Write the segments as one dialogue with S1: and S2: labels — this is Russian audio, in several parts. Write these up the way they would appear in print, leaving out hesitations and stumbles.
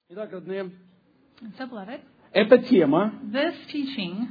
S1: Итак, родные,
S2: So, beloved,
S1: эта тема
S2: this teaching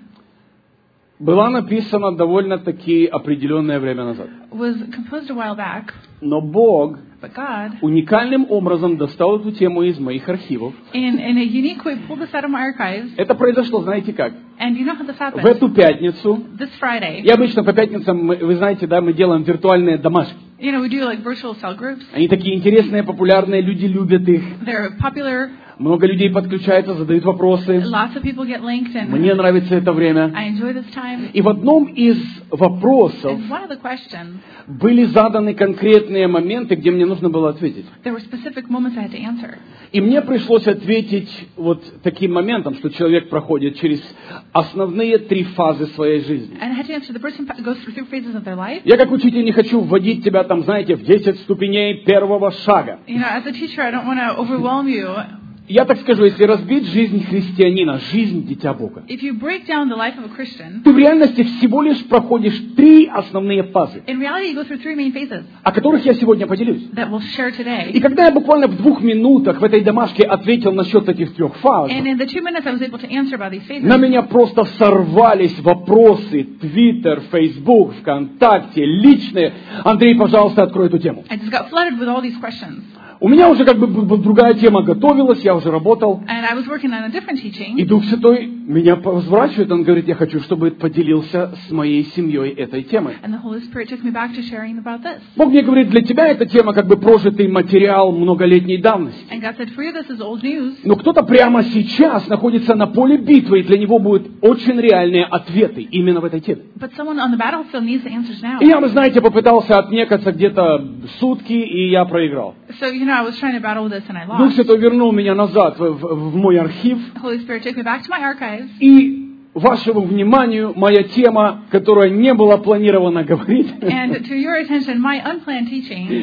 S1: была написана довольно-таки определенное время назад.
S2: was composed a while back,
S1: Но Бог
S2: but God,
S1: уникальным образом достал эту тему из моих архивов.
S2: in a unique way, pulled this out of my archives.
S1: Это произошло, знаете как?
S2: And you know how this happened?
S1: В эту пятницу,
S2: This Friday,
S1: и обычно по пятницам, вы знаете, да, мы делаем виртуальные домашки.
S2: you know, we do like virtual cell groups.
S1: Они такие интересные, популярные, люди любят их.
S2: They're popular.
S1: Много людей подключаются, задают вопросы.
S2: Lots of people get linked, and
S1: Мне нравится это время.
S2: I enjoy this time.
S1: И в одном из вопросов
S2: And one of the questions,
S1: были заданы конкретные моменты, где мне нужно было ответить.
S2: there were specific moments I had to answer.
S1: И мне пришлось ответить вот таким моментом, что человек проходит через основные 3 фазы своей жизни.
S2: And I had to answer, the person goes through 3 phases of their life.
S1: Я как учитель не хочу вводить тебя там, знаете, в 10 ступеней первого шага.
S2: You know, as a teacher, I don't want to overwhelm you.
S1: Я так скажу, если разбить жизнь христианина, жизнь Дитя Бога,
S2: If you break down the life of a Christian,
S1: ты в реальности всего лишь проходишь 3 основные фазы,
S2: in reality, you go through 3 main phases
S1: о которых я сегодня поделюсь.
S2: that we'll share today.
S1: И когда я буквально в 2 минутах в этой домашке ответил насчет этих 3 фаз,
S2: And in the 2 minutes I was able to answer about these phases,
S1: на меня просто сорвались вопросы, Twitter, Facebook, ВКонтакте, личные. Андрей, пожалуйста, открой эту тему.
S2: I just got flooded with all these questions.
S1: У меня уже как бы другая тема готовилась, я уже работал.
S2: And I was working on a different teaching.
S1: И Дух Святой меня возвращает, он говорит, я хочу, чтобы ты поделился с моей семьей этой темой.
S2: And the Holy Spirit took me back to sharing about this.
S1: Бог мне говорит, для тебя эта тема как бы прожитый материал многолетней давности.
S2: And God said, for you this is old news.
S1: Но кто-то прямо сейчас находится на поле битвы, и для него будут очень реальные ответы именно в этой теме.
S2: But someone on the battlefield needs the answers now.
S1: И я, вы знаете, попытался отнекаться где-то сутки, и я проиграл.
S2: So, you know, I was trying to battle this and I
S1: Дух
S2: lost.
S1: Святой вернул меня назад в мой архив.
S2: The Holy Spirit took me back to my archives.
S1: И вашему вниманию моя тема, которая не была планирована говорить,
S2: And to your attention, my unplanned teaching,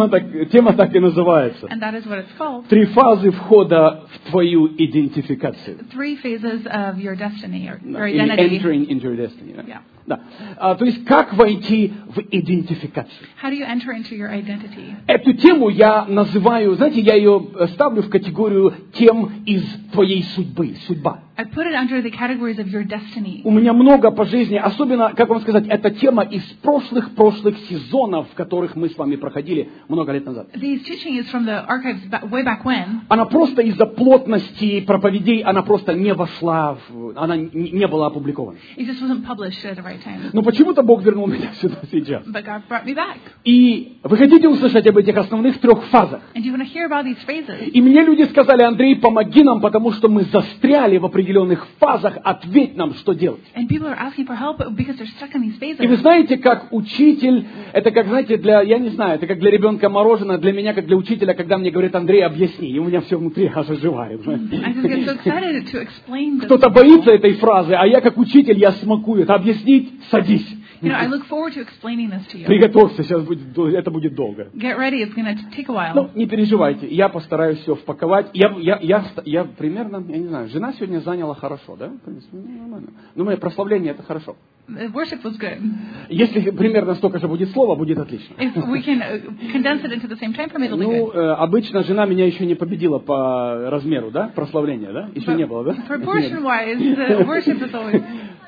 S1: тема так и называется.
S2: and that is what it's called,
S1: 3 фазы входа в твою идентификацию.
S2: 3 phases of your destiny or your
S1: Или
S2: identity.
S1: entering into your destiny. Да?
S2: Yeah.
S1: Да. То есть, как войти в идентификацию?
S2: How do you enter into your identity?
S1: Эту тему я называю, знаете, я ее ставлю в категорию тем из твоей судьбы, судьба.
S2: I put it under the categories of your destiny.
S1: У меня много по жизни, особенно, как вам сказать, эта тема из прошлых сезонов, в которых мы с вами проходили много лет назад.
S2: These teaching is from the archives way back when.
S1: Она просто из-за плотности проповедей, она просто не вошла, она не была опубликована.
S2: It just wasn't published at the right time.
S1: Но почему-то Бог вернул меня сюда сейчас.
S2: But God brought me back.
S1: И вы хотите услышать об этих основных 3 фазах?
S2: And you want to hear about these phases?
S1: И мне люди сказали, Андрей, помоги нам, потому что мы застряли в определенных фазах, ответь нам, что делать.
S2: And people are asking for help because they're stuck in these
S1: И вы
S2: phases.
S1: знаете, как учитель, это как, знаете, я не знаю, это как для ребенка мороженое, для меня, как для учителя, когда мне говорят, Андрей, объясни, и у меня все внутри аж оживает.
S2: I just get so excited to explain this.
S1: Кто-то боится этой фразы, а я как учитель, я смакую это. Объяснить, садись.
S2: You know, I look forward to explaining this to you.
S1: Приготовься, сейчас это будет долго.
S2: Get ready, it's going to take a while.
S1: Ну, не переживайте, я постараюсь все впаковать. Я примерно, я не знаю, жена сегодня заняла хорошо, да? В принципе, нормально. Ну, мое прославление это хорошо.
S2: The worship was good.
S1: Если примерно столько же будет слова, будет отлично.
S2: If we can condense it into the same time frame, it'll be
S1: Ну,
S2: good.
S1: обычно жена меня еще не победила по размеру, да? Прославления, да? Еще не было, да?
S2: Proportion-wise, the worship is always...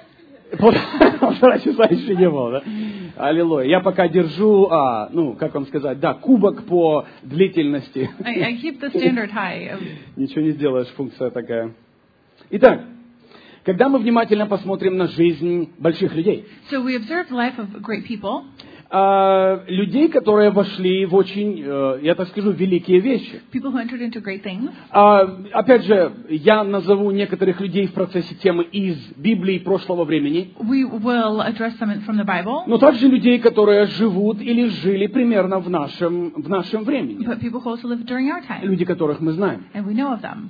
S1: 1,5 часа еще не было, да? Аллилуйя. Я пока держу, как вам сказать, да, кубок по длительности.
S2: I keep the standard high.
S1: Ничего не сделаешь, функция такая. Итак, когда мы внимательно посмотрим на жизнь больших людей,
S2: So we observe the life of great people,
S1: людей, которые вошли в очень, я так скажу, великие вещи.
S2: people who entered into great things.
S1: Опять же, я назову некоторых людей в процессе темы из Библии прошлого времени,
S2: We will address them from the Bible,
S1: но также людей, которые живут или жили примерно в нашем времени.
S2: but people who also lived during our time,
S1: Люди, которых мы знаем.
S2: and we know of them.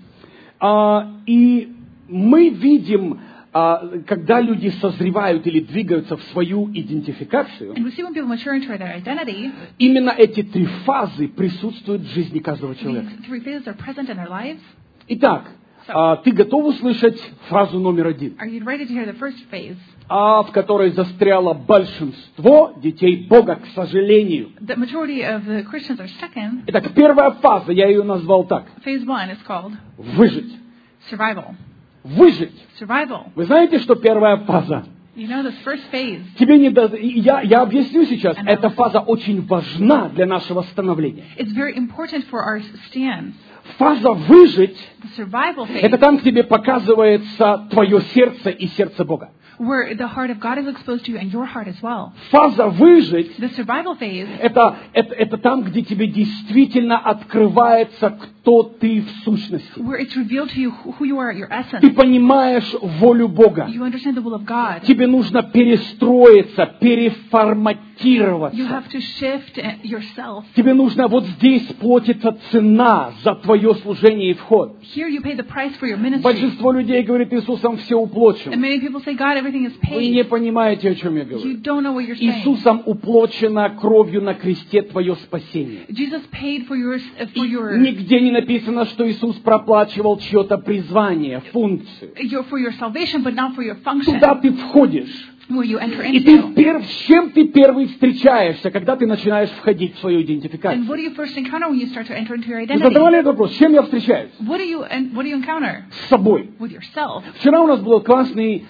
S1: И мы видим, когда люди созревают или двигаются в свою идентификацию,
S2: And we see when people mature into their identity,
S1: именно эти 3 фазы присутствуют в жизни каждого человека.
S2: these 3 phases are present in their lives.
S1: Итак, Ты готов услышать фразу номер 1,
S2: Are you ready to hear the first phase?
S1: в которой застряло большинство детей Бога, к сожалению?
S2: The majority of the Christians are stuck in.
S1: Итак, первая фаза, я ее назвал так.
S2: Phase 1 is called
S1: Выжить.
S2: survival.
S1: Выжить.
S2: Survival.
S1: Вы знаете, что первая фаза?
S2: You know, this first phase,
S1: Тебе не до... я объясню сейчас. Эта фаза очень важна для нашего становления.
S2: it's very important for our stand.
S1: Фаза «выжить»
S2: The survival
S1: — это
S2: phase,
S1: там, где тебе показывается твое сердце и сердце Бога.
S2: where the heart of God is exposed to you and your heart as well.
S1: Фаза «выжить»
S2: The survival phase
S1: — это там, где тебе действительно открывается, кто ты в сущности.
S2: where it's revealed to you who you are at your essence.
S1: Ты понимаешь волю Бога.
S2: You understand the will of God.
S1: Тебе нужно перестроиться, переформатироваться.
S2: You have to shift yourself.
S1: Тебе нужно вот здесь платится цена за твое служение и вход.
S2: Here you pay the price for your ministry.
S1: Большинство людей говорит, Иисусом все уплочено.
S2: And many people say, God, everything is
S1: Вы не
S2: paid.
S1: понимаете, о чем я
S2: You
S1: говорю.
S2: don't know what you're saying.
S1: Иисусом уплочено кровью на кресте твое спасение.
S2: Jesus paid for your
S1: Нигде не написано, что Иисус проплачивал чье-то призвание, функцию.
S2: for your salvation, but not for your function.
S1: Туда ты входишь.
S2: Where you enter
S1: И ты
S2: into.
S1: с чем ты первый встречаешься, когда ты начинаешь входить в свою
S2: And
S1: идентификацию?
S2: what do you first encounter when you start to enter into your
S1: Вы
S2: identity?
S1: задавали этот вопрос, с чем я встречаюсь?
S2: What do you encounter?
S1: С собой.
S2: With yourself.
S1: Вчера у нас был классный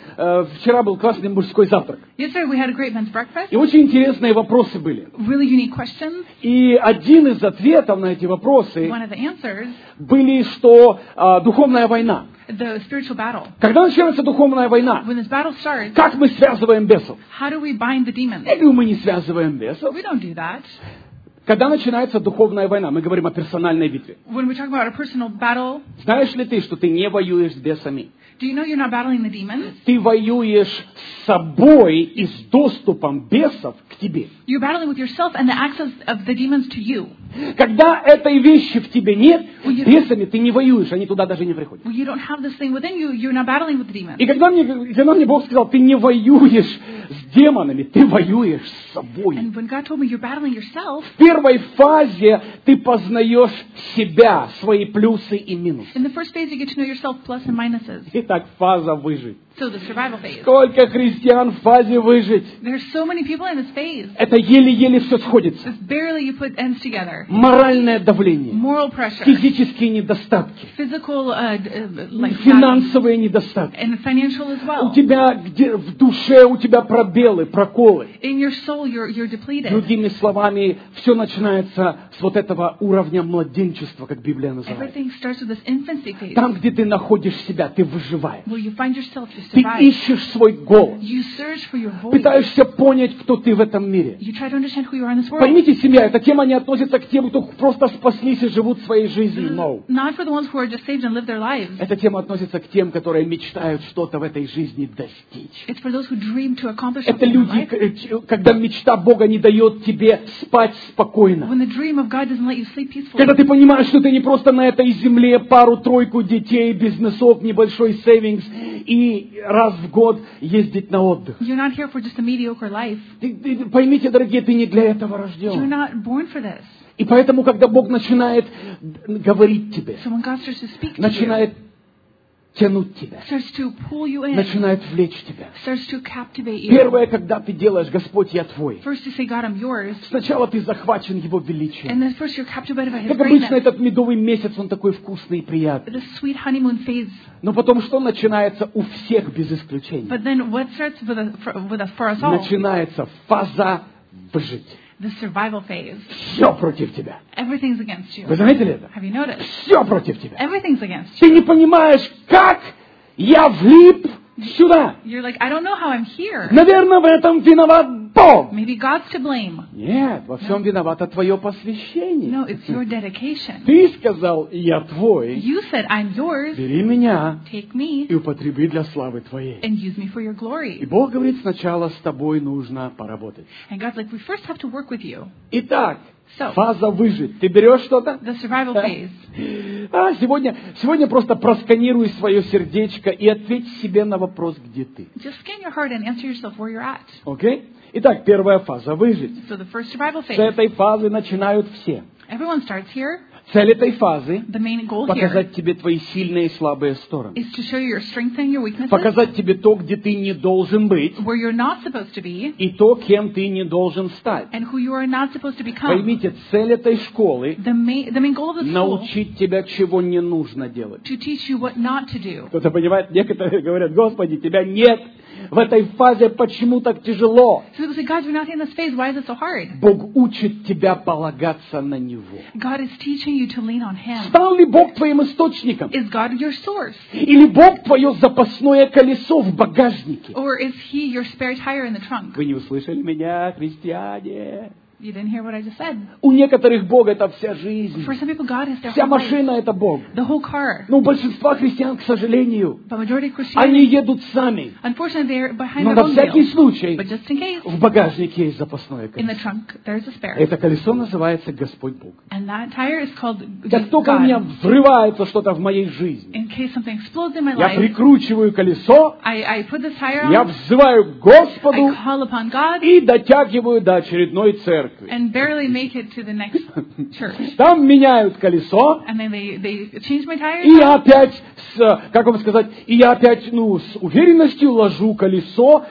S1: мужской завтрак.
S2: Yesterday we had a great men's breakfast.
S1: И очень интересные вопросы были.
S2: Really unique questions.
S1: И один из ответов на эти вопросы
S2: One of the answers,
S1: были, что духовная война.
S2: the spiritual battle.
S1: Когда начинается духовная война,
S2: When this battle starts,
S1: как мы связываем бесов?
S2: how do we bind the demons?
S1: Я говорю, мы не связываем бесов.
S2: We don't do that.
S1: Когда начинается духовная война, мы говорим о персональной битве.
S2: When we talk about a personal battle,
S1: Знаешь ли ты, что ты не воюешь с бесами?
S2: do you know you're not battling the demons?
S1: Ты воюешь с собой и с доступом бесов к тебе.
S2: You're battling with yourself and the access of the demons to you.
S1: Когда этой вещи в тебе нет, с бесами ты не воюешь, они туда даже не приходят.
S2: When you don't have this thing within you, you're not battling with the demons.
S1: И когда мне Бог сказал, ты не воюешь с демонами, ты воюешь с собой.
S2: And when God told me you're battling yourself,
S1: В первой фазе ты познаешь себя, свои плюсы и минусы.
S2: in the first phase you get to know yourself plus and minuses.
S1: Итак, фаза выжить.
S2: So the survival phase.
S1: Сколько христиан в фазе выжить?
S2: There's so many people in this phase.
S1: Это еле-еле все сходится.
S2: Just barely you put ends together.
S1: Моральное давление,
S2: Moral pressure,
S1: физические недостатки,
S2: physical, like
S1: финансовые недостатки.
S2: and financial as
S1: У
S2: well.
S1: тебя в душе у тебя пробелы, проколы.
S2: In your soul, you're depleted.
S1: Другими словами, все начинается с вот этого уровня младенчества, как Библия называет.
S2: Everything starts with this infancy phase,
S1: Там, где ты находишь себя, ты выживаешь.
S2: where you find yourself to
S1: Ты
S2: survive.
S1: ищешь свой голос.
S2: You search for your voice.
S1: Пытаешься понять, кто ты в этом мире.
S2: You try to understand who you are in this world.
S1: Поймите, семья, эта тема не относится к тем, кто просто спаслись и живут своей жизнью. No.
S2: Not for the ones who are just saved and live their lives.
S1: Эта тема относится к тем, которые мечтают что-то в этой жизни достичь.
S2: It's for those who dream to accomplish
S1: Это
S2: something in
S1: люди,
S2: life.
S1: когда мечта Бога не дает тебе спать спокойно.
S2: When the dream of God doesn't let you sleep peacefully.
S1: Когда ты понимаешь, что ты не просто на этой земле пару-тройку детей, бизнесов, небольшой сейвингс и раз в год ездить на отдых.
S2: You're not here for just a mediocre life.
S1: Поймите, дорогие, ты не для этого
S2: You're
S1: рожден.
S2: not born for this.
S1: И поэтому, когда Бог начинает говорить тебе,
S2: So when God starts to speak to you,
S1: начинает тянуть тебя,
S2: starts to pull you in,
S1: начинает влечь тебя.
S2: starts to captivate you.
S1: Первое, когда ты делаешь, Господь, я твой.
S2: First you say, God, I'm yours.
S1: Сначала ты захвачен Его величием.
S2: And then first you're captivated by His
S1: Как обычно,
S2: greatness.
S1: этот медовый месяц, он такой вкусный и приятный.
S2: The sweet honeymoon phase.
S1: Но потом что начинается у всех без исключения?
S2: But then what starts for us all?
S1: Начинается фаза выжить.
S2: The survival phase.
S1: Все против тебя.
S2: Everything's against you.
S1: Вы знаете ли это?
S2: Have you noticed?
S1: Все против тебя.
S2: Everything's against you.
S1: Ты не понимаешь, как я влип сюда.
S2: You're like, I don't know how I'm here.
S1: Наверное, в этом виноват Бог.
S2: Maybe God's to blame.
S1: Нет, во всем виновато твое посвящение.
S2: No, it's your dedication.
S1: Ты сказал, я твой,
S2: You said, I'm yours.
S1: бери меня
S2: Take me
S1: и употреби для славы твоей.
S2: and use me for your
S1: И
S2: glory.
S1: Бог говорит, сначала с тобой нужно поработать.
S2: And God's like, we first have to work with you.
S1: Итак,
S2: So,
S1: фаза выжить. Ты берешь что-то?
S2: the survival phase.
S1: Сегодня просто просканируй свое сердечко и ответь себе на вопрос, где ты.
S2: Just scan your heart and answer yourself where you're at.
S1: Окей? Итак, первая фаза выжить.
S2: So the first survival
S1: С
S2: phase.
S1: этой фазы начинают все.
S2: Everyone starts here.
S1: Цель этой фазы
S2: the main goal
S1: —
S2: here
S1: показать тебе твои сильные и слабые стороны.
S2: is to show you your strengths and your weaknesses,
S1: Показать тебе то, где ты не должен быть,
S2: where you're not supposed to be,
S1: и то, кем ты не должен стать.
S2: and who you are not supposed to become.
S1: Поймите, цель этой школы
S2: The main goal of
S1: —
S2: the school
S1: научить тебя, чего не нужно делать.
S2: to teach you what not to do.
S1: Кто-то понимает, некоторые говорят: Господи, тебя нет в этой фазе, почему так тяжело?
S2: So people say, God, you're not in this phase. Why is it so hard?
S1: Бог учит тебя полагаться на Него.
S2: God is teaching you to lean on Him.
S1: Стал ли Бог твоим источником?
S2: Is God your source?
S1: Или Бог твое запасное колесо в багажнике?
S2: Or is He your spare tire in the trunk?
S1: Вы не услышали меня, христиане?
S2: You didn't hear what I just said.
S1: У некоторых Бог — это вся жизнь.
S2: For some people, God is their
S1: Вся
S2: whole life.
S1: машина — это Бог.
S2: The whole car.
S1: Но у большинства христиан, к сожалению,
S2: But majority of
S1: они
S2: Christianity,
S1: едут сами.
S2: unfortunately, they're behind
S1: Но
S2: their
S1: на
S2: own
S1: всякий
S2: wheel.
S1: случай
S2: But just in case,
S1: в багажнике есть запасное
S2: in
S1: колесо.
S2: the trunk, there's a spare.
S1: Это колесо называется Господь Бог.
S2: And that tire is called
S1: Как только у меня
S2: God.
S1: взрывается что-то в моей жизни,
S2: In case something explodes in my
S1: я
S2: life,
S1: прикручиваю колесо,
S2: I put this tire
S1: я
S2: on,
S1: взываю к
S2: I
S1: Господу
S2: call upon God,
S1: и дотягиваю до очередной церкви.
S2: and barely make it to the next church.
S1: Там меняют колесо,
S2: And then they change my tires,
S1: и я опять, как вам сказать, с уверенностью ложу колесо,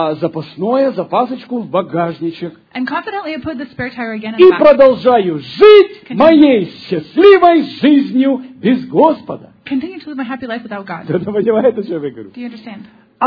S1: запасочку в багажничек.
S2: and confidently I put the spare tire again in
S1: И
S2: the back.
S1: продолжаю жить моей счастливой жизнью без Господа.
S2: Continue to live my happy life without God.
S1: Кто-то понимает, о чем я говорю?
S2: Do you understand?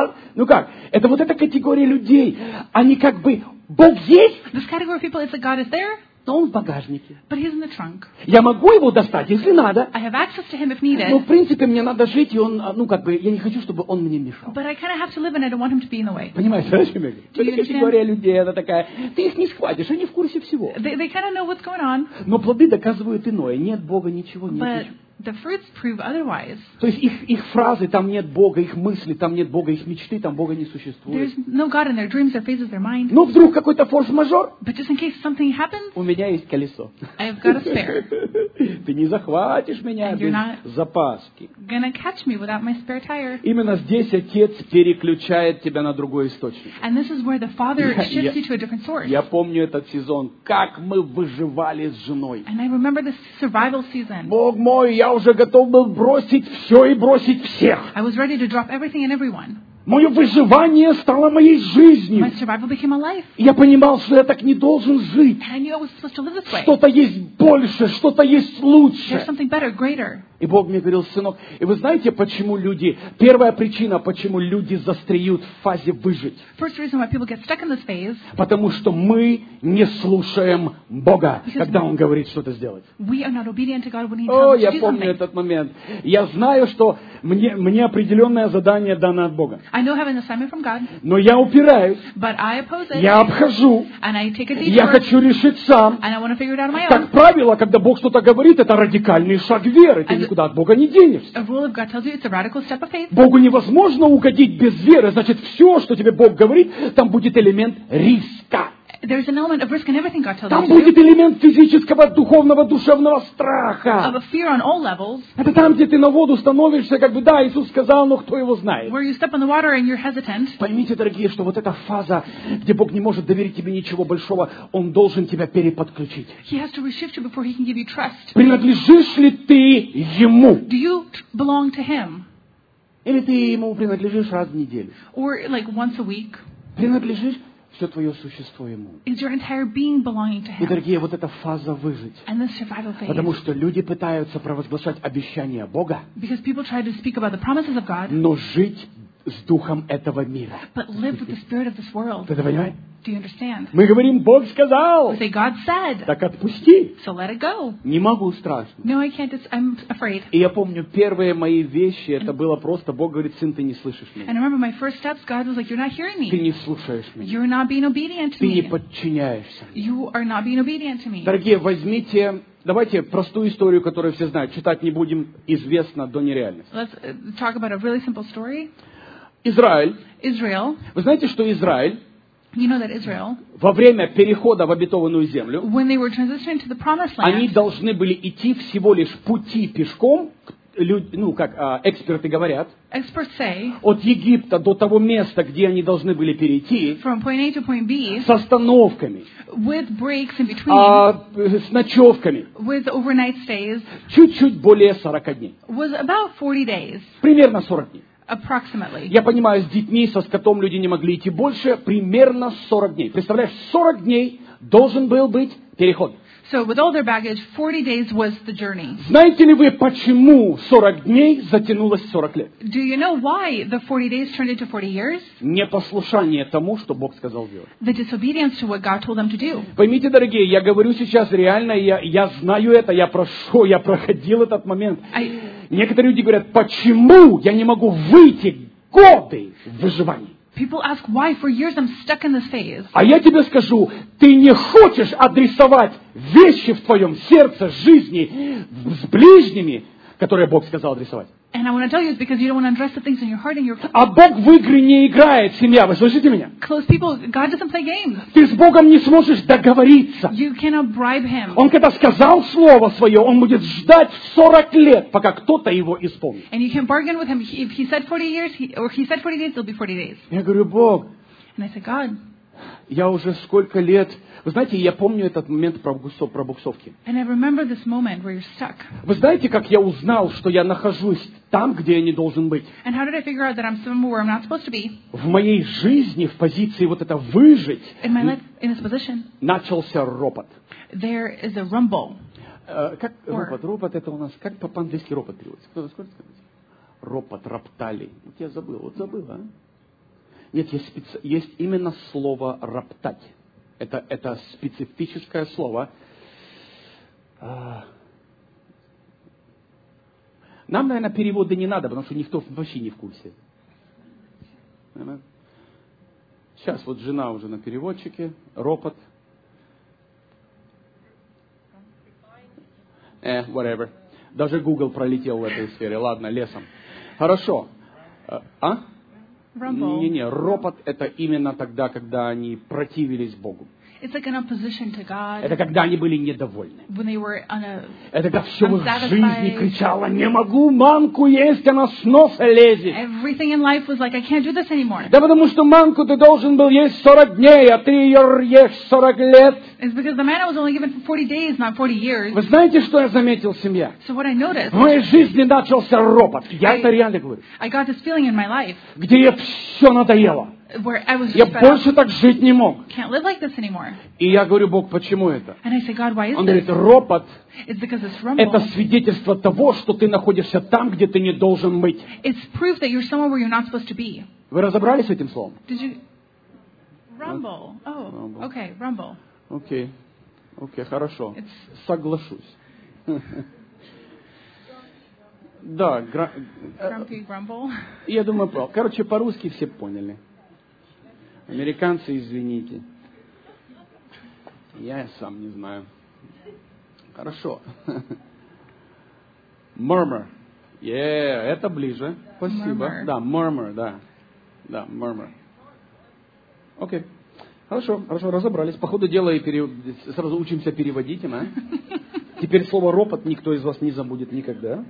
S1: Это вот эта категория людей. Они как бы, Бог есть,
S2: This category of people is that God is there,
S1: но Он в багажнике.
S2: but He's in the trunk.
S1: Я могу его достать, если надо.
S2: I have access to Him if
S1: Но, в
S2: needed,
S1: принципе, мне надо жить, и он, я не хочу, чтобы он мне мешал.
S2: but I kind of have to live and I don't want Him to be in the way.
S1: Понимаете, о чем я говорю?
S2: Do you
S1: Это категория людей, она такая, ты их не схватишь, они в курсе всего.
S2: They kind of know what's going on,
S1: Но плоды доказывают иное. Нет Бога, ничего нет.
S2: but
S1: ничего.
S2: the fruits prove otherwise.
S1: То есть их фразы, там нет Бога, их мысли, там нет Бога, их мечты, там Бога не существует.
S2: There's no God in their dreams, their phases, their mind.
S1: Но вдруг какой-то форс-мажор,
S2: But just in case something happens,
S1: у меня есть колесо.
S2: I've got a spare.
S1: Ты не захватишь меня
S2: And you're
S1: без запаски.
S2: Gonna catch me without my spare tire.
S1: Именно здесь Отец переключает тебя на другой источник.
S2: And this is where the Father
S1: Я-
S2: shifts you to a different source.
S1: Я помню этот сезон, как мы выживали с женой.
S2: And I remember this survival season.
S1: Бог мой, я уже готов был бросить все и бросить всех.
S2: I was ready to drop everything and everyone.
S1: Мое выживание стало моей жизнью.
S2: My survival became a life.
S1: И я понимал, что я так не должен жить.
S2: And I knew I was supposed to live this way.
S1: Что-то есть больше, что-то есть
S2: There's
S1: лучше.
S2: something better, greater.
S1: И Бог мне говорил: сынок, и вы знаете, почему люди, первая причина, почему люди застряют в фазе выжить?
S2: First reason why people get stuck in this phase,
S1: Потому что мы не слушаем Бога, когда Он говорит что-то сделать.
S2: we are not obedient to God when He
S1: О,
S2: tells us
S1: я
S2: to do
S1: помню
S2: something.
S1: этот момент. Я знаю, что мне определенное задание дано от Бога.
S2: I know I have an assignment from God,
S1: Но я упираюсь,
S2: but I oppose it,
S1: я обхожу,
S2: and I take a
S1: я
S2: detour,
S1: хочу решить сам.
S2: and I want to figure it out on my
S1: Как
S2: own.
S1: правило, когда Бог что-то говорит, это радикальный шаг веры. Ты никуда от Бога не денешься.
S2: A rule of God tells you it's a radical step of faith.
S1: Богу невозможно угодить без веры. Значит, все, что тебе Бог говорит, там будет элемент риска.
S2: There's an element of risk in everything God tells
S1: Там
S2: you to
S1: будет
S2: do,
S1: элемент физического, духовного, душевного
S2: of
S1: страха.
S2: a fear on all levels,
S1: Это там, где ты на воду становишься, как бы, да, Иисус сказал, но кто его знает.
S2: where you step on the water and you're hesitant.
S1: Поймите, дорогие, что вот эта фаза, где Бог не может доверить тебе ничего большого, Он должен тебя переподключить.
S2: He has to reshift you before He can give you trust.
S1: Принадлежишь ли ты Ему?
S2: Do you belong to Him?
S1: Или ты Ему принадлежишь раз в неделю?
S2: Or like once a week?
S1: Принадлежишь все твое существо Ему.
S2: Is your entire being belonging to
S1: И,
S2: Him?
S1: дорогие, вот эта фаза выжить.
S2: And this survival phase.
S1: Потому что люди пытаются провозглашать обещания Бога,
S2: Because people try to speak about the promises of God,
S1: но жить с духом этого мира.
S2: but live with the spirit of this world.
S1: Ты это понимаешь?
S2: Do you understand?
S1: Мы говорим, Бог сказал,
S2: We say, God said,
S1: так отпусти.
S2: so let it go.
S1: Не могу, страшно.
S2: No, I can't. I'm afraid.
S1: И я помню, первые мои вещи, это было просто, Бог говорит: сын, ты не слышишь
S2: And
S1: меня.
S2: I remember my first steps, God was like, you're not hearing
S1: Ты
S2: me.
S1: не слушаешь меня.
S2: You're not being obedient to
S1: Ты не
S2: me.
S1: подчиняешься.
S2: You are not being obedient to me.
S1: Дорогие, возьмите, давайте простую историю, которую все знают. Читать не будем, известно до нереальности.
S2: Let's talk about a really simple story.
S1: Израиль.
S2: Israel,
S1: Вы знаете, что Израиль
S2: you know that Israel,
S1: во время перехода в обетованную землю,
S2: when they were transitioning to the promised
S1: они
S2: land,
S1: должны были идти всего лишь пути пешком эксперты говорят,
S2: Experts say
S1: от Египта до того места, где они должны были перейти,
S2: from point A to point B
S1: с остановками,
S2: with breaks in between,
S1: с ночевками,
S2: with overnight stays,
S1: чуть-чуть более 40 дней.
S2: was about 40 days,
S1: Примерно 40 дней.
S2: approximately.
S1: Я понимаю, с детьми, со скотом люди не могли идти больше, примерно 40 дней. Представляешь, 40 дней должен был быть переход.
S2: So with all their baggage, 40 days was the journey.
S1: Знаете ли вы, почему 40 дней затянулось 40 лет?
S2: Do you know why the 40 days turned into 40 years?
S1: Непослушание тому, что Бог сказал делать.
S2: The disobedience to what God told them to do.
S1: Поймите, дорогие, я говорю сейчас реально, я знаю это, я проходил этот момент. Некоторые люди говорят, почему я не могу выйти годы в выживании?
S2: People ask why for years I'm stuck in this phase.
S1: А я тебе скажу, ты не хочешь адресовать вещи в твоем сердце, жизни, с ближними, которые Бог сказал адресовать.
S2: And I want to tell you it's because you don't want to address the things in your heart and your
S1: А Бог в игры не играет, семья, вы слышите меня?
S2: close people. God doesn't play games.
S1: Ты с Богом не сможешь договориться.
S2: You cannot bribe Him.
S1: Он когда сказал слово свое, он будет ждать 40 лет, пока кто-то его исполнит.
S2: And you can bargain with Him. If He said 40 years, or He said 40 days, it'll be 40 days.
S1: Я говорю, Бог,
S2: And I said, God,
S1: я уже сколько лет... Вы знаете, я помню этот момент пробуксовки.
S2: and I remember this moment where you're stuck.
S1: Вы знаете, как я узнал, что я нахожусь там, где я не должен быть?
S2: And how did I figure out that I'm somewhere where I'm not supposed to be?
S1: В моей жизни, в позиции вот это выжить,
S2: In my life, in this position,
S1: начался ропот.
S2: there is a rumble.
S1: Как ропот? Ропот это у нас, как по-английски ропот переводится? Кто-то скажет? Ропот, роптали. Вот я забыл, а? Нет, есть именно слово роптать. Это специфическое слово. Нам, наверное, перевода не надо, потому что никто вообще не в курсе. Сейчас вот жена уже на переводчике. Ропот. Whatever. Даже Google пролетел в этой сфере. Ладно, лесом. Хорошо.
S2: Rumble.
S1: Не, ропот это именно тогда, когда они противились Богу.
S2: It's like an opposition to God.
S1: Это когда они были недовольны.
S2: When they were on a
S1: Это когда все в их
S2: unsatisfied.
S1: жизни кричало, не могу манку есть, она с носа лезет.
S2: Everything in life was like, I can't do this anymore.
S1: Да потому что манку ты должен был есть 40 дней, а ты ее ешь 40 лет.
S2: It's because the manna was only given for 40 days, not 40 years.
S1: Вы знаете, что я заметил, семья?
S2: So what I noticed,
S1: В моей жизни начался ропот. Я это реально говорю.
S2: I got this feeling in my life
S1: Где я все надоело.
S2: where I was
S1: Я
S2: just fed
S1: больше
S2: up.
S1: так жить не мог.
S2: Can't live like this anymore.
S1: И я говорю, Бог, почему это?
S2: And I said, God, why is
S1: Он
S2: this?
S1: говорит, ропот
S2: It's because it's
S1: – это
S2: rumble.
S1: свидетельство того, что ты находишься там, где ты не должен быть.
S2: It's proof that you're somewhere where you're not supposed to be.
S1: Вы разобрались с этим словом?
S2: Did you? Rumble. Oh,
S1: Rumble.
S2: okay, rumble.
S1: Окей, хорошо.
S2: It's
S1: Соглашусь. Да,
S2: grumpy grumble.
S1: я думаю, правда. Короче, по-русски все поняли. Американцы, извините. Я сам не знаю. Хорошо. Murmur. Это ближе. Спасибо.
S2: Murmur.
S1: Да, murmur, да. Да, murmur. Окей. Хорошо, разобрались. По ходу дела сразу учимся переводить, а? Теперь слово ропот никто из вас не забудет никогда.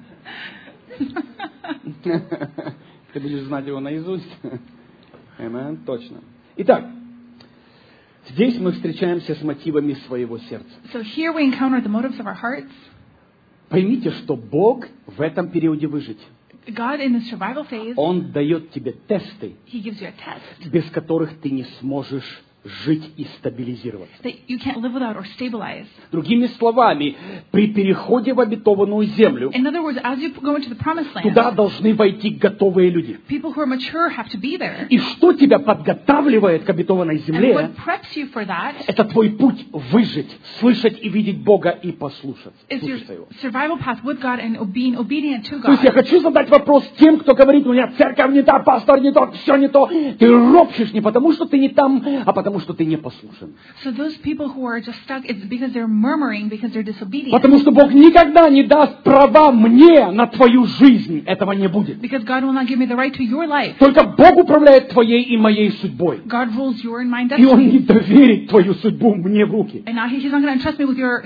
S1: Ты будешь знать его наизусть. Amen. Точно. Итак, здесь мы встречаемся с мотивами своего сердца.
S2: So here we encounter the motives of our hearts.
S1: Поймите, что Бог в этом периоде выжить.
S2: God in the survival phase,
S1: Он дает тебе тесты,
S2: He gives you a test
S1: без которых ты не сможешь жить и стабилизироваться.
S2: that you can't live without or stabilize.
S1: Другими словами, при переходе в обетованную землю
S2: In other words, as you go into the promised land,
S1: туда должны войти готовые люди.
S2: people who are mature have to be there.
S1: И что тебя подготавливает к обетованной
S2: And
S1: земле,
S2: what preps you for that
S1: это твой путь выжить, слышать и видеть Бога и послушаться.
S2: is your
S1: Слушаться Его.
S2: survival path with God and being obedient to
S1: То есть я
S2: God.
S1: хочу задать вопрос тем, кто говорит, у меня церковь не та, пастор не тот, все не то. Ты ропщешь не потому, что ты не там, а потому потому что ты непослушен.
S2: So those people who are just stuck, it's because they're murmuring, because they're disobedient.
S1: Потому что Бог никогда не даст права мне на твою жизнь. Этого не будет.
S2: Because God will not give me the right to your life.
S1: Только Бог управляет твоей и моей судьбой.
S2: God rules your and my
S1: И Он не
S2: destiny.
S1: доверит твою судьбу мне в руки.
S2: And now He's not going to entrust me with your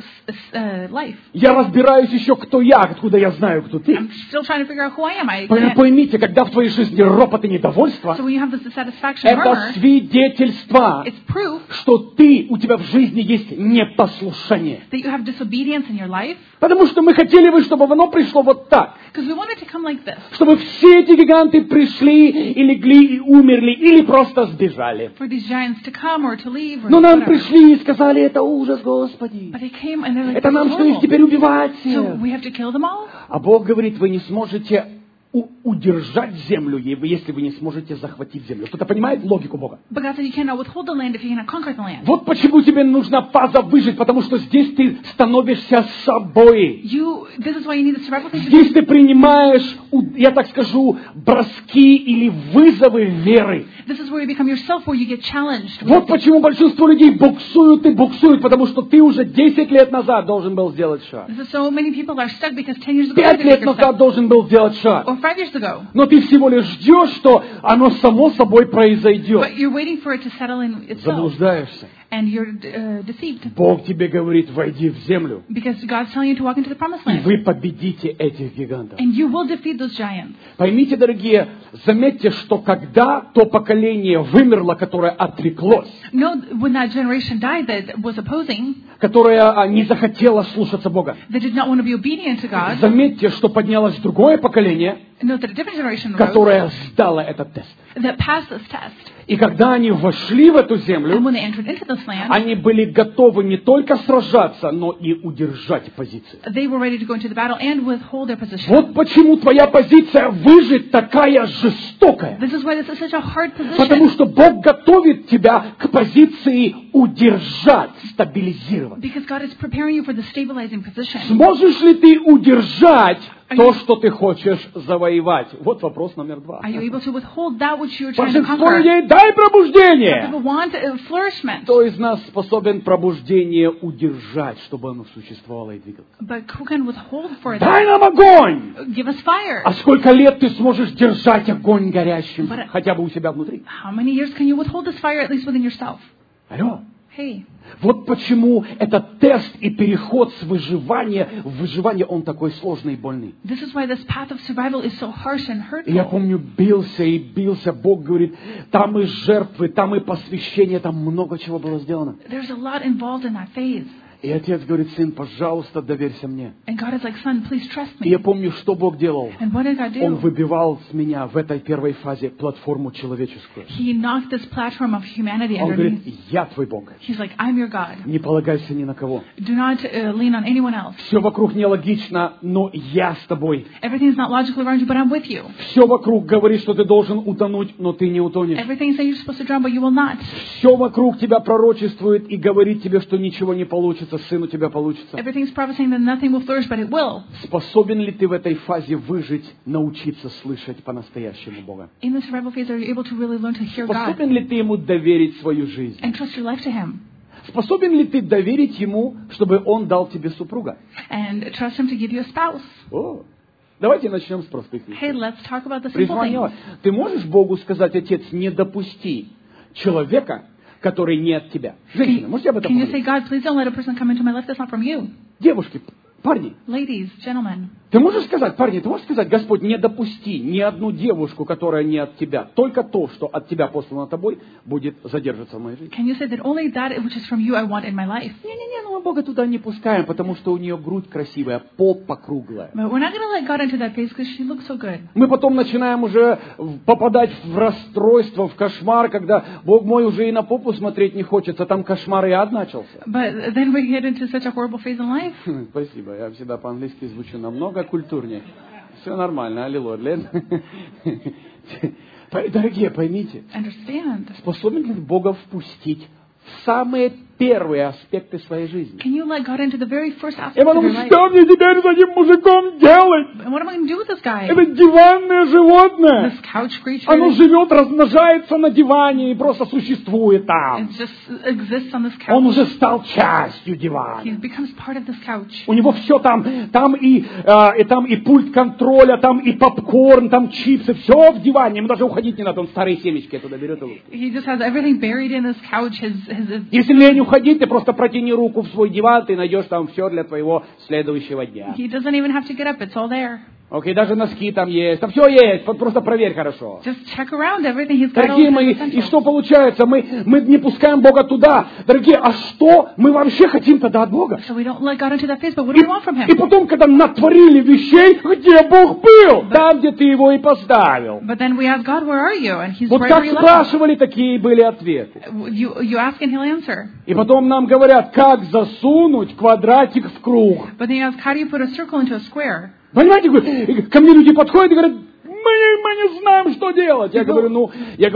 S2: life.
S1: Я разбираюсь еще, кто я, откуда я знаю, кто ты.
S2: I'm still trying to figure out who I am. I can't.
S1: Поймите, когда в твоей жизни ропот и недовольство,
S2: So when you have this dissatisfaction,
S1: это
S2: murmur,
S1: свидетельство,
S2: it's proof
S1: что у тебя в жизни есть непослушание.
S2: that you have disobedience in your life.
S1: Потому что мы хотели бы, чтобы оно пришло вот так.
S2: Because we want it to come like this.
S1: Чтобы все эти гиганты пришли и легли и умерли, или просто сбежали.
S2: For these giants to come or to leave or
S1: Но нам
S2: whatever.
S1: пришли и сказали, это ужас, Господи.
S2: But they came and they're like,
S1: Это нам,
S2: "It's
S1: что их
S2: horrible.
S1: теперь убивать
S2: So
S1: всех.
S2: we have to kill them all?
S1: А Бог говорит, вы не сможете удержать землю, если вы не сможете захватить землю. Кто-то понимает логику Бога?
S2: But God said you cannot withhold the land if you cannot conquer the land.
S1: Вот почему тебе нужна фаза выжить, потому что здесь ты становишься собой.
S2: This is why you need the survival phase.
S1: Здесь ты принимаешь, я так скажу, броски или вызовы веры.
S2: This is where you become yourself, where you get challenged.
S1: Вот почему большинство людей буксуют и буксуют, потому что ты уже 10 лет назад должен был сделать шаг.
S2: This is so many people are stuck because 10 years ago
S1: 5
S2: they
S1: лет
S2: took a
S1: назад
S2: step.
S1: должен был сделать шаг.
S2: Or 5 years ago.
S1: Но ты всего лишь ждешь, что оно само собой произойдет.
S2: But you're waiting for it to settle in itself.
S1: Заблуждаешься.
S2: And you're deceived.
S1: Бог тебе говорит, войди в землю,
S2: Because God's telling you to walk into the promised
S1: и
S2: land.
S1: вы победите этих гигантов.
S2: And you will defeat those giants.
S1: Поймите, дорогие, заметьте, что когда то поколение вымерло, которое отреклось,
S2: No, when that generation died that was opposing,
S1: которое не захотело слушаться Бога,
S2: that did not want to be obedient to God,
S1: заметьте, что поднялось другое поколение,
S2: note that a different generation arose
S1: которое сдало этот тест.
S2: that passed this test.
S1: И когда они вошли в эту землю,
S2: And when they entered into this land,
S1: они были готовы не только сражаться, но и удержать позиции.
S2: they were ready to go into the battle and withhold their position.
S1: Вот почему твоя позиция выжить такая жестокая.
S2: This is why this is such a hard
S1: Потому
S2: position.
S1: что Бог готовит тебя к позиции удержать, стабилизировать.
S2: Because God is preparing you for the stabilizing position.
S1: Сможешь ли ты удержать то, что ты хочешь завоевать? Вот вопрос номер 2.
S2: Are you able to withhold that which you're trying to
S1: Большинство
S2: conquer?
S1: людей, дай пробуждение!
S2: People want flourishment.
S1: Кто из нас способен пробуждение удержать, чтобы оно существовало и двигалось?
S2: But who can withhold for
S1: Дай
S2: that?
S1: нам огонь!
S2: Give us fire.
S1: А сколько лет ты сможешь держать огонь горящим,
S2: But-
S1: хотя бы у себя внутри?
S2: How many years can you withhold this fire at least within yourself?
S1: Алло.
S2: Hey,
S1: Вот почему этот тест и переход с выживания в выживание, он такой сложный и больный.
S2: this is why this path of survival is so harsh and
S1: И я
S2: hurtful.
S1: помню, бился, Бог говорит, там и жертвы, там и посвящение, там много чего было сделано.
S2: There's a lot involved in that phase.
S1: И отец говорит, сын, пожалуйста, доверься мне.
S2: And God is like, son, please trust
S1: И я
S2: me.
S1: помню, что Бог делал.
S2: And what did God
S1: Он
S2: do?
S1: выбивал с меня в этой первой фазе платформу человеческую.
S2: He knocked this platform of humanity
S1: Он говорит,
S2: underneath.
S1: я твой Бог.
S2: He's like, I'm your God.
S1: Не полагайся ни на кого.
S2: Do not lean on anyone else.
S1: Все вокруг нелогично, но я с тобой.
S2: Everything's not logical around you, but I'm with you.
S1: Все вокруг говорит, что ты должен утонуть, но ты не утонешь.
S2: Everything says you're supposed to drown, but you will not.
S1: Все вокруг тебя пророчествует и говорит тебе, что ничего не получится, сын у тебя получится.
S2: Everything's prophesying that nothing will flourish, but it will.
S1: Способен ли ты в этой фазе выжить, научиться слышать по-настоящему Бога?
S2: In the survival phase, are you able to really learn to hear God
S1: Способен ли ты Ему доверить свою жизнь?
S2: and trust your life to Him?
S1: Способен ли ты доверить Ему, чтобы Он дал тебе супруга?
S2: And trust Him to give you a spouse?
S1: О, давайте начнем с простых вещей.
S2: Hey, let's talk about the simple
S1: Призвание.
S2: things.
S1: Ты можешь Богу сказать, Отец, не допусти человека, который не от тебя? Женщина, можете об этом
S2: Can you say,
S1: помолиться?
S2: God, please don't let a person come into my life that's not from you?
S1: Девушки, парни,
S2: Ladies, gentlemen,
S1: ты можешь сказать, парни, ты можешь сказать, Господь, не допусти ни одну девушку, которая не от тебя. Только то, что от тебя послано тобой, будет задерживаться в моей жизни.
S2: can you say that only that which is from you I want in my life?
S1: Не-не-не, ну мы Бога туда не пускаем, потому что у нее грудь красивая, попа круглая.
S2: But we're not going to let God into that phase because she looks so good.
S1: Мы потом начинаем уже попадать в расстройство, в кошмар, когда, Бог мой, уже и на попу смотреть не хочется, там кошмар и ад начался.
S2: But then we get into such a horrible phase in life.
S1: Спасибо, я всегда по-английски звучу намного культурнее. Все нормально, аллилуйя. Дорогие, поймите,
S2: Understand.
S1: способен ли Бога впустить в самые первые аспекты своей жизни.
S2: Can you let God into the very first
S1: И
S2: aspect of
S1: потом,
S2: your life?
S1: что мне теперь с этим мужиком делать?
S2: And what am I going to do with this guy?
S1: Это диванное животное.
S2: This couch creature.
S1: Оно живет, размножается на диване и просто существует там.
S2: It just exists on this
S1: Он
S2: couch.
S1: уже стал частью
S2: He
S1: дивана.
S2: becomes part of this couch.
S1: У него все там и пульт контроля, там и попкорн, там чипсы, все в диване. Ему даже уходить не надо, он старые семечки оттуда берет и лупит.
S2: He just has everything buried in this couch. His
S1: Если лень уходить, ты просто протяни руку в свой диван, ты найдешь там все для твоего следующего дня.
S2: He doesn't even have to get up. It's all there.
S1: Окей, даже носки там есть, там все есть, вот просто проверь хорошо.
S2: Just check around everything. He's got all
S1: Дорогие
S2: the
S1: мои, и
S2: essentials.
S1: что получается? Мы не пускаем Бога туда. Дорогие, а что мы вообще хотим тогда от Бога?
S2: So we don't let God into that place, but what do we want from Him?
S1: И потом, когда натворили вещей, где Бог был? Там, где ты его и поставил.
S2: But then we ask God, where are you? And He's
S1: Вот
S2: right
S1: как
S2: where you left
S1: спрашивали, такие были ответы.
S2: him. You ask and He'll answer.
S1: И потом нам говорят, как засунуть квадратик в круг.
S2: But then you ask, how do you put a circle into a square?
S1: Понимаете, ко мне люди подходят и говорят, мы не знаем, что делать. Я говорю,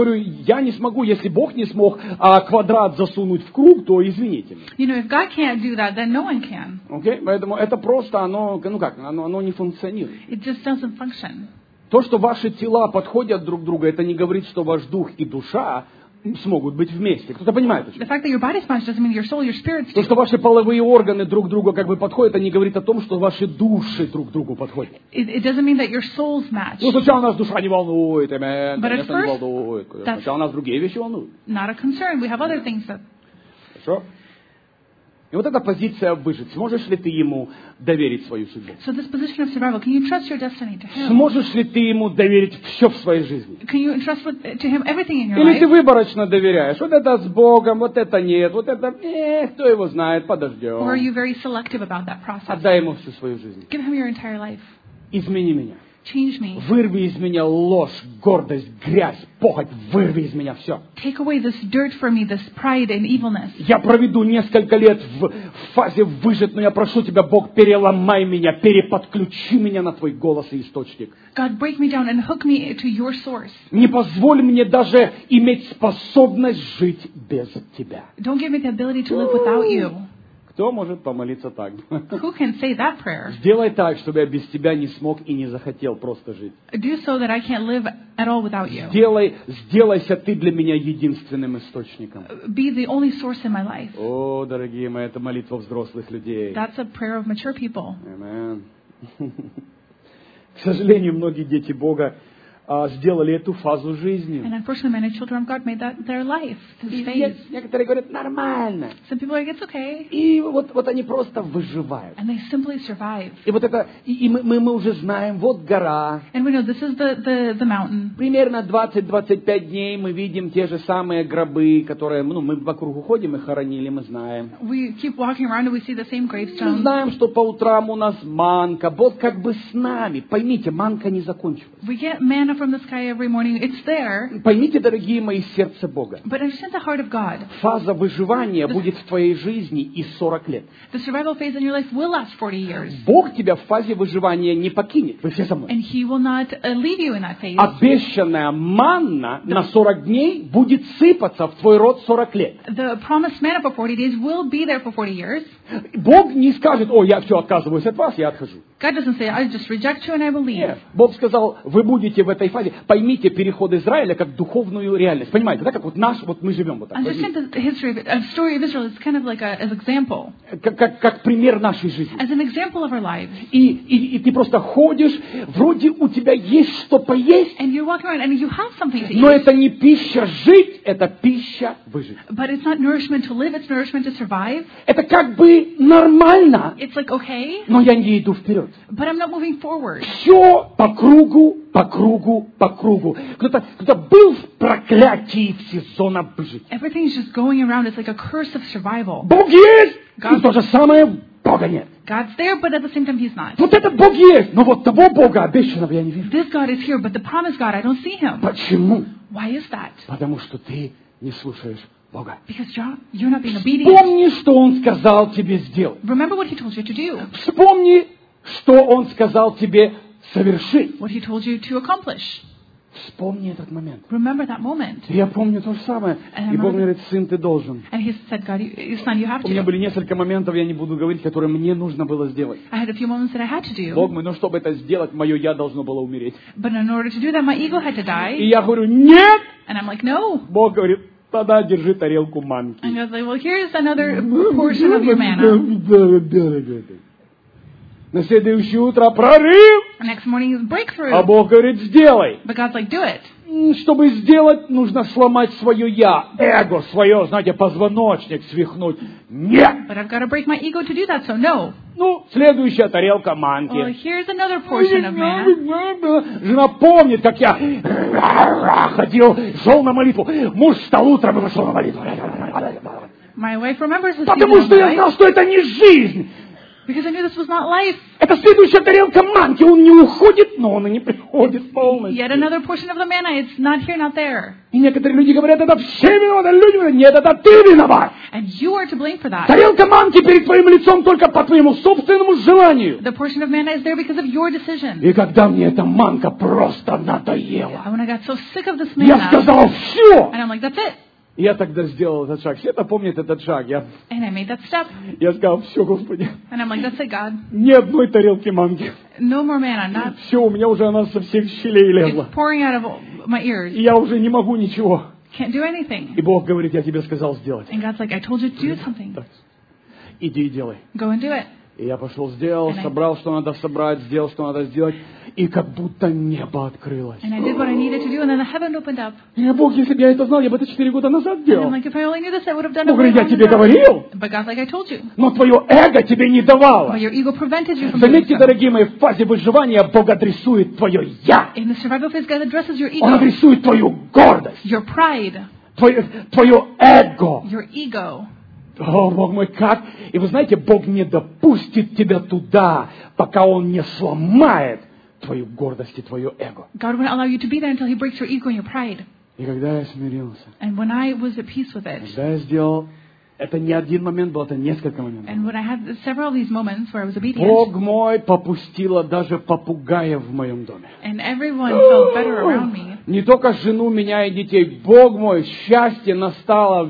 S1: я не смогу, если Бог не смог квадрат засунуть в круг, то извините меня.
S2: You know, if God can't do that, then no one can.
S1: Окей? Поэтому это просто, оно не функционирует.
S2: It just doesn't function.
S1: То, что ваши тела подходят друг к другу, это не говорит, что ваш дух и душа смогут быть вместе. Кто-то понимает,
S2: The
S1: почему?
S2: fact that your body match doesn't mean your soul, your spirits
S1: То,
S2: do.
S1: что ваши половые органы друг к другу как бы подходят, это не говорит о том, что ваши души друг к другу подходят.
S2: It doesn't mean that your souls match.
S1: Ну, сначала нас душа не волнует, конечно,
S2: But at
S1: не
S2: first,
S1: волнует.
S2: that's-
S1: Сначала нас другие вещи волнуют.
S2: Not a concern. We have other things that.
S1: Хорошо? И вот эта позиция выжить. Сможешь ли ты ему доверить свою судьбу?
S2: So this position of survival, can you trust your destiny to Him?
S1: Сможешь ли ты ему доверить все в своей жизни?
S2: Can you entrust to Him everything in your
S1: Или ты
S2: life?
S1: выборочно доверяешь? Вот это с Богом, вот это нет, вот это, кто его знает,
S2: Or are
S1: подождем.
S2: you very selective about that process?
S1: Отдай ему всю свою жизнь.
S2: Give Him your entire life.
S1: Измени меня.
S2: Change me.
S1: Вырви из меня ложь, гордость, грязь, похоть. Вырви из меня все.
S2: Take away this dirt from me, this pride and evilness.
S1: Я проведу несколько лет в фазе выжить, но я прошу Тебя, Бог, переломай меня, переподключи меня на Твой голос и источник.
S2: God, break me down and hook me to your source.
S1: Не позволь мне даже иметь способность жить без Тебя.
S2: Don't give me the ability to live without you.
S1: Кто может помолиться так?
S2: Who can say that prayer?
S1: Сделай так, чтобы я без Тебя не смог и не захотел просто жить.
S2: Do so that I can't live at all without you.
S1: Сделайся Ты для меня единственным источником.
S2: Be the only source in my life.
S1: О, дорогие мои, это молитва взрослых людей.
S2: That's a prayer of mature people.
S1: Аминь. К сожалению, многие дети Бога сделали эту фазу жизни.
S2: And unfortunately, many children of God made that their life, this
S1: И
S2: phase.
S1: некоторые говорят, нормально.
S2: Some people are like, it's okay.
S1: И вот они просто выживают.
S2: And they simply survive.
S1: И вот это, и мы уже знаем, вот гора.
S2: And we know this is the mountain.
S1: Примерно 20-25 дней мы видим те же самые гробы, которые, мы вокруг уходим и хоронили, мы знаем.
S2: We keep walking around and we see the same
S1: Мы
S2: gravestones.
S1: знаем, что по утрам у нас манка. Бог как бы с нами. Поймите, манка не закончилась.
S2: We get manna from the sky every morning. It's there.
S1: Поймите, дорогие мои, сердце Бога.
S2: But understand the heart of God.
S1: Фаза выживания будет в твоей жизни и 40 лет.
S2: The survival phase in your life will last 40 years.
S1: Бог тебя в фазе выживания не покинет. Вы все со мной.
S2: And He will not leave you in that phase.
S1: Обещанная манна на 40 дней будет сыпаться в твой род 40 лет.
S2: The promised manna for 40 days will be there for 40 years.
S1: Бог не скажет, я все отказываюсь от вас, я отхожу.
S2: God doesn't say, I just reject you and I will leave.
S1: Нет. Бог сказал, вы будете в этой фазе. Поймите переход Израиля как духовную реальность. Понимаете, да, как вот мы живем вот так.
S2: Understand the history of story of Israel is kind of like as example.
S1: Как пример нашей жизни.
S2: As an example of our lives.
S1: И ты просто ходишь, вроде у тебя есть что поесть,
S2: And you're walking around and you have something to
S1: но
S2: eat.
S1: это не пища жить, это пища выжить.
S2: But it's not nourishment to live, it's nourishment to survive.
S1: Это как бы нормально,
S2: It's like, okay,
S1: но я не иду вперед.
S2: but I'm not moving forward.
S1: Все по кругу, по кругу, по кругу. Кто-то был в проклятии в сезон выжить.
S2: Everything's just going around. It's like a curse of survival.
S1: Бог есть,
S2: God-
S1: и то же самое Бога нет.
S2: God's there, but at the same time He's not.
S1: Вот это Бог есть, но вот того Бога обещанного я не вижу.
S2: This God is here, but the promised God, I don't see Him.
S1: Почему?
S2: Why is that?
S1: Потому что ты не слушаешь Бога.
S2: Because you're not being obedient.
S1: Вспомни, что Он сказал тебе сделать.
S2: Remember what He told you to do,
S1: Вспомни, что Он сказал тебе совершить.
S2: what He told you to accomplish.
S1: Вспомни этот момент.
S2: Remember that moment.
S1: Я помню то же самое. И Бог мне говорит, сын, ты должен.
S2: And he said, God, son, you have
S1: У меня
S2: to.
S1: были несколько моментов, я не буду говорить, которые мне нужно было сделать.
S2: I had a few moments that I had to do.
S1: Бог мой, ну чтобы это сделать, мое я должно было умереть.
S2: But in order to do that, my ego had to
S1: И
S2: die.
S1: я говорю, нет!
S2: And I'm like, no.
S1: Бог говорит, тогда держи тарелку манки.
S2: And God's like, well, here's another portion of your manna.
S1: На следующее утро прорыв.
S2: Next morning is breakthrough.
S1: А Бог говорит, сделай.
S2: But God's like, do it.
S1: Чтобы сделать, нужно сломать свое я, эго, свое, знаете, позвоночник свихнуть. Нет!
S2: But I've got to break my ego to do that, so no.
S1: Ну, следующая тарелка манки.
S2: Well, here's another portion of manna.
S1: Жена помнит, как я ходил, шел на молитву. Муж встал утром и вышел на молитву.
S2: My wife remembers this
S1: Потому
S2: season
S1: что
S2: of
S1: я
S2: my
S1: знал,
S2: life
S1: что это не жизнь.
S2: because I knew this was not life.
S1: Это следующая тарелка манки. Он не уходит, но он и не приходит полностью.
S2: Yet another portion of the manna. It's not here, not there.
S1: И некоторые люди говорят, это все виноваты. Люди говорят, нет, это ты виноват.
S2: And you are to blame for that.
S1: Тарелка манки перед твоим лицом только по твоему собственному желанию.
S2: The portion of manna is there because of your decision.
S1: И когда мне эта манка просто надоела,
S2: And when I got so sick of this
S1: я
S2: manna,
S1: сказал, все.
S2: and I'm like, that's it.
S1: Я тогда сделал этот шаг. Все это помнят этот шаг.
S2: And I made that step.
S1: Я сказал, все, Господи,
S2: And I'm like, that's it, God.
S1: ни одной тарелки манки.
S2: No more manna. Not.
S1: Все, у меня уже она со всех щелей лезла.
S2: It's pouring out of my ears.
S1: И я уже не могу ничего.
S2: Can't do anything.
S1: И Бог говорит, я тебе сказал сделать.
S2: And God's like, I told you to do something.
S1: Так. Иди и делай.
S2: Go and do it.
S1: И я пошел, сделал, собрал, что надо собрать, сделал, что надо сделать. И как будто небо открылось.
S2: And I did what I needed to do, and then the heaven opened up.
S1: И Бог, если бы я это знал, я бы это 4 года назад
S2: And I'm
S1: делал.
S2: like, if I only knew this, I would have done it.
S1: Бог говорит, я
S2: way
S1: тебе
S2: longer.
S1: говорил,
S2: But God's like, I told you.
S1: но твое эго тебе не давало.
S2: But your ego prevented you from doing
S1: Заметьте,
S2: so.
S1: дорогие мои, в фазе выживания Бог адресует твое «я».
S2: In the survival phase, God addresses your
S1: Он
S2: ego,
S1: адресует твою гордость,
S2: your pride,
S1: твое эго.
S2: your ego.
S1: О, Бог мой, как? И вы знаете, Бог не допустит тебя туда, пока Он не сломает твою гордость и твое эго.
S2: God wouldn't allow you to be there until He breaks your ego and your pride.
S1: И когда я смирился,
S2: And when I was at peace with it,
S1: когда я сделал, это не один момент был, это несколько моментов.
S2: and when I had several of these moments where I was obedient,
S1: Бог мой попустила даже попугая в моем доме.
S2: and everyone felt better around me.
S1: Не только жену, меня и детей. Бог мой, счастье настало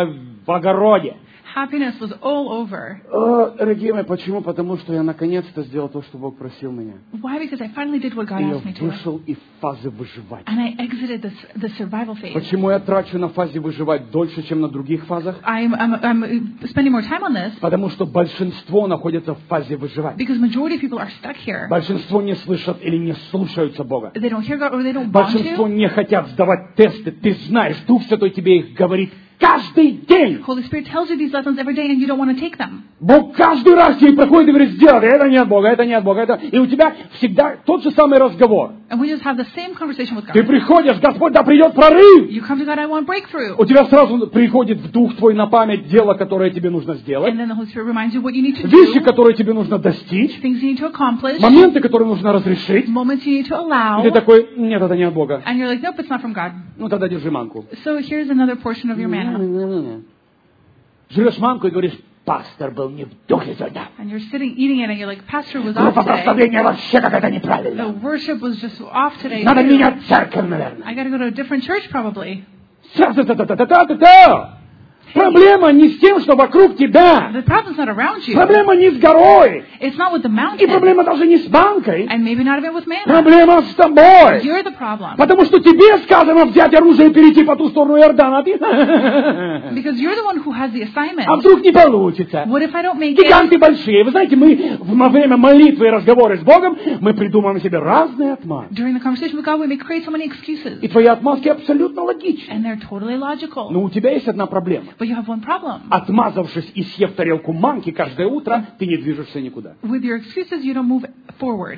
S1: в огороде.
S2: Happiness was all over.
S1: Дорогие мои, почему? Потому что я наконец-то сделал то, что Бог просил меня.
S2: Why? Because I finally did what God
S1: И я
S2: asked me to.
S1: вышел из фазы выживать.
S2: And I exited the survival phase.
S1: Почему я трачу на фазе выживать дольше, чем на других фазах?
S2: I'm spending more time on this
S1: Потому что большинство находится в фазе выживать.
S2: because majority of people are stuck here.
S1: Большинство не слышат или не слушаются Бога.
S2: They don't hear God or they don't want
S1: Большинство
S2: to.
S1: не хотят сдавать тесты. Ты знаешь, Дух Святой тебе их говорит каждый день.
S2: Holy Spirit tells you these lessons every day and you don't want to take them.
S1: Бог каждый раз тебе проходит и говорит, сделай, это не от Бога, это не от Бога. Это... И у тебя всегда тот же самый разговор.
S2: And we just have the same conversation with
S1: Ты
S2: God.
S1: приходишь, Господь, да придет прорыв.
S2: You come to God, I want breakthrough.
S1: У тебя сразу приходит в дух твой на память дело, которое тебе нужно сделать.
S2: And then the Holy Spirit reminds you what you need to
S1: Вещи,
S2: do,
S1: которые тебе нужно достичь.
S2: things you need to accomplish,
S1: Моменты, которые нужно разрешить.
S2: moments you need to allow.
S1: И ты такой, нет, это не от Бога.
S2: And you're like, nope, it's not from God.
S1: Ну тогда держи манку.
S2: So here's another portion of your manna.
S1: Жрешь манку и говоришь, пастор был не в духе сегодня.
S2: And you're sitting eating it and you're like, Pastor was off
S1: Группа
S2: today.
S1: прославления вообще какая-то
S2: The
S1: неправильная.
S2: worship was just off today.
S1: Надо
S2: too.
S1: менять церковь, наверное.
S2: I got to go to a different church probably.
S1: Та-та-та-та-та-та-та-та. Проблема не с тем, что вокруг тебя.
S2: The problem's not around you.
S1: Проблема не с горой.
S2: It's not with the
S1: И
S2: mountain.
S1: проблема даже не с банкой.
S2: And maybe not even with manna.
S1: Проблема с тобой.
S2: You're the problem.
S1: Потому что тебе сказано взять оружие и перейти по ту сторону Иордана. А ты...
S2: Because you're the one who has the assignment.
S1: А вдруг не получится?
S2: What if I don't make it?
S1: Гиганты большие. Вы знаете, мы во время молитвы и разговора с Богом, мы придумываем себе разные отмазки.
S2: During the conversation with God, we may create so many excuses.
S1: И твои отмазки абсолютно логичны.
S2: And they're totally logical.
S1: Но у тебя есть одна проблема.
S2: But you have one problem.
S1: Отмазавшись и съев тарелку манки каждое утро, ты не движешься никуда.
S2: With your excuses, you don't move forward.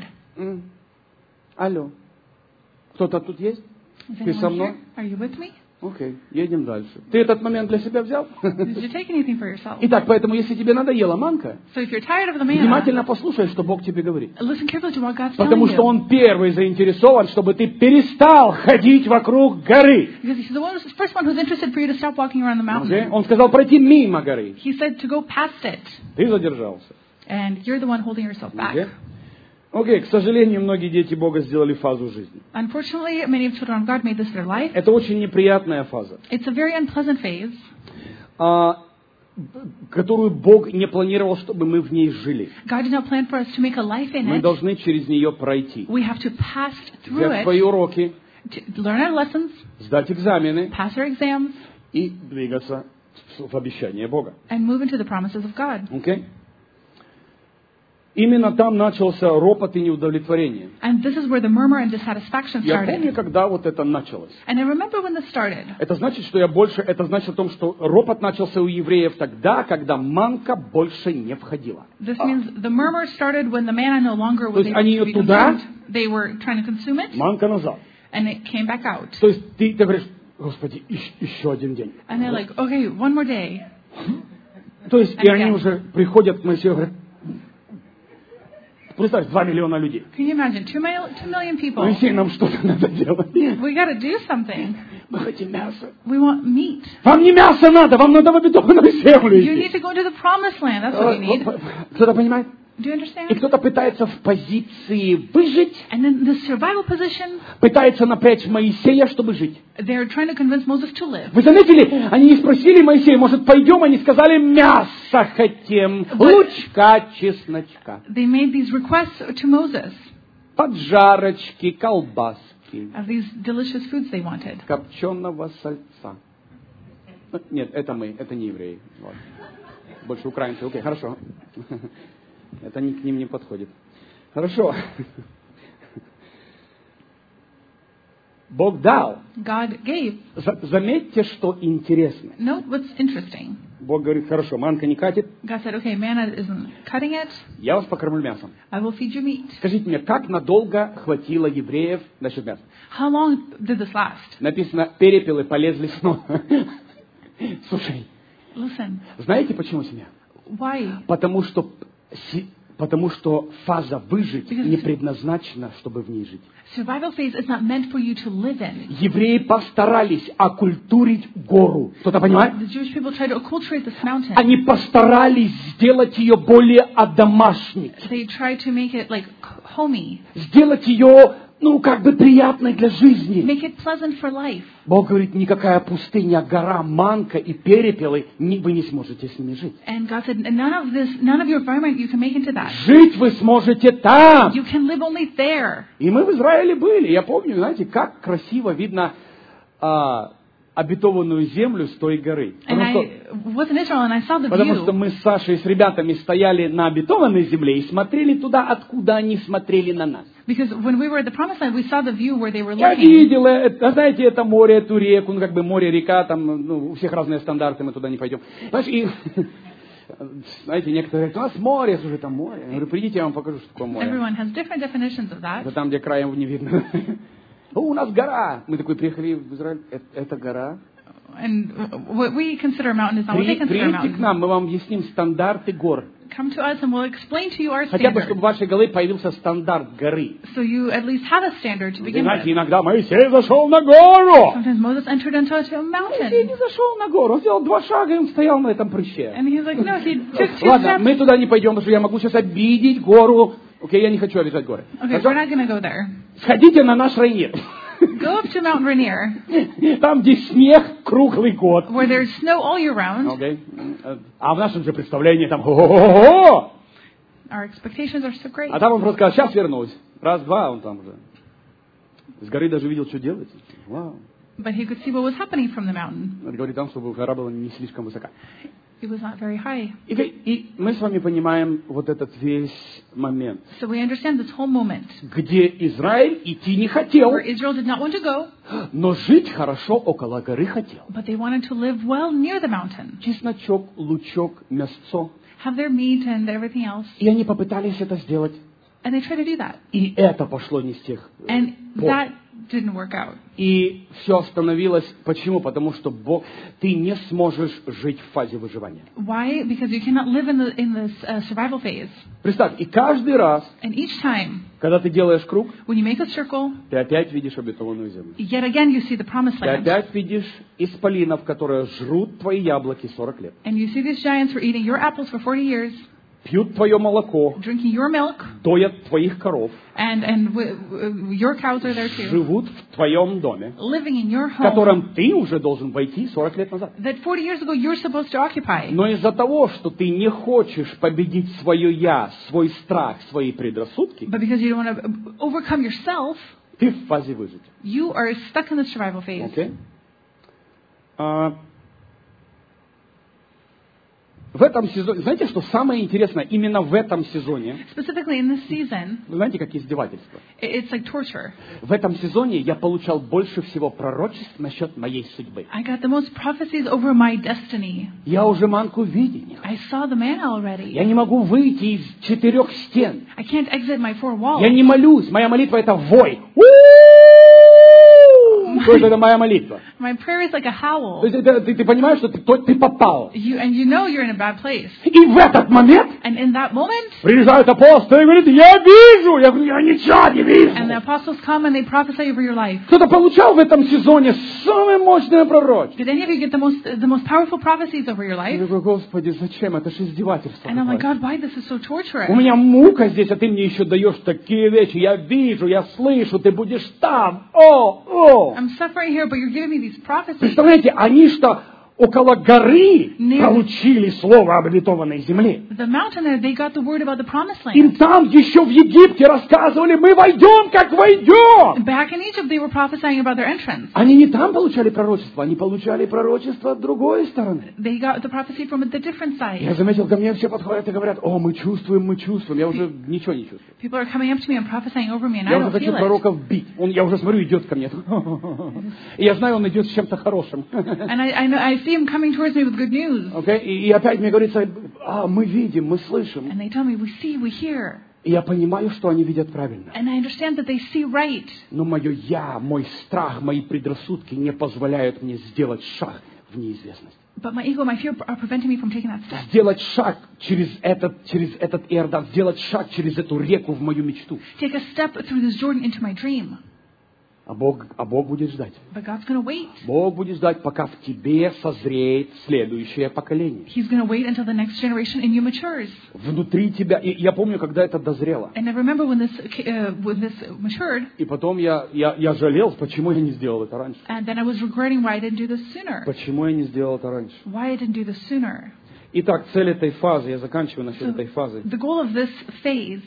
S1: Алло. Кто-то тут есть?
S2: Is
S1: Ты со
S2: anyone
S1: мной?
S2: here? Are you with me?
S1: Окей, едем дальше. Ты этот момент для себя взял?
S2: Did you take anything for yourself?
S1: Итак, поэтому, если тебе надоела манка,
S2: So if you're tired of the manna,
S1: внимательно послушай, что Бог тебе говорит.
S2: listen carefully to what God's telling
S1: Потому что
S2: you.
S1: Он первый заинтересован, чтобы ты перестал ходить вокруг горы.
S2: Because he's the first one who's interested for you to stop walking around the mountain.
S1: Окей? Он сказал пройти мимо горы.
S2: He said to go past it.
S1: Ты задержался.
S2: And you're the one holding yourself back.
S1: Окей? Окей, к сожалению, многие дети Бога сделали фазу жизни.
S2: Unfortunately, many of children of God made this their life.
S1: Это очень неприятная фаза,
S2: It's a very unpleasant phase,
S1: которую Бог не планировал, чтобы мы в ней жили.
S2: God did not plan for us to make a life in
S1: Мы
S2: it.
S1: должны через нее пройти.
S2: We have to pass through
S1: Взять
S2: it,
S1: свои уроки,
S2: to learn our lessons,
S1: сдать экзамены
S2: pass our exams,
S1: и двигаться в обещание Бога.
S2: and move into the promises of God.
S1: Окей? Именно там начался ропот и неудовлетворение.
S2: And this is where the murmur and dissatisfaction
S1: Я помню,
S2: started.
S1: когда вот это началось.
S2: And I remember when this started.
S1: Это значит, что это значит о том, что ропот начался у евреев тогда, когда манка больше не входила.
S2: This means the murmur started when the manna no longer was
S1: есть
S2: able
S1: они
S2: to be
S1: туда,
S2: consumed. They were trying to consume it,
S1: Манка назад.
S2: and it came back out.
S1: То есть ты говоришь, Господи, еще один день.
S2: And they're like, okay, one more day.
S1: То есть и они уже приходят к Моисею и говорят, представь, 2 миллиона людей.
S2: Can you imagine? 2 million people.
S1: Моисей, нам что-то надо делать.
S2: We got to do something.
S1: Мы хотим мясо.
S2: We want meat.
S1: Вам не мясо надо, вам надо в обетованную землю
S2: You need
S1: идти.
S2: to go into the promised land. That's what you need.
S1: Кто-то понимает?
S2: Do you
S1: И
S2: understand?
S1: кто-то пытается в позиции выжить,
S2: And then the survival position,
S1: пытается напрячь Моисея, чтобы жить.
S2: they're trying to convince Moses to live.
S1: Вы заметили, они не спросили Моисея, может, пойдем, они сказали, мясо хотим, лучка, чесночка,
S2: They made these requests to Moses
S1: поджарочки, колбаски,
S2: of these delicious foods they wanted.
S1: копченого сальца. Нет, это не евреи. Ладно. Больше украинцы. Окей, хорошо. Это к ним не подходит. Хорошо. Бог дал.
S2: God gave.
S1: Заметьте, что интересно.
S2: Note what's interesting.
S1: Бог говорит, хорошо, манка не катит,
S2: God said, okay, manna isn't cutting it.
S1: я вас покормлю мясом.
S2: I will feed you meat.
S1: Скажите мне, как надолго хватило евреев насчет мяса?
S2: How long did this last?
S1: Написано, перепелы полезли снова. Слушай,
S2: Listen,
S1: знаете почему, семья?
S2: why?
S1: Потому что фаза выжить не предназначена, чтобы в ней жить.
S2: Survival phase is not meant for you to live in.
S1: Евреи постарались окультурить гору. Кто-то понимает?
S2: The Jewish people tried to acculturate this mountain.
S1: Они постарались сделать ее более одомашнить.
S2: They tried to make it like homey,
S1: Сделать ее, как бы приятной для жизни.
S2: make it pleasant for life.
S1: Бог говорит, никакая пустыня, гора, манка и перепелы, вы не сможете с ними жить.
S2: And God said, none of your environment you can make into that.
S1: Жить вы сможете там.
S2: You can live only there.
S1: И мы в Израиле были. Я помню, знаете, как красиво видно обетованную землю с той горы.
S2: And I was in Israel and I saw the
S1: Потому что
S2: view.
S1: мы с Сашей, с ребятами стояли на обетованной земле и смотрели туда, откуда они смотрели на нас.
S2: Because when we were at the promised land, we saw the view where they were
S1: Я
S2: looking.
S1: видел, знаете, это море, эту реку, как бы море-река, там, у всех разные стандарты, мы туда не пойдем. Знаешь, и, знаете, некоторые говорят, у нас море, слушай, там море. Я говорю, придите, я вам покажу, что такое море.
S2: Everyone has different definitions of that.
S1: Это там, где краем не видно. У нас гора. Мы такой приехали в Израиль, это гора.
S2: And what we consider a mountain is not what they consider a
S1: Приедьте к
S2: mountain.
S1: нам, мы вам объясним стандарты гор.
S2: Come to us and we'll explain to you our
S1: Хотя бы,
S2: standards.
S1: чтобы в вашей голове появился стандарт горы.
S2: So you at least have a standard to begin
S1: Знаете,
S2: with.
S1: иногда Моисей зашел на гору.
S2: Sometimes Moses entered into a
S1: Моисей
S2: mountain.
S1: не зашел на гору, он сделал 2 шага, и он стоял на этом прыще.
S2: And he's like, no, he took 2
S1: Ладно,
S2: steps.
S1: мы туда не пойдем, потому что я могу сейчас обидеть гору. Окей, я не хочу обижать горы.
S2: Okay, we're not going to go there.
S1: Сходите на наш Райнир.
S2: Go up to Mount Rainier,
S1: Там, где снег круглый год.
S2: where there's snow all year round.
S1: Окей. А в нашем же представлении там хо-хо-хо-хо.
S2: Our expectations are so great.
S1: А там он просто сказал, сейчас вернусь. Раз-два, он там уже. С горы даже видел, что делать. Вау.
S2: But he could see what was happening from the mountain.
S1: Он говорит там, чтобы гора была не слишком высока.
S2: It was not very high.
S1: И мы с вами понимаем вот этот весь момент,
S2: So we understand this whole moment
S1: где Израиль идти не хотел,
S2: where Israel did not want to go,
S1: но жить хорошо около горы хотел.
S2: but they wanted to live well near the mountain,
S1: Чесночок, лучок, мясцо.
S2: have their meat and everything else.
S1: И они попытались это сделать.
S2: And they tried to do that.
S1: И это пошло не с тех
S2: And
S1: пор.
S2: that didn't work out.
S1: И все остановилось. Почему? Потому что Бог, ты не сможешь жить в фазе выживания.
S2: Why? Because you cannot live in this survival phase.
S1: Представь, и каждый раз,
S2: And each time,
S1: когда ты делаешь круг,
S2: when you make a circle,
S1: ты опять видишь обетованную землю.
S2: yet again you see the promised
S1: Ты
S2: land.
S1: опять видишь исполинов, которые жрут твои яблоки 40 лет.
S2: And you see these giants were eating your apples for 40 years.
S1: пьют твое молоко,
S2: drinking your milk,
S1: доят твоих коров,
S2: and your cows are there too,
S1: живут в твоем доме,
S2: living in your
S1: в
S2: home,
S1: котором ты уже должен войти 40 лет назад.
S2: that 40 years ago you're supposed to occupy.
S1: Но из-за того, что ты не хочешь победить свое «я», свой страх, свои предрассудки,
S2: But because you don't want to overcome yourself,
S1: ты в фазе выжить.
S2: you are stuck in the survival phase.
S1: Okay? В этом сезоне, знаете, что самое интересное, именно в этом сезоне,
S2: Specifically in this season,
S1: вы знаете, как издевательство?
S2: it's like torture.
S1: В этом сезоне я получал больше всего пророчеств насчет моей судьбы.
S2: I got the most prophecies over my destiny.
S1: Я уже манку видения.
S2: I saw the man already.
S1: Я не могу выйти из 4 стен.
S2: I can't exit my 4 walls.
S1: Я не молюсь. Моя молитва это вой. Это моя молитва.
S2: My prayer is like a howl.
S1: То есть ты понимаешь, что ты попал.
S2: And you know you're in a bad place.
S1: И в этот момент
S2: And in that moment,
S1: приезжают апостолы и говорят, я вижу. Я говорю, я ничего не вижу.
S2: and the apostles come and they prophesy over your life.
S1: Кто-то получал в этом сезоне самое мощное пророчество.
S2: Did any of you get the most powerful prophecies over your
S1: Я
S2: life?
S1: говорю, Господи, зачем? Это же издевательство.
S2: And I'm like,
S1: какое-то.
S2: God, why this is so torturous?
S1: У меня мука здесь, а ты мне еще даешь такие вещи. Я вижу, я слышу, ты будешь там. О!
S2: I'm suffering here, but you're giving me these prophecies.
S1: Представляете, они что около горы получили слово об обетованной земле.
S2: The mountain there, they got the word about the promised land.
S1: Им там еще в Египте рассказывали, мы войдем, как войдем.
S2: Back in Egypt, they were prophesying about their entrance.
S1: Они не там получали пророчество, они получали пророчество от другой стороны.
S2: They got the prophecy from the different
S1: Я
S2: side.
S1: заметил, ко мне все подходят и говорят, о, мы чувствуем. Я уже ничего не чувствую.
S2: People are coming up to me and prophesying over me, and
S1: Я
S2: I
S1: уже
S2: don't
S1: хочу
S2: feel it.
S1: пророков бить. Я уже смотрю, идет ко мне. И я знаю, он идет с чем-то хорошим.
S2: And I see him coming towards me with good news.
S1: Okay? И опять мне говорится, мы видим, мы слышим.
S2: And they tell me, we see, we hear.
S1: И я понимаю, что они видят правильно.
S2: And I understand that they see right.
S1: Но мое «я», мой страх, мои предрассудки не позволяют мне сделать шаг в неизвестность.
S2: But my ego, my fear are preventing me from taking that step.
S1: Сделать шаг через этот Иордан, сделать шаг через эту реку в мою мечту.
S2: Take a step through this Jordan into my dream.
S1: А Бог будет ждать.
S2: But God's going to wait.
S1: Бог будет ждать, пока в тебе созреет следующее поколение.
S2: He's going to wait until the next generation in you matures.
S1: Внутри тебя. И я помню, когда это дозрело.
S2: And I remember when this matured.
S1: И потом я жалел, почему я не сделал это раньше.
S2: And then I was regretting why I didn't do this sooner.
S1: Почему я не сделал это раньше?
S2: Why I didn't do this sooner.
S1: Итак, цель этой фазы, я заканчиваю насчет этой фазы.
S2: The goal of this phase,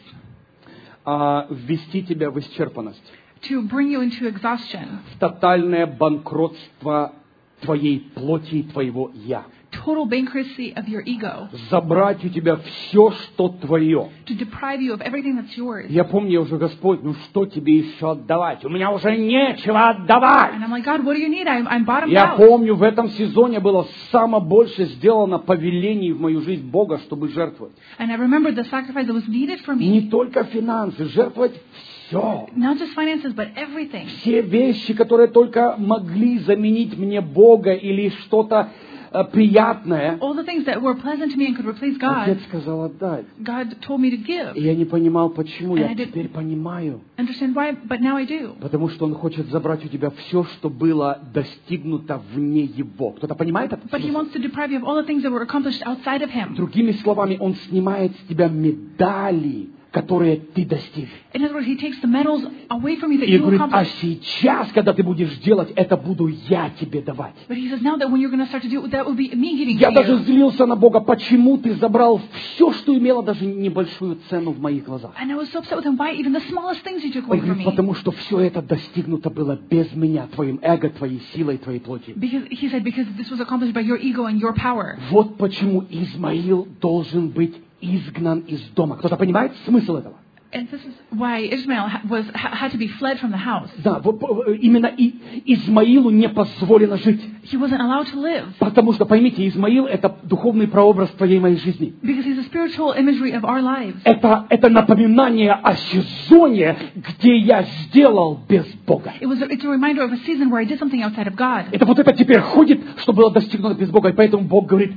S1: ввести тебя в исчерпанность.
S2: to bring you into exhaustion,
S1: В тотальное банкротство твоей плоти и твоего «я».
S2: total bankruptcy of your ego,
S1: Забрать у тебя все, что твое.
S2: to deprive you of everything that's yours.
S1: Я помню уже, Господь, что тебе еще отдавать? У меня уже нечего отдавать.
S2: And I'm like, God, what do you need? I'm bottomed
S1: Я
S2: out.
S1: помню, в этом сезоне было самое больше сделано повелений в мою жизнь Бога, чтобы жертвовать.
S2: And I remember the sacrifice that was needed for me.
S1: Не только финансы, жертвовать все.
S2: Not just finances, but everything.
S1: Все вещи, которые только могли заменить мне Бога или что-то приятное.
S2: All the things that were pleasant to me and could replace
S1: Отец
S2: God,
S1: сказал отдать.
S2: God told me to give.
S1: И я не понимал, почему. Я
S2: And I didn't
S1: теперь понимаю.
S2: understand why, but now I do.
S1: Потому что Он хочет забрать у тебя все, что было достигнуто вне Его. Кто-то понимает это?
S2: But He wants to deprive you of all the things that were accomplished outside of Him.
S1: Другими словами, Он снимает с тебя медали, которые ты достиг.
S2: In other words, He takes the medals away from you that
S1: И
S2: you
S1: говорит, а
S2: accomplished.
S1: сейчас, когда ты будешь делать, это буду я тебе давать.
S2: But He says now that when you're going to start to do it, that will be me giving
S1: Я
S2: to
S1: даже
S2: you.
S1: злился на Бога, почему ты забрал все, что имело даже небольшую цену в моих глазах.
S2: And I was so upset with Him. Why even the smallest things He took
S1: Он
S2: away from
S1: говорит,
S2: me?
S1: потому что все это достигнуто было без меня, твоим эго, твоей силой, твоей плоти.
S2: Because He said, because this was accomplished by your ego and your power.
S1: Вот почему Измаил должен быть изгнан из дома. Кто-то понимает смысл этого?
S2: And this is why Ishmael had to be fled from the house.
S1: Да, именно Измаилу не позволено жить.
S2: He wasn't allowed to live.
S1: Потому что, поймите, Измаил – это духовный прообраз твоей и моей жизни.
S2: Because he's a spiritual imagery of our lives.
S1: Это напоминание о сезоне, где я сделал без Бога.
S2: It's a reminder of a season where I did something outside of God.
S1: Это теперь ходит, что было достигнуто без Бога. И поэтому Бог говорит,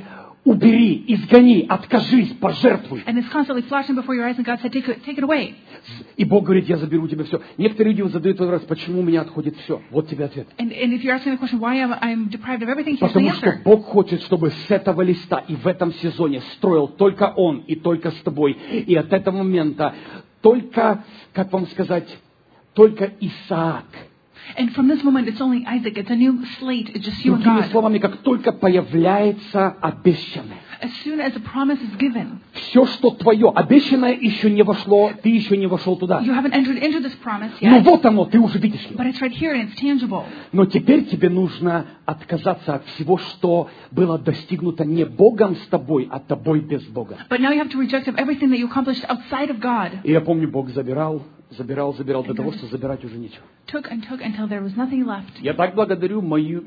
S1: убери, изгони, откажись, пожертвуй.
S2: And it's constantly flashing before your eyes, and God said, take it away.
S1: И Бог говорит, я заберу у тебя все. Некоторые люди задают вопрос, почему у меня отходит все. Вот тебе ответ.
S2: And if you're asking the question, why I'm deprived of everything, here's the
S1: Потому что
S2: answer.
S1: Бог хочет, чтобы с этого листа и в этом сезоне строил только Он и только с тобой. И от этого момента только, как вам сказать, только Исаак.
S2: And from this moment, it's only Isaac. It's a new slate. It's just you and
S1: Другими
S2: God.
S1: словами, как только появляется обещанное.
S2: As soon as a promise is given,
S1: Все, что твое, обещанное еще не вошло, ты еще не вошел туда.
S2: you haven't entered into this promise
S1: Но
S2: yet,
S1: вот оно, ты уже видишь его.
S2: but it's right here and it's tangible.
S1: Но теперь тебе нужно отказаться от всего, что было достигнуто не Богом с тобой, а тобой без Бога.
S2: But now you have to reject of everything that you accomplished outside of God.
S1: И я помню, Бог забирал до того, что забирать уже нечего.
S2: Took until there was nothing left.
S1: Я так благодарю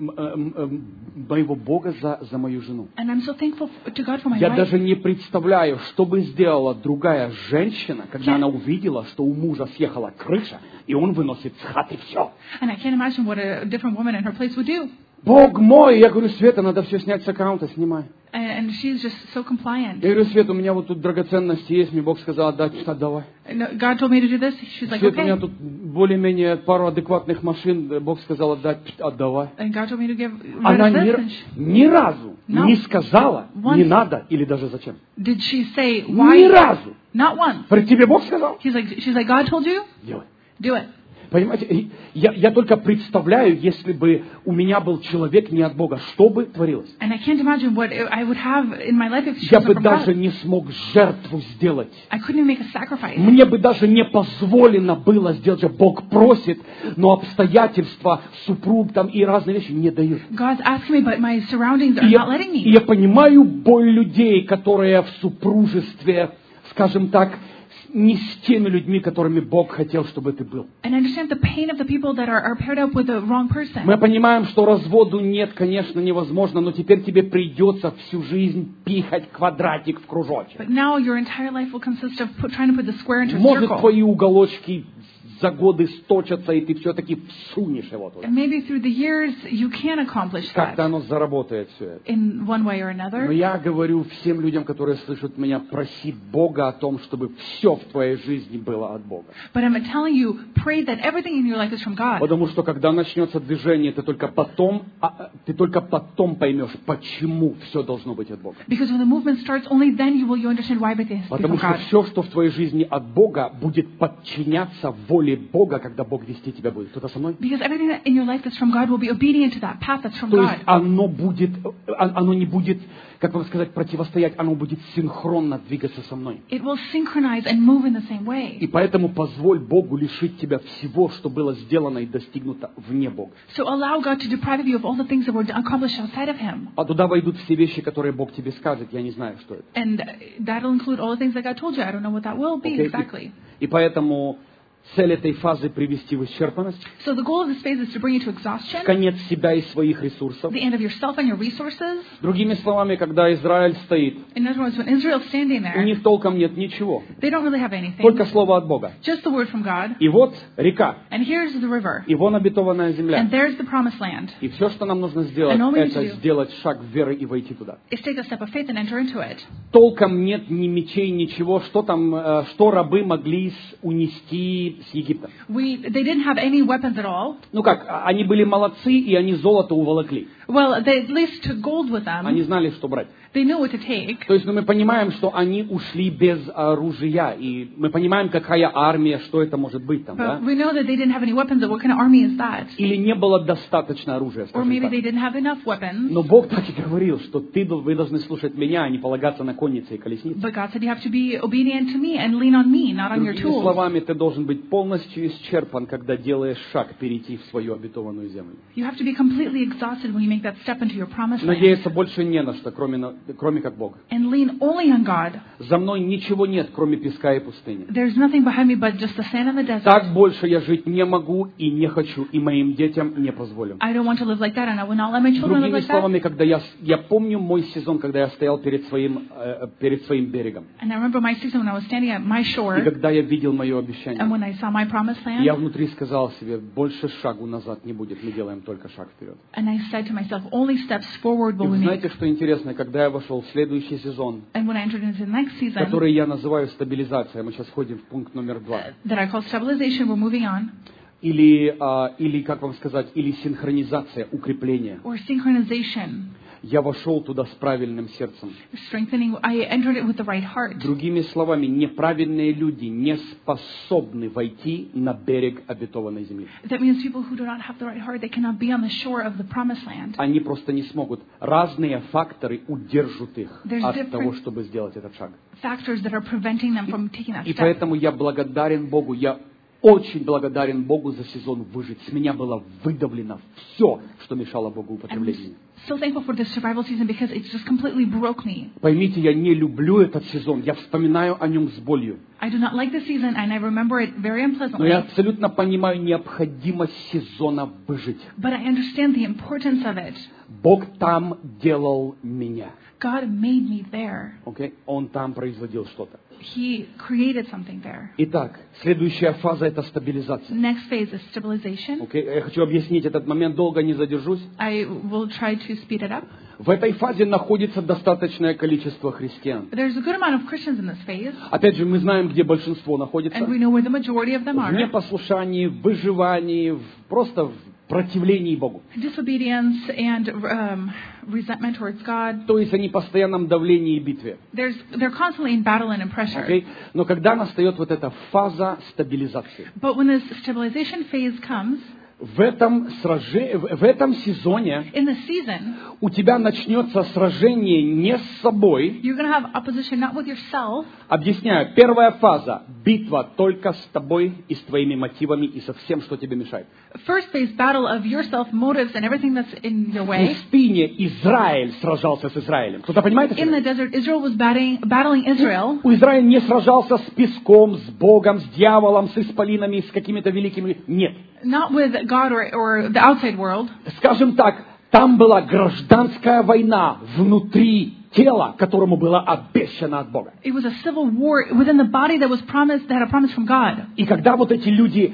S1: моего Бога за мою жену.
S2: And I'm so thankful to God for my
S1: Я
S2: wife.
S1: даже не представляю, что бы сделала другая женщина, когда она увидела, что у мужа съехала крыша, и он выносит с хаты все.
S2: And I can't imagine what a different woman in her place would do.
S1: Бог мой! Я говорю, Света, надо все снять с аккаунта, снимай.
S2: And she's just so compliant.
S1: Я говорю, Света, у меня вот тут драгоценности есть, мне Бог сказал отдать, отдавай.
S2: And God told me to do this. She's like,
S1: Света, у меня
S2: okay.
S1: тут более-менее пару адекватных машин, Бог сказал отдать, отдавай.
S2: And God told me to give rid
S1: Она
S2: of this. And
S1: ни разу
S2: No.
S1: не сказала,
S2: Once.
S1: не надо или даже зачем.
S2: did she say
S1: Ни
S2: why?
S1: разу.
S2: Not once.
S1: Говорит, тебе Бог сказал?
S2: She's like, God told you?
S1: Делай.
S2: Do it.
S1: Понимаете, я только представляю, если бы у меня был человек не от Бога, что бы творилось?
S2: And I can't imagine what I would have in my life if she
S1: Я
S2: wasn't
S1: бы
S2: from
S1: даже
S2: God.
S1: не смог жертву сделать.
S2: I couldn't even make a sacrifice.
S1: Мне бы даже не позволено было сделать, Бог просит, но обстоятельства, супруг там и разные вещи не дают.
S2: God's asking me, but my surroundings are
S1: И
S2: not letting me.
S1: я понимаю боль людей, которые в супружестве, скажем так, не с теми людьми, которыми Бог хотел, чтобы ты был.
S2: And I understand the pain of the people that are paired up with the wrong person.
S1: Мы понимаем, что разводу нет, конечно, невозможно, но теперь тебе придется всю жизнь пихать квадратик в кружочек.
S2: But now your entire life will consist of trying to put the square into a
S1: Может,
S2: circle.
S1: твои уголочки за годы сточатся, и ты все-таки всунешь его туда.
S2: And maybe through the years you can accomplish
S1: Как-то
S2: that
S1: оно заработает все это.
S2: in one way or
S1: Но
S2: another.
S1: я говорю всем людям, которые слышат меня, проси Бога о том, чтобы все в твоей жизни было от Бога.
S2: But I'm telling you, pray that everything in your life is from God.
S1: Потому что когда начнется движение, ты только потом поймешь, почему все должно быть от Бога.
S2: Because when the movement starts, only then you understand why everything is
S1: Потому
S2: from
S1: что
S2: God.
S1: все, что в твоей жизни от Бога, будет подчиняться воле Бога, когда Бог вести тебя будет. Кто-то со мной?
S2: Because everything that in your life that's from God will be obedient to that path that's from
S1: То есть
S2: God.
S1: оно не будет, как вам сказать, противостоять, оно будет синхронно двигаться со мной.
S2: It will synchronize and move in the same way.
S1: И поэтому позволь Богу лишить тебя всего, что было сделано и достигнуто вне Бога.
S2: So allow God to deprive you of all the things that were accomplished outside of Him.
S1: А туда войдут все вещи, которые Бог тебе скажет. Я не знаю, что это.
S2: And that'll include all the things that God told you. I don't know what that will be
S1: Окей?
S2: exactly.
S1: И поэтому цель этой фазы привести в исчерпанность,
S2: So the goal of this phase is to bring you to exhaustion,
S1: конец себя и своих ресурсов.
S2: the end of yourself and your resources.
S1: Другими словами, когда Израиль стоит,
S2: In other words, when Israel's standing
S1: у
S2: there,
S1: них толком нет ничего,
S2: they don't really have anything.
S1: только слово от Бога.
S2: Just the word from God.
S1: И вот река,
S2: And here's the river.
S1: и вон обетованная земля.
S2: And there's the promised land.
S1: И все, что нам нужно сделать,
S2: And all we need
S1: это
S2: to do
S1: сделать шаг веры и войти туда.
S2: Is take a step of faith and enter into it.
S1: Толком нет ни мечей, ничего, что рабы могли унести с Египта.
S2: They didn't have any weapons at all.
S1: Ну как, они были молодцы, и они золото уволокли.
S2: Well, they at least took gold with them.
S1: Они знали, что брать.
S2: They knew what to take.
S1: То есть мы понимаем, что они ушли без оружия, и мы понимаем, какая армия, что это может быть там, да?
S2: But we know that they didn't have any weapons. What kind of army is that?
S1: Или не было достаточно оружия,
S2: Or
S1: скажем
S2: maybe
S1: так.
S2: they didn't have enough weapons.
S1: Но Бог так и говорил, что вы должны слушать меня, а не полагаться на конницы и колесницы.
S2: But God said you have to be obedient to me and lean on me, not on your
S1: Другими
S2: tools.
S1: словами, ты должен быть полностью исчерпан, когда делаешь шаг перейти в свою обетованную землю.
S2: You have to be completely exhausted when you make that step into your promised land.
S1: Надеяться больше не на что, кроме как Бога.
S2: And lean only on God.
S1: За мной ничего нет, кроме песка и пустыни.
S2: There's nothing behind me but just the sand and the desert.
S1: Так больше я жить не могу и не хочу, и моим детям не позволю.
S2: I don't want to live like that, and I will not let my children live
S1: Другими
S2: like that.
S1: словами, когда я помню мой сезон, когда я стоял перед своим берегом,
S2: And I remember my season when I was standing at my
S1: и
S2: shore,
S1: когда я видел мое обещание.
S2: and when I I saw my promised land.
S1: Я внутри сказал себе, больше шагу назад не будет, мы делаем только шаг вперед.
S2: And I said to myself, only steps forward
S1: И
S2: will
S1: вы
S2: we make.
S1: знаете, что интересно, когда я вошел в следующий сезон,
S2: And when I entered into the next season,
S1: который я называю стабилизация, мы сейчас входим в пункт номер 2.
S2: that I call stabilization, we're moving on,
S1: Или, как вам сказать, или синхронизация, укрепление.
S2: or synchronization,
S1: Я вошел туда с правильным сердцем.
S2: strengthening. I entered it with the right heart.
S1: Другими словами, неправильные люди не способны войти на берег обетованной земли.
S2: That means people who do not have the right heart, they cannot be on the shore of the promised land.
S1: Они просто не смогут. Разные факторы удержат их
S2: There's
S1: от
S2: different-
S1: того, чтобы сделать этот шаг.
S2: Factors that are preventing them from taking that
S1: И
S2: step.
S1: поэтому я благодарен Богу, я очень благодарен Богу за сезон «Выжить». С меня было выдавлено все, что мешало Богу
S2: I'm
S1: употреблению.
S2: so thankful for this survival season because it just completely broke me.
S1: Поймите, я не люблю этот сезон, я вспоминаю о нем с болью.
S2: I do not like this season, and I remember it very
S1: Но
S2: unpleasantly.
S1: я абсолютно понимаю необходимость сезона «Выжить».
S2: But I understand the importance of it.
S1: Бог там делал меня.
S2: God made me there.
S1: Okay? Он там производил что-то.
S2: He created something there.
S1: Итак, следующая фаза – это стабилизация.
S2: Next phase is stabilization.
S1: Okay? Я хочу объяснить этот момент, долго не задержусь.
S2: I will try to speed it up.
S1: В этой фазе находится достаточное количество христиан.
S2: There's a good amount of Christians in this phase,
S1: Опять же, мы знаем, где большинство находится.
S2: and we know where the majority of them
S1: В
S2: are.
S1: непослушании, в выживании, просто в противлении Богу.
S2: Disobedience and resentment towards God.
S1: То есть они в постоянном давлении и битве.
S2: They're constantly in battle and in pressure.
S1: Okay? Но когда настает вот эта фаза стабилизации,
S2: But when this stabilization phase comes,
S1: в этом сезоне
S2: in the season,
S1: у тебя начнется сражение не с собой.
S2: you're going to have opposition not with yourself.
S1: Объясняю. Первая фаза – битва только с тобой и с твоими мотивами и со всем, что тебе мешает.
S2: First phase, battle of yourself, motives, and everything that's in your
S1: В
S2: way.
S1: пустыне Израиль сражался с Израилем. Кто-то понимает это?
S2: In the desert, Israel was battling Israel.
S1: У Израиля не сражался с песком, с Богом, с дьяволом, с исполинами, с какими-то великими... Нет.
S2: Not with God or the outside world.
S1: Скажем так, там была гражданская война внутри тела, которому было обещано от Бога.
S2: It was a civil war within the body that was promised, that had a promise from God.
S1: И когда вот эти люди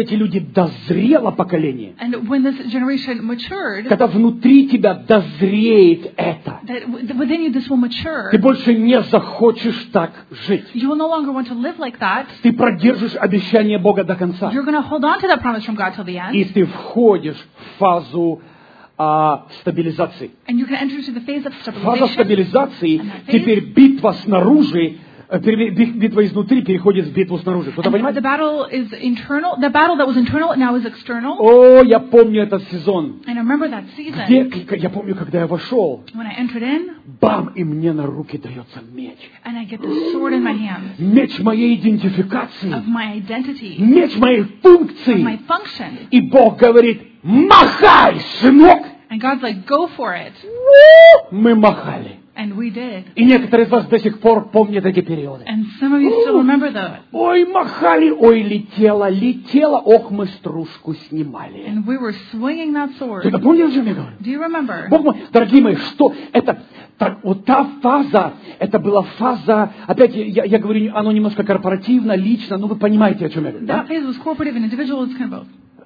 S1: дозрело поколение,
S2: And when this generation matured,
S1: когда внутри тебя дозреет это,
S2: that within you this will mature,
S1: ты больше не захочешь так жить.
S2: you will no longer want to live like that.
S1: Ты продержишь обещание Бога до конца.
S2: You're going to hold on to that promise from God till the
S1: И
S2: end.
S1: ты входишь в фазу стабилизации.
S2: And you can enter into the phase of
S1: Фаза
S2: stabilization.
S1: стабилизации,
S2: And that phase-
S1: теперь битва снаружи, битва изнутри переходит в битву снаружи. Кто-то
S2: And
S1: понимает?
S2: the battle is internal. The battle that was internal now is external.
S1: О, я помню этот сезон.
S2: And I remember that season
S1: Я помню, когда я вошел,
S2: when I entered in
S1: бам, и мне на руки дается меч.
S2: and I get the sword in my hand
S1: Меч моей идентификации.
S2: of my identity,
S1: Меч моей
S2: of
S1: функции.
S2: my function.
S1: И Бог говорит, махай, сынок!
S2: And God's like, go for it.
S1: Мы махали.
S2: And we did.
S1: И некоторые из вас до сих пор помнят эти периоды.
S2: And some of you still remember that.
S1: Ой, махали, ой, летела, ох, мы стружку снимали.
S2: And we were swinging that sword.
S1: Кто-то помнит, о чем я говорю?
S2: Do you remember?
S1: Бог мой, дорогие мои, что это? Вот та фаза, это была фаза, опять я говорю, оно немножко корпоративно, лично, но вы понимаете, о чем я говорю, да?
S2: That phase was corporative and individual. It's kind of both.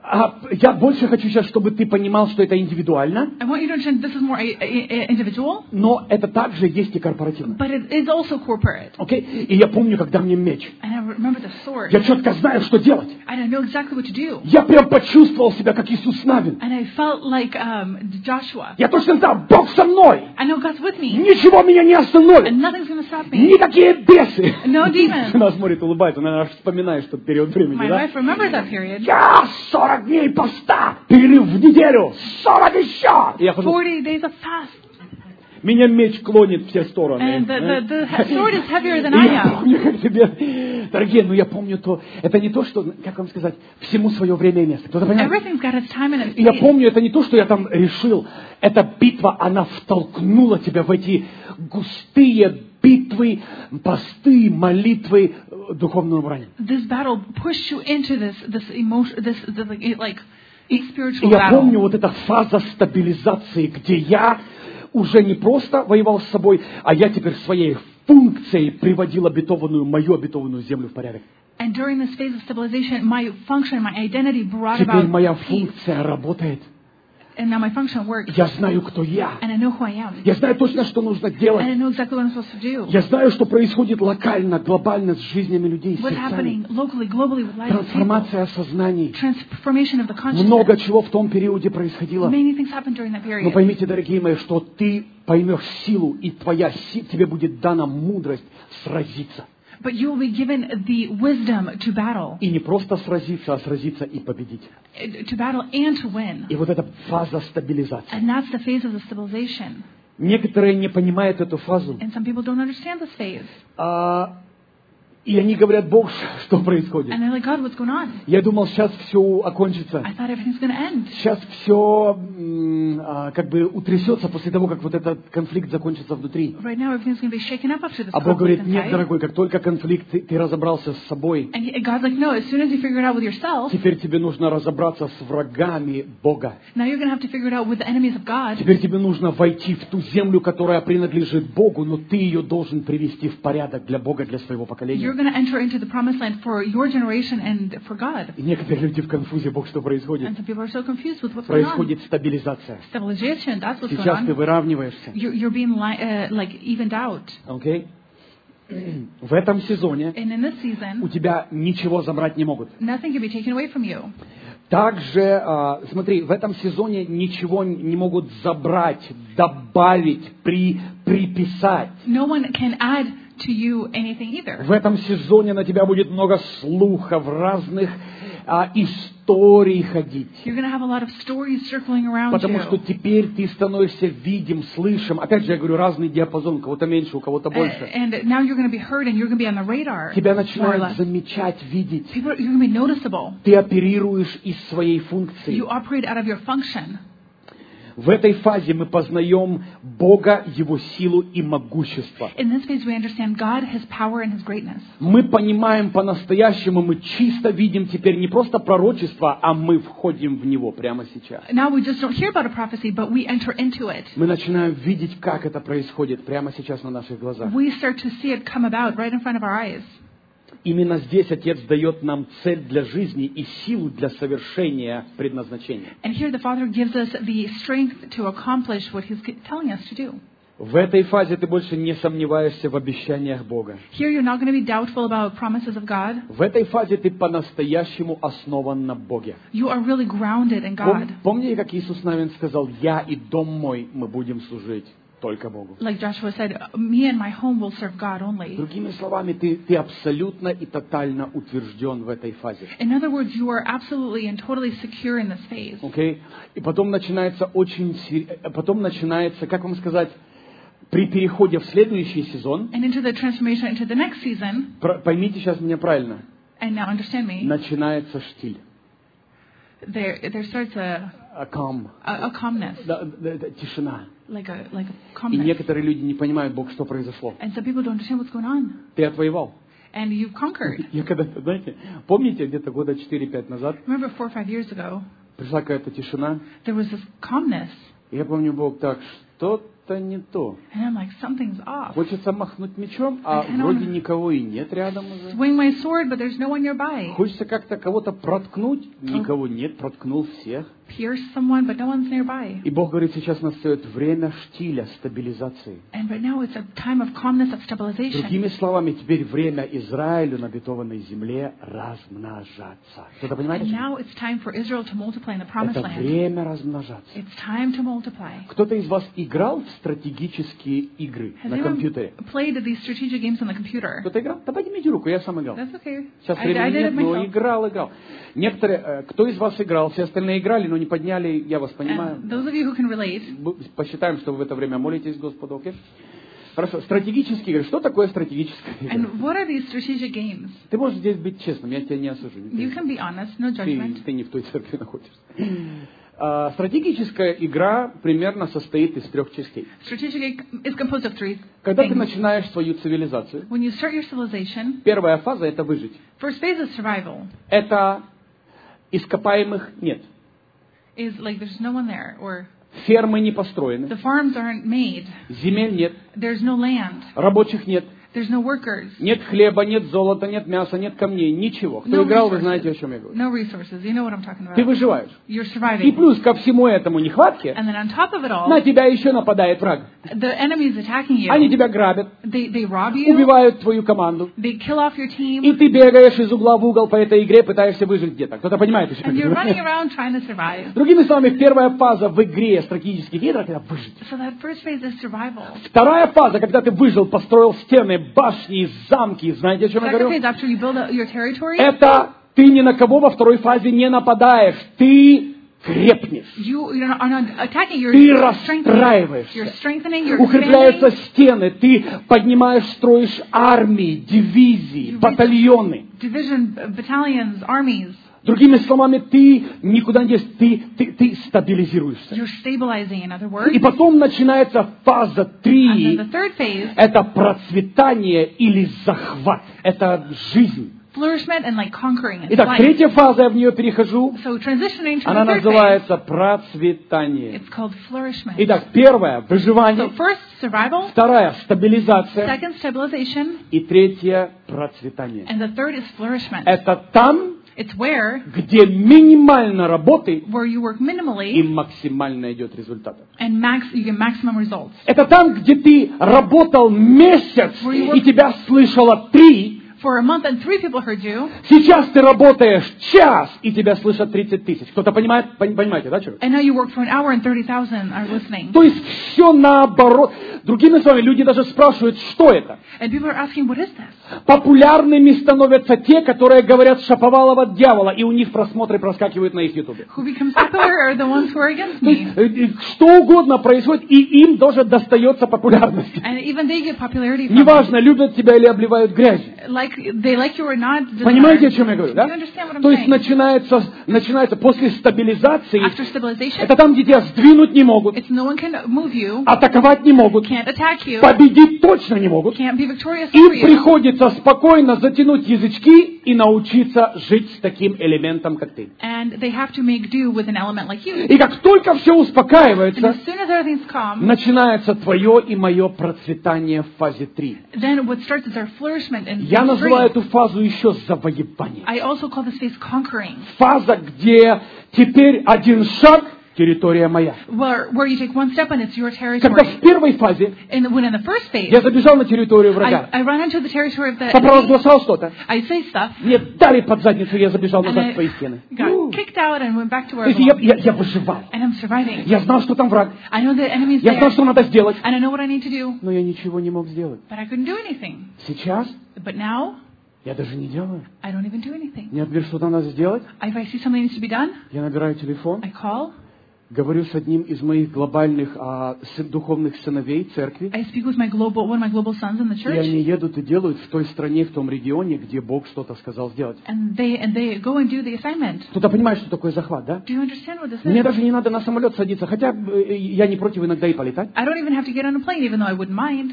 S1: Я больше хочу сейчас, чтобы ты понимал, что это индивидуально,
S2: I want you to understand this is more individual,
S1: но это также есть и корпоративно.
S2: but it is also corporate.
S1: Окей? И я помню, когда мне меч.
S2: And I remember the sword.
S1: Я четко знаю, что делать.
S2: And I know exactly what to do.
S1: Я прям почувствовал себя, как Иисус Навин.
S2: And I felt like Joshua.
S1: Я точно знал, Бог со мной.
S2: I know God's with me.
S1: Ничего меня не остановит.
S2: And nothing's going to stop me.
S1: Никакие бесы.
S2: No demons.
S1: Она смотрит, улыбается, она аж вспоминает, что период времени,
S2: My
S1: да?
S2: wife remembers that period.
S1: Я 40 дней поста, перерыв в неделю, 40 еще. И я хожу,
S2: 40 days of fast.
S1: меня меч клонит в все стороны.
S2: And the sword is heavier than
S1: И
S2: I
S1: я
S2: am.
S1: помню, как тебе, дорогие, я помню это не то, что, как вам сказать, всему свое время и место. Кто-то понимает?
S2: Everything's got its time and its
S1: И я
S2: place.
S1: помню, это не то, что я там решил. Эта битва, она втолкнула тебя в эти густые битвы, посты, молитвы, духовного брани.
S2: This battle pushed you into this emotion,
S1: И
S2: spiritual
S1: я
S2: battle.
S1: помню вот эта фаза стабилизации, где я уже не просто воевал с собой, а я теперь своей функцией приводил мою обетованную землю в порядок.
S2: And during this phase of stabilization, my function, my identity brought
S1: Теперь
S2: about
S1: моя
S2: peace.
S1: функция работает.
S2: And now my function works.
S1: Я знаю, кто я.
S2: And I know who I am.
S1: Я знаю точно, что нужно
S2: And I
S1: делать.
S2: know exactly what I'm supposed to do.
S1: Я знаю, что происходит локально, глобально с жизнями людей, с
S2: What's
S1: сердцами.
S2: happening locally, globally with lives of people.
S1: Трансформация сознаний.
S2: Transformation of the consciousness.
S1: Много чего в том периоде происходило.
S2: Many things happened during that
S1: Но
S2: period.
S1: поймите, дорогие мои, что ты поймешь силу, и тебе будет дана мудрость сразиться.
S2: But you will be given the wisdom to battle.
S1: И не просто сразиться, а сразиться и победить.
S2: To battle and to win.
S1: И вот эта фаза стабилизации.
S2: And that's the phase of the stabilization.
S1: Некоторые не понимают эту фазу.
S2: And some people don't understand this phase.
S1: И они говорят: Бог, что происходит?
S2: And they're like, God, what's going on?
S1: Я думал, сейчас все окончится.
S2: I thought everything's going to end.
S1: Сейчас все как бы утрясется после того, как вот этот конфликт закончится внутри.
S2: Right now, everything's going to be shaken up after this
S1: А Бог
S2: conflict
S1: говорит: нет,
S2: inside.
S1: дорогой, как только конфликт, ты разобрался с собой,
S2: And God's like, no, as soon as you figure it out with yourself,
S1: теперь тебе нужно разобраться с врагами Бога.
S2: now you're going to have to figure it out with the enemies of God.
S1: Теперь тебе нужно войти в ту землю, которая принадлежит Богу, но ты ее должен привести в порядок для Бога, для своего поколения.
S2: You're going to enter into the promised land for your generation and for God.
S1: И некоторые люди в конфузе: Бог, что происходит?
S2: And some people are so confused with what's going on.
S1: Происходит стабилизация.
S2: Stabilization, that's what's going
S1: Сейчас ты
S2: on.
S1: выравниваешься.
S2: You're being like evened out.
S1: Окей? В этом сезоне
S2: And in this
S1: у
S2: season,
S1: тебя ничего забрать не могут.
S2: nothing can be taken away from you.
S1: Также, смотри, в этом сезоне ничего не могут забрать, добавить, приписать.
S2: No one can add to you anything either.
S1: В этом сезоне на тебя будет много слухов, разных историй ходить.
S2: You're going to have a lot of stories circling around
S1: Потому что
S2: you.
S1: теперь ты становишься видим, слышим. Опять же, я говорю, разный диапазон, у кого-то меньше, у кого-то больше.
S2: And now you're going to be heard and you're going to be on the radar.
S1: Тебя
S2: more or
S1: начинают
S2: less.
S1: замечать, видеть.
S2: You're going to be noticeable.
S1: Ты оперируешь из своей функции.
S2: You operate out of your function.
S1: В этой фазе мы познаем Бога, Его силу и могущество.
S2: In this phase, we understand God, His power, and His greatness.
S1: Мы понимаем по-настоящему, мы чисто видим теперь не просто пророчество, а мы входим в него прямо сейчас.
S2: Now we just don't hear about a prophecy, but we enter into it.
S1: Мы начинаем видеть, как это происходит прямо сейчас на наших глазах.
S2: We start to see it come about right in front of our eyes.
S1: Именно здесь Отец дает нам цель для жизни и силу для совершения предназначения.
S2: And here the Father gives us the strength to accomplish what He's telling us to do.
S1: В этой фазе ты больше не сомневаешься в обещаниях Бога.
S2: Here you're not going to be doubtful about promises of God.
S1: В этой фазе ты по-настоящему основан на Боге.
S2: You are really grounded in God.
S1: Помните, как Иисус Навин сказал: «Я и дом мой, мы будем служить только Богу».
S2: Like Joshua said, me and my home will serve God only.
S1: Другими словами, ты абсолютно и тотально утвержден в этой фазе.
S2: In other words, you are absolutely and totally secure in this phase.
S1: Okay? И потом начинается как вам сказать, при переходе в следующий сезон,
S2: And into the transformation into the next season,
S1: поймите сейчас меня правильно,
S2: and now understand me,
S1: начинается штиль.
S2: there starts a calmness,
S1: Тишина.
S2: like a
S1: И
S2: calmness.
S1: некоторые люди не понимают: Бог, что произошло?
S2: And some people don't understand what's going on.
S1: Ты отвоевал.
S2: And you've conquered.
S1: Я когда-то, знаете, помните, где-то года 4-5 назад
S2: Remember 4 or 5 years ago,
S1: пришла какая-то тишина,
S2: there was this calmness.
S1: и я помню, Бог: так, что-то не то.
S2: And I'm like, something's off.
S1: Хочется махнуть мечом, а
S2: I don't
S1: вроде никого и нет рядом уже.
S2: Swing my sword, but there's no one nearby.
S1: Хочется как-то кого-то проткнуть, никого нет, проткнул всех.
S2: Pierce someone, but no one's nearby.
S1: И Бог говорит: сейчас настает время штиля, стабилизации.
S2: And right now it's a time of calmness, of stabilization.
S1: Другими словами, теперь время Израилю на обетованной земле размножаться. Кто-то понимает?
S2: And now it's time for Israel to multiply in the promised
S1: Это
S2: land.
S1: время размножаться.
S2: It's time to multiply.
S1: Кто-то из вас играл в стратегические игры
S2: Has
S1: на
S2: anyone
S1: компьютере?
S2: played these strategic games on the computer?
S1: Кто-то играл? Да поднимите руку, я сам играл.
S2: That's okay.
S1: Сейчас
S2: I
S1: времени
S2: did
S1: нет,
S2: it
S1: но
S2: myself.
S1: играл. Некоторые, кто из вас играл, все остальные играли, но не подняли, я вас понимаю.
S2: And those of you who can relate,
S1: Посчитаем, что вы в это время молитесь Господу, окей? Хорошо, стратегические игры. Что такое стратегическая игра?
S2: and what are these strategic games?
S1: Ты можешь здесь быть честным, я тебя не осужу.
S2: You can be honest, no judgment.
S1: Ты не в той церкви находишься. Стратегическая игра примерно состоит из 3 частей.
S2: Strategic is composed of 3
S1: Когда ты
S2: things.
S1: начинаешь свою цивилизацию,
S2: When you start your civilization,
S1: первая фаза — это выжить.
S2: first phase of survival
S1: Это ископаемых нет.
S2: is like there's no one there, or
S1: Фермы не построены.
S2: the farms aren't made,
S1: Земель нет.
S2: there's no land,
S1: Рабочих нет.
S2: There's no workers.
S1: Нет хлеба, нет золота, нет мяса, нет камней, ничего. Кто
S2: No
S1: играл, вы
S2: resources.
S1: знаете, о чем я говорю.
S2: No resources. You know what I'm talking about.
S1: Ты выживаешь.
S2: You're
S1: И
S2: surviving.
S1: плюс ко всему этому нехватке,
S2: And then on top of it all,
S1: на тебя еще нападает враг.
S2: the enemy is attacking you.
S1: Они тебя грабят,
S2: They rob you.
S1: убивают твою команду.
S2: They kill off your
S1: И
S2: team.
S1: ты бегаешь из угла в угол по этой игре, пытаешься выжить где-то. Кто-то понимает еще?
S2: And you're running around trying to survive.
S1: Другими словами, первая фаза в игре стратегических игр, это выжить.
S2: So that first phase is survival.
S1: Вторая фаза, когда ты выжил, построил стены, башни, замки, знаете, о чем я
S2: Second
S1: говорю?
S2: phase, after you build up your territory,
S1: Это ты ни на кого во второй фазе не нападаешь, ты крепнешь.
S2: you are not attacking, you're
S1: Ты
S2: strengthening.
S1: расстраиваешься.
S2: You're strengthening, you're
S1: Укрепляются
S2: expanding.
S1: стены, ты поднимаешь, строишь армии, дивизии, батальоны.
S2: Division, battalions, armies.
S1: Другими словами, ты никуда не денешься, ты стабилизируешься.
S2: You're stabilizing, in other words.
S1: И потом начинается фаза
S2: And then
S1: 3.
S2: the third phase,
S1: Это процветание или захват. Это жизнь.
S2: flourishment and like conquering. It's
S1: Итак,
S2: life.
S1: третья фаза, я в нее перехожу.
S2: So transitioning to
S1: Она
S2: the third phase,
S1: называется процветание.
S2: it's called flourishment.
S1: Итак, первое –
S2: So
S1: выживание.
S2: first, survival.
S1: Вторая – стабилизация.
S2: Second, stabilization.
S1: И третье – процветание.
S2: And the third is flourishment.
S1: Это там,
S2: It's where
S1: где минимально работы
S2: you work
S1: и
S2: minimally
S1: максимально идет результат.
S2: and you get maximum results.
S1: Это там, где ты работал месяц, и тебя слышало 3.
S2: For a month and 3 people heard you,
S1: Сейчас ты работаешь час, и тебя слышат 30 тысяч. Кто-то понимает? Понимаете, да, что?
S2: and now you work for an hour and 30,000 are listening.
S1: То есть все наоборот. Другими словами, люди даже спрашивают, что это.
S2: And people are asking, what is this?
S1: Популярными становятся те, которые говорят Шаповалова дьявола, и у них просмотры проскакивают на их ютубе.
S2: Who becomes popular are the ones who are against
S1: То есть,
S2: me.
S1: что угодно происходит, и им тоже достается популярность.
S2: And even they get popularity from it.
S1: Неважно, любят тебя или обливают грязью.
S2: Like they like you or not. doesn't
S1: Понимаете, о
S2: matter.
S1: чем я говорю, да?
S2: You understand what I'm
S1: То есть
S2: saying?
S1: начинается после стабилизации,
S2: After stabilization,
S1: это там, где тебя сдвинуть не могут,
S2: it's no one can move you,
S1: атаковать не могут,
S2: can't attack you,
S1: победить точно не могут.
S2: can't be victorious
S1: Им
S2: over you.
S1: приходится спокойно затянуть язычки и научиться жить с таким элементом, как ты.
S2: And they have to make do with an element like you.
S1: И как только все
S2: And
S1: успокаивается,
S2: as soon as everything's calm,
S1: начинается твое и мое процветание в фазе 3.
S2: then what starts is our flourishment and
S1: Я называю
S2: victory.
S1: эту фазу еще завоевание.
S2: I also call this phase conquering,
S1: Фаза, где теперь один шаг – территория моя.
S2: where you take one step and it's your
S1: Когда
S2: territory.
S1: в первой фазе
S2: And when in the first phase,
S1: я забежал на территорию врага,
S2: I run into the territory of the enemy,
S1: попровозглашал что-то,
S2: I say stuff,
S1: мне дали под задницу, я забежал
S2: and
S1: назад в
S2: I
S1: твои стены.
S2: got kicked out and went back to
S1: То
S2: where I
S1: есть
S2: belong.
S1: я выживал.
S2: And I'm surviving.
S1: Я знал, что там враг.
S2: I know the enemy's
S1: Я знал,
S2: there,
S1: что надо сделать.
S2: and I know what I need to do,
S1: Но я ничего не мог сделать.
S2: but I couldn't do anything.
S1: Сейчас
S2: But now,
S1: я даже не делаю.
S2: I don't even do anything.
S1: Мне говорят, что там надо сделать.
S2: If I see something needs to be done,
S1: Я набираю телефон,
S2: I call,
S1: говорю с одним из моих глобальных духовных сыновей церкви.
S2: I speak with one of my global sons in the
S1: И
S2: church,
S1: они едут и делают в той стране, в том регионе, где Бог что-то сказал сделать.
S2: and they go and do the assignment.
S1: Кто-то понимает, что такое захват, да?
S2: Do you understand what this
S1: Мне
S2: is?
S1: даже не надо на самолет садиться, хотя я не против иногда и полетать.
S2: I don't even have to get on a plane, even though I wouldn't mind.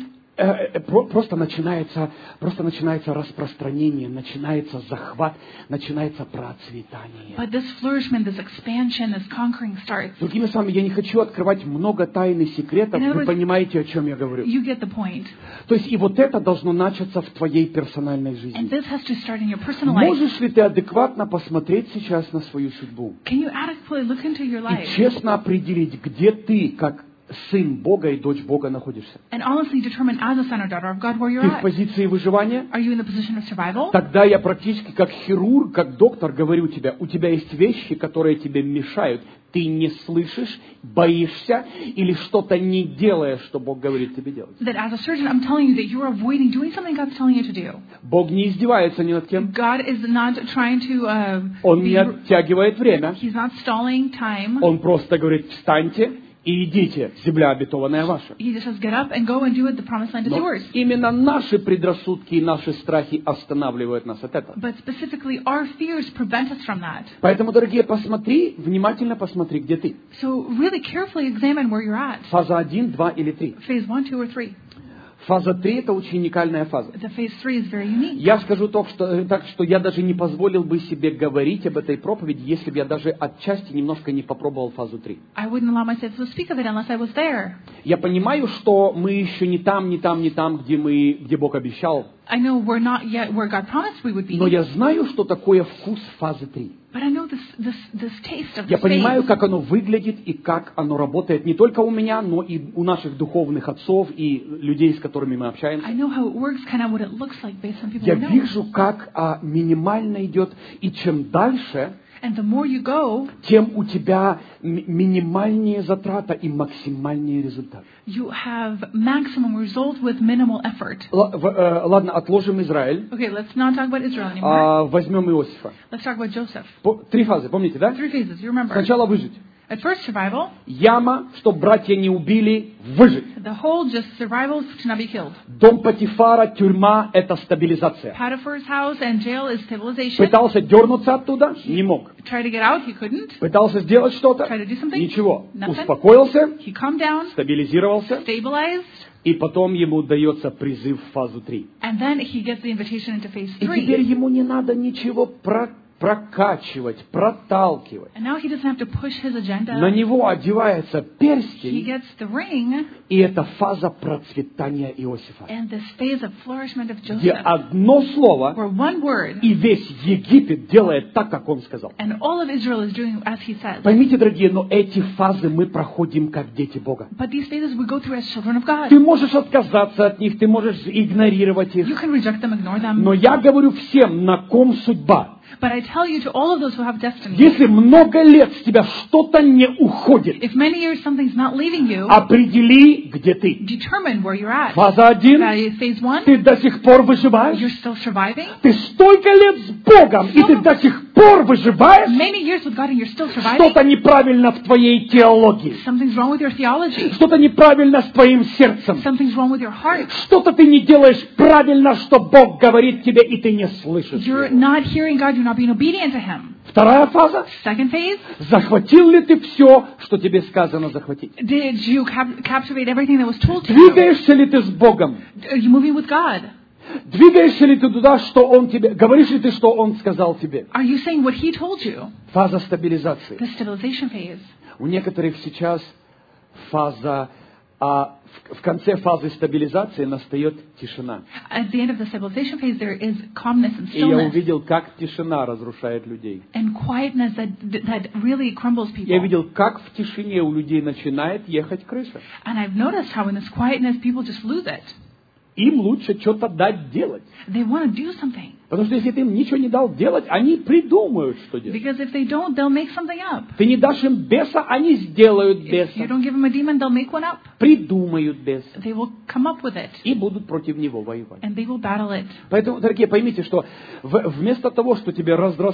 S1: Просто начинается распространение, начинается захват, начинается процветание.
S2: But this flourishment, this expansion, this conquering starts.
S1: Другими словами, я не хочу открывать много тайн и секретов,
S2: In other
S1: вы
S2: words,
S1: понимаете, о чем я говорю.
S2: You get the point.
S1: То есть и вот это должно начаться в твоей персональной
S2: And
S1: жизни.
S2: this has to start in your personal life.
S1: Можешь ли ты адекватно посмотреть сейчас на свою судьбу
S2: Can you adequately look into your
S1: и
S2: life
S1: честно определить, где ты, как сын Бога и дочь Бога, находишься?
S2: and honestly determine as a son or daughter of God where you're
S1: Ты в
S2: at?
S1: позиции выживания?
S2: Are you in the position of survival?
S1: Тогда я практически как хирург, как доктор говорю тебе, у тебя есть вещи, которые тебе мешают. Ты не слышишь, боишься или что-то не делаешь, что Бог говорит тебе делать.
S2: That as a surgeon, I'm telling you that you're avoiding doing something God's telling you to do.
S1: Bог не издевается ни над кем.
S2: God is not trying to
S1: Он не оттягивает время.
S2: He's not stalling time.
S1: Он просто говорит, встаньте и идите, земля обетованная ваша.
S2: He just says, get up and go and do it. The promised land is
S1: Но
S2: yours.
S1: именно наши предрассудки и наши страхи останавливают нас от этого.
S2: But specifically, our fears prevent us from that.
S1: Поэтому, дорогие, внимательно посмотри, где ты.
S2: So really carefully examine where you're at.
S1: Фаза 1, 2 или 3.
S2: Phase 1, 2, or 3.
S1: Фаза 3 – это очень уникальная фаза.
S2: The phase 3 is very unique.
S1: Я скажу так, что я даже не позволил бы себе говорить об этой проповеди, если бы я даже отчасти немножко не попробовал фазу 3.
S2: I wouldn't allow myself to speak of it unless I was there.
S1: Я понимаю, что мы еще не там, где Бог обещал.
S2: I know we're not yet where God promised we would be.
S1: Но я знаю, что такое вкус фазы 3.
S2: But I know this taste of
S1: Я
S2: this
S1: понимаю,
S2: phase.
S1: как оно выглядит и как оно работает не только у меня, но и у наших духовных отцов и людей, с которыми мы общаемся.
S2: I know how it works, kind of what it looks like based on people
S1: Я
S2: I know.
S1: вижу, как минимально идет, и чем дальше,
S2: And the more you go,
S1: тем у тебя минимальнее затрата и максимальный результат.
S2: you have maximum result with minimal effort.
S1: Ладно, отложим Израиль.
S2: Okay, let's not talk about Israel anymore.
S1: Возьмем Иосифа.
S2: Let's talk about Joseph.
S1: 3 фазы, помните, да?
S2: 3 phases, you remember.
S1: Сначала выжить.
S2: At first, survival.
S1: Яма, чтобы братья не убили, выжить.
S2: The whole just survival to not be killed.
S1: Дом Потифара, тюрьма – это стабилизация.
S2: Potiphar's house and jail is stabilization.
S1: Пытался дернуться оттуда, не мог.
S2: Tried to get out, he couldn't.
S1: Пытался сделать что-то,
S2: Tried to do something.
S1: ничего.
S2: Nothing.
S1: Успокоился,
S2: He calmed down,
S1: стабилизировался,
S2: stabilized,
S1: и потом ему дается призыв в фазу 3.
S2: and then he gets the invitation into phase
S1: И теперь
S2: 3.
S1: ему не надо ничего прокачивать, проталкивать.
S2: And now he doesn't have to push his agenda.
S1: На него одевается
S2: He
S1: перстень,
S2: gets the ring
S1: и это фаза процветания Иосифа.
S2: and this phase of flourishment of
S1: Где
S2: Joseph,
S1: одно слово,
S2: where one word
S1: и весь Египет делает так, как он сказал.
S2: and all of Israel is doing as he says.
S1: Поймите, дорогие, но эти фазы мы проходим как дети Бога.
S2: But these phases we go through as children of God.
S1: Ты можешь отказаться от них, ты можешь игнорировать
S2: You
S1: их.
S2: can reject them, ignore them.
S1: Но я говорю всем, на ком судьба.
S2: But I tell you to all of those who have destiny,
S1: Если много лет с тебя что-то не уходит,
S2: if many years something's not leaving you,
S1: определи, где ты.
S2: determine where you're at.
S1: Фаза 1,
S2: Phase 1,
S1: ты до сих пор выживаешь.
S2: you're still surviving.
S1: Ты столько лет с Богом, и ты до сих пор выживаешь.
S2: Many years with God and you're still surviving.
S1: Что-то неправильно в твоей теологии.
S2: Something's wrong with your theology.
S1: Что-то неправильно с твоим сердцем.
S2: Something's wrong with your heart.
S1: Что-то ты не делаешь правильно, что Бог говорит тебе, и ты не слышишь
S2: You're
S1: его.
S2: not hearing God, you're not being obedient to Him.
S1: Вторая фаза.
S2: Second phase,
S1: Захватил ли ты все, что тебе сказано захватить?
S2: did you captivate everything that was told to you?
S1: Двигаешься ли ты с Богом?
S2: Are you moving with God?
S1: Двигаешься ли ты туда, что Он тебе... Говоришь ли ты, что Он сказал тебе?
S2: Are you saying what He told you?
S1: Фаза стабилизации.
S2: The stabilization phase.
S1: У некоторых сейчас фаза... в конце фазы стабилизации настает тишина.
S2: At the end of the stabilization phase, there is calmness and
S1: И я
S2: stillness
S1: увидел, как тишина разрушает людей.
S2: and quietness that really crumbles people.
S1: Я видел, как в тишине у людей начинает ехать крыша.
S2: And I've noticed how in this quietness, people just lose it.
S1: Им лучше что-то дать делать.
S2: They want to do something.
S1: Потому что если ты им ничего не дал делать, они придумают, что делать.
S2: Because if they don't, they'll make something up.
S1: Ты не дашь им беса, они сделают
S2: If you
S1: беса.
S2: don't give them a demon, they'll make one up.
S1: Придумают беса.
S2: They will come up with it.
S1: И будут против него воевать.
S2: And they will battle it.
S1: Поэтому, дорогие, поймите, что вместо того, что тебе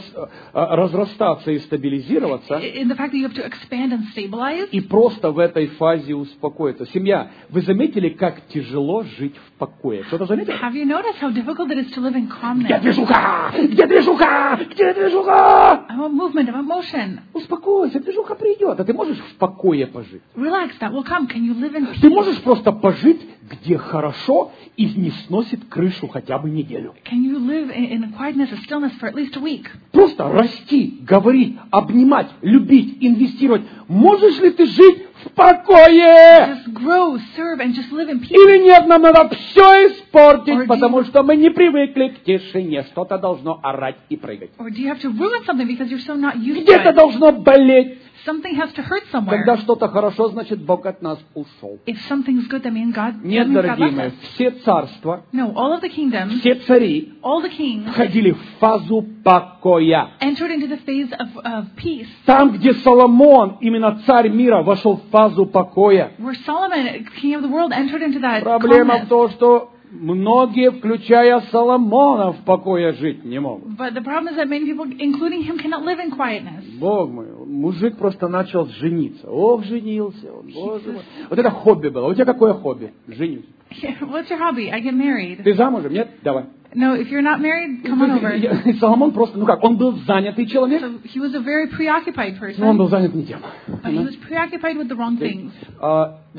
S1: разрастаться и стабилизироваться,
S2: In the fact that you have to expand and stabilize,
S1: и просто в этой фазе успокоиться. Семья, вы заметили, как тяжело жить в покое? Кто-то заметил?
S2: have you noticed how difficult it is to live in
S1: Где
S2: calmness?
S1: движуха? Где движуха? Где движуха?
S2: I want movement, I want motion.
S1: Успокойся, движуха придет. А ты можешь в покое пожить?
S2: Relax, that will come. Can you live in
S1: Ты
S2: peace?
S1: можешь просто пожить, где хорошо и не сносит крышу хотя бы неделю.
S2: Can you live in quietness or stillness for at least a week?
S1: Просто расти, говорить, обнимать, любить, инвестировать. Можешь ли ты жить в покое?
S2: Just grow, serve, and just live in peace.
S1: Или нет, нам надо все испортить,
S2: Or
S1: потому что мы не привыкли к тишине. Что-то должно орать и прыгать.
S2: Or do you have to ruin something because you're so not used to
S1: Где-то
S2: it?
S1: должно болеть.
S2: Something has to hurt
S1: Когда
S2: somewhere.
S1: что-то хорошо, значит, Бог от нас ушел.
S2: If something's good, that means God,
S1: Нет,
S2: that means God
S1: дорогие
S2: left
S1: мои,
S2: us.
S1: все царства,
S2: No, all of the kingdoms,
S1: все цари
S2: all the kings
S1: входили в фазу покоя.
S2: entered into the phase of peace.
S1: Там, где Соломон, именно царь мира, вошел в фазу покоя.
S2: Where Solomon, king of the world, entered into that
S1: Проблема в
S2: calmness.
S1: том, что многие, включая Соломона, в покое жить не могут.
S2: But the problem is that many people, including him, cannot live in quietness.
S1: Бог мой, мужик просто начал жениться. Ох, женился он, Боже мой. Вот это хобби было. У тебя какое хобби? Женюсь.
S2: What's your hobby? I get married.
S1: Ты замужем? Нет? Давай.
S2: No, if you're not married, come on over.
S1: Соломон просто, он был занятый человек,
S2: So he was a very preoccupied
S1: но он был
S2: person,
S1: занят не тем.
S2: but he was preoccupied with the wrong things.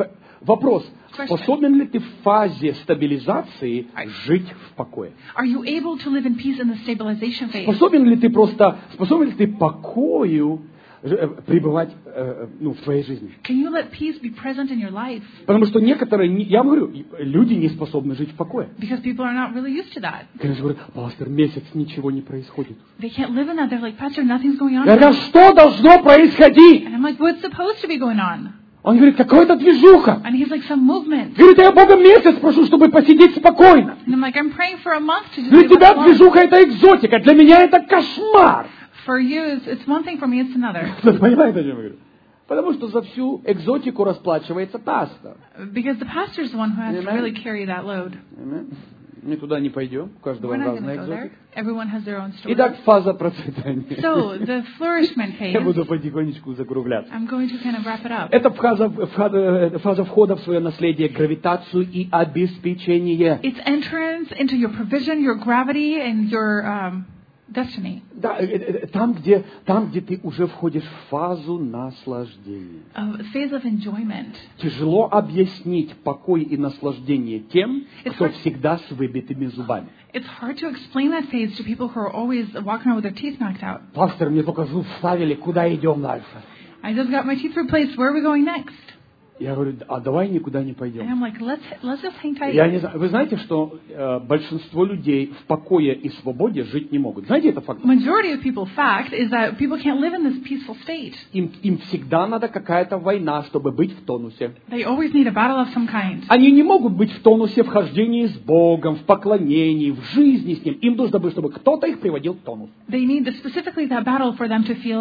S1: Вопрос. Способен ли ты в фазе стабилизации жить в покое?
S2: Are you able to live in peace in the stabilization phase?
S1: Способен ли ты покою пребывать в твоей жизни?
S2: Can you let peace be present in your life?
S1: Потому что некоторые, я вам говорю, люди не способны жить в покое.
S2: Because people are not really used to that.
S1: Конечно, говорят, пастор, месяц ничего не происходит.
S2: They can't live in that. They're like, Pastor, nothing's going on.
S1: Я говорю, что должно происходить?
S2: And I'm like, what's supposed to be going on?
S1: Он говорит, какая-то движуха.
S2: And he's like, some movement.
S1: Говорит, я Бога месяц прошу, чтобы посидеть спокойно.
S2: And I'm like, I'm praying for a month to just
S1: Для
S2: be
S1: тебя
S2: alone.
S1: движуха это экзотика, для меня это кошмар.
S2: For you, it's one thing. For me, it's another.
S1: Понимаете, о чем я говорю? Потому что за всю экзотику расплачивается пастор.
S2: Because the pastor's the one who has to really carry that load.
S1: Мы туда не пойдем, у каждого
S2: We're not going
S1: разная
S2: to go there.
S1: экзотика.
S2: Everyone has their own story.
S1: Итак, фаза процветания.
S2: So, the flourishment
S1: Я
S2: phase,
S1: буду потихонечку закругляться.
S2: I'm going to kind of wrap it up.
S1: Это фаза входа в свое наследие, гравитацию и обеспечение.
S2: It's entrance into your provision, your gravity, and your destiny.
S1: Да, там, где ты уже входишь в фазу наслаждения.
S2: A phase of enjoyment.
S1: Тяжело объяснить покой и наслаждение тем, кто всегда с выбитыми зубами.
S2: It's hard to explain that phase to people who are always walking around with their teeth knocked out.
S1: Пастор, мне только зуб вставили, куда идем дальше?
S2: I just got my teeth replaced. Where are we going next?
S1: Я говорю, а давай никуда не
S2: And
S1: пойдем.
S2: I'm like, let's just hang tight.
S1: Я не знаю, вы знаете, что большинство людей в покое и свободе жить не могут. Знаете это факт?
S2: Majority of people, fact, is that people can't live in this peaceful state.
S1: Им всегда надо какая-то война, чтобы быть в тонусе.
S2: They always need a battle of some kind.
S1: Они не могут быть в тонусе в хождении с Богом, в поклонении, в жизни с Ним. Им нужно быть, чтобы кто-то их приводил в тонус.
S2: They need specifically that battle for them to feel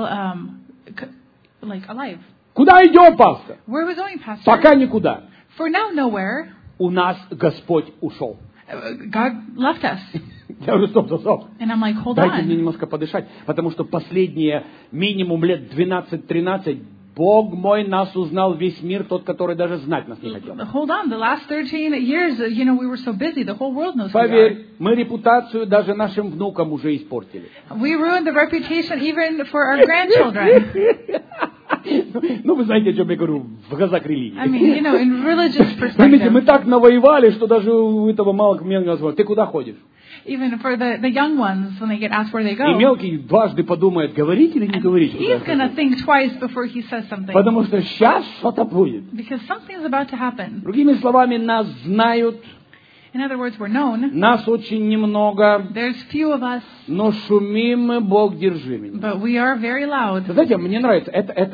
S2: like alive.
S1: Куда идем, пастор?
S2: Where are we going, Pastor?
S1: Пока никуда.
S2: For now, nowhere.
S1: У нас Господь ушел.
S2: God left us.
S1: Я говорю, стоп.
S2: And I'm like, hold
S1: Дайте мне
S2: on.
S1: немножко подышать, потому что последние минимум лет 12-13 Бог мой нас узнал весь мир, тот, который даже знать нас не хотел.
S2: Hold on. The last 13 years, we were so busy. The whole world knows who we are.
S1: Поверь, мы репутацию даже нашим внукам уже испортили.
S2: We ruined the reputation even for our grandchildren.
S1: Ну, вы знаете, о чем я говорю, в глазах религии.
S2: I mean, in religious
S1: Помните, мы
S2: perspective.
S1: так навоевали, что даже у этого малого мелкого сказали, ты куда ходишь?
S2: Even for the young ones, when they get asked where they
S1: И
S2: go,
S1: мелкий дважды подумает, говорить или не говорить.
S2: he's going to think twice before he says something.
S1: Потому что сейчас что-то будет.
S2: Because something's about to happen.
S1: Другими словами, нас знают,
S2: In other words, we're known.
S1: нас очень немного,
S2: There's few of us,
S1: но шумим мы, Бог, держи меня.
S2: but we are very loud.
S1: Знаете, мне нравится,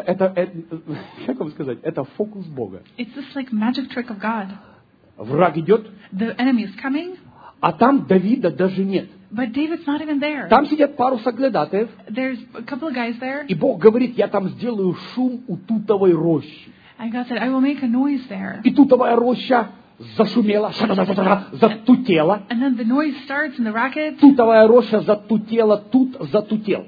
S1: как вам сказать, это фокус Бога.
S2: It's just like magic trick of God.
S1: Враг идет,
S2: The enemy is coming,
S1: а там Давида даже нет.
S2: but David's not even there.
S1: Там сидят пару соглядатаев,
S2: There's a couple of guys there,
S1: и Бог говорит, я там сделаю шум у тутовой рощи.
S2: and God said, I will make a noise there.
S1: И тутовая роща зашумела, затутела.
S2: And then the noise starts and the racket,
S1: Тутовая роща затутела, тут затутел.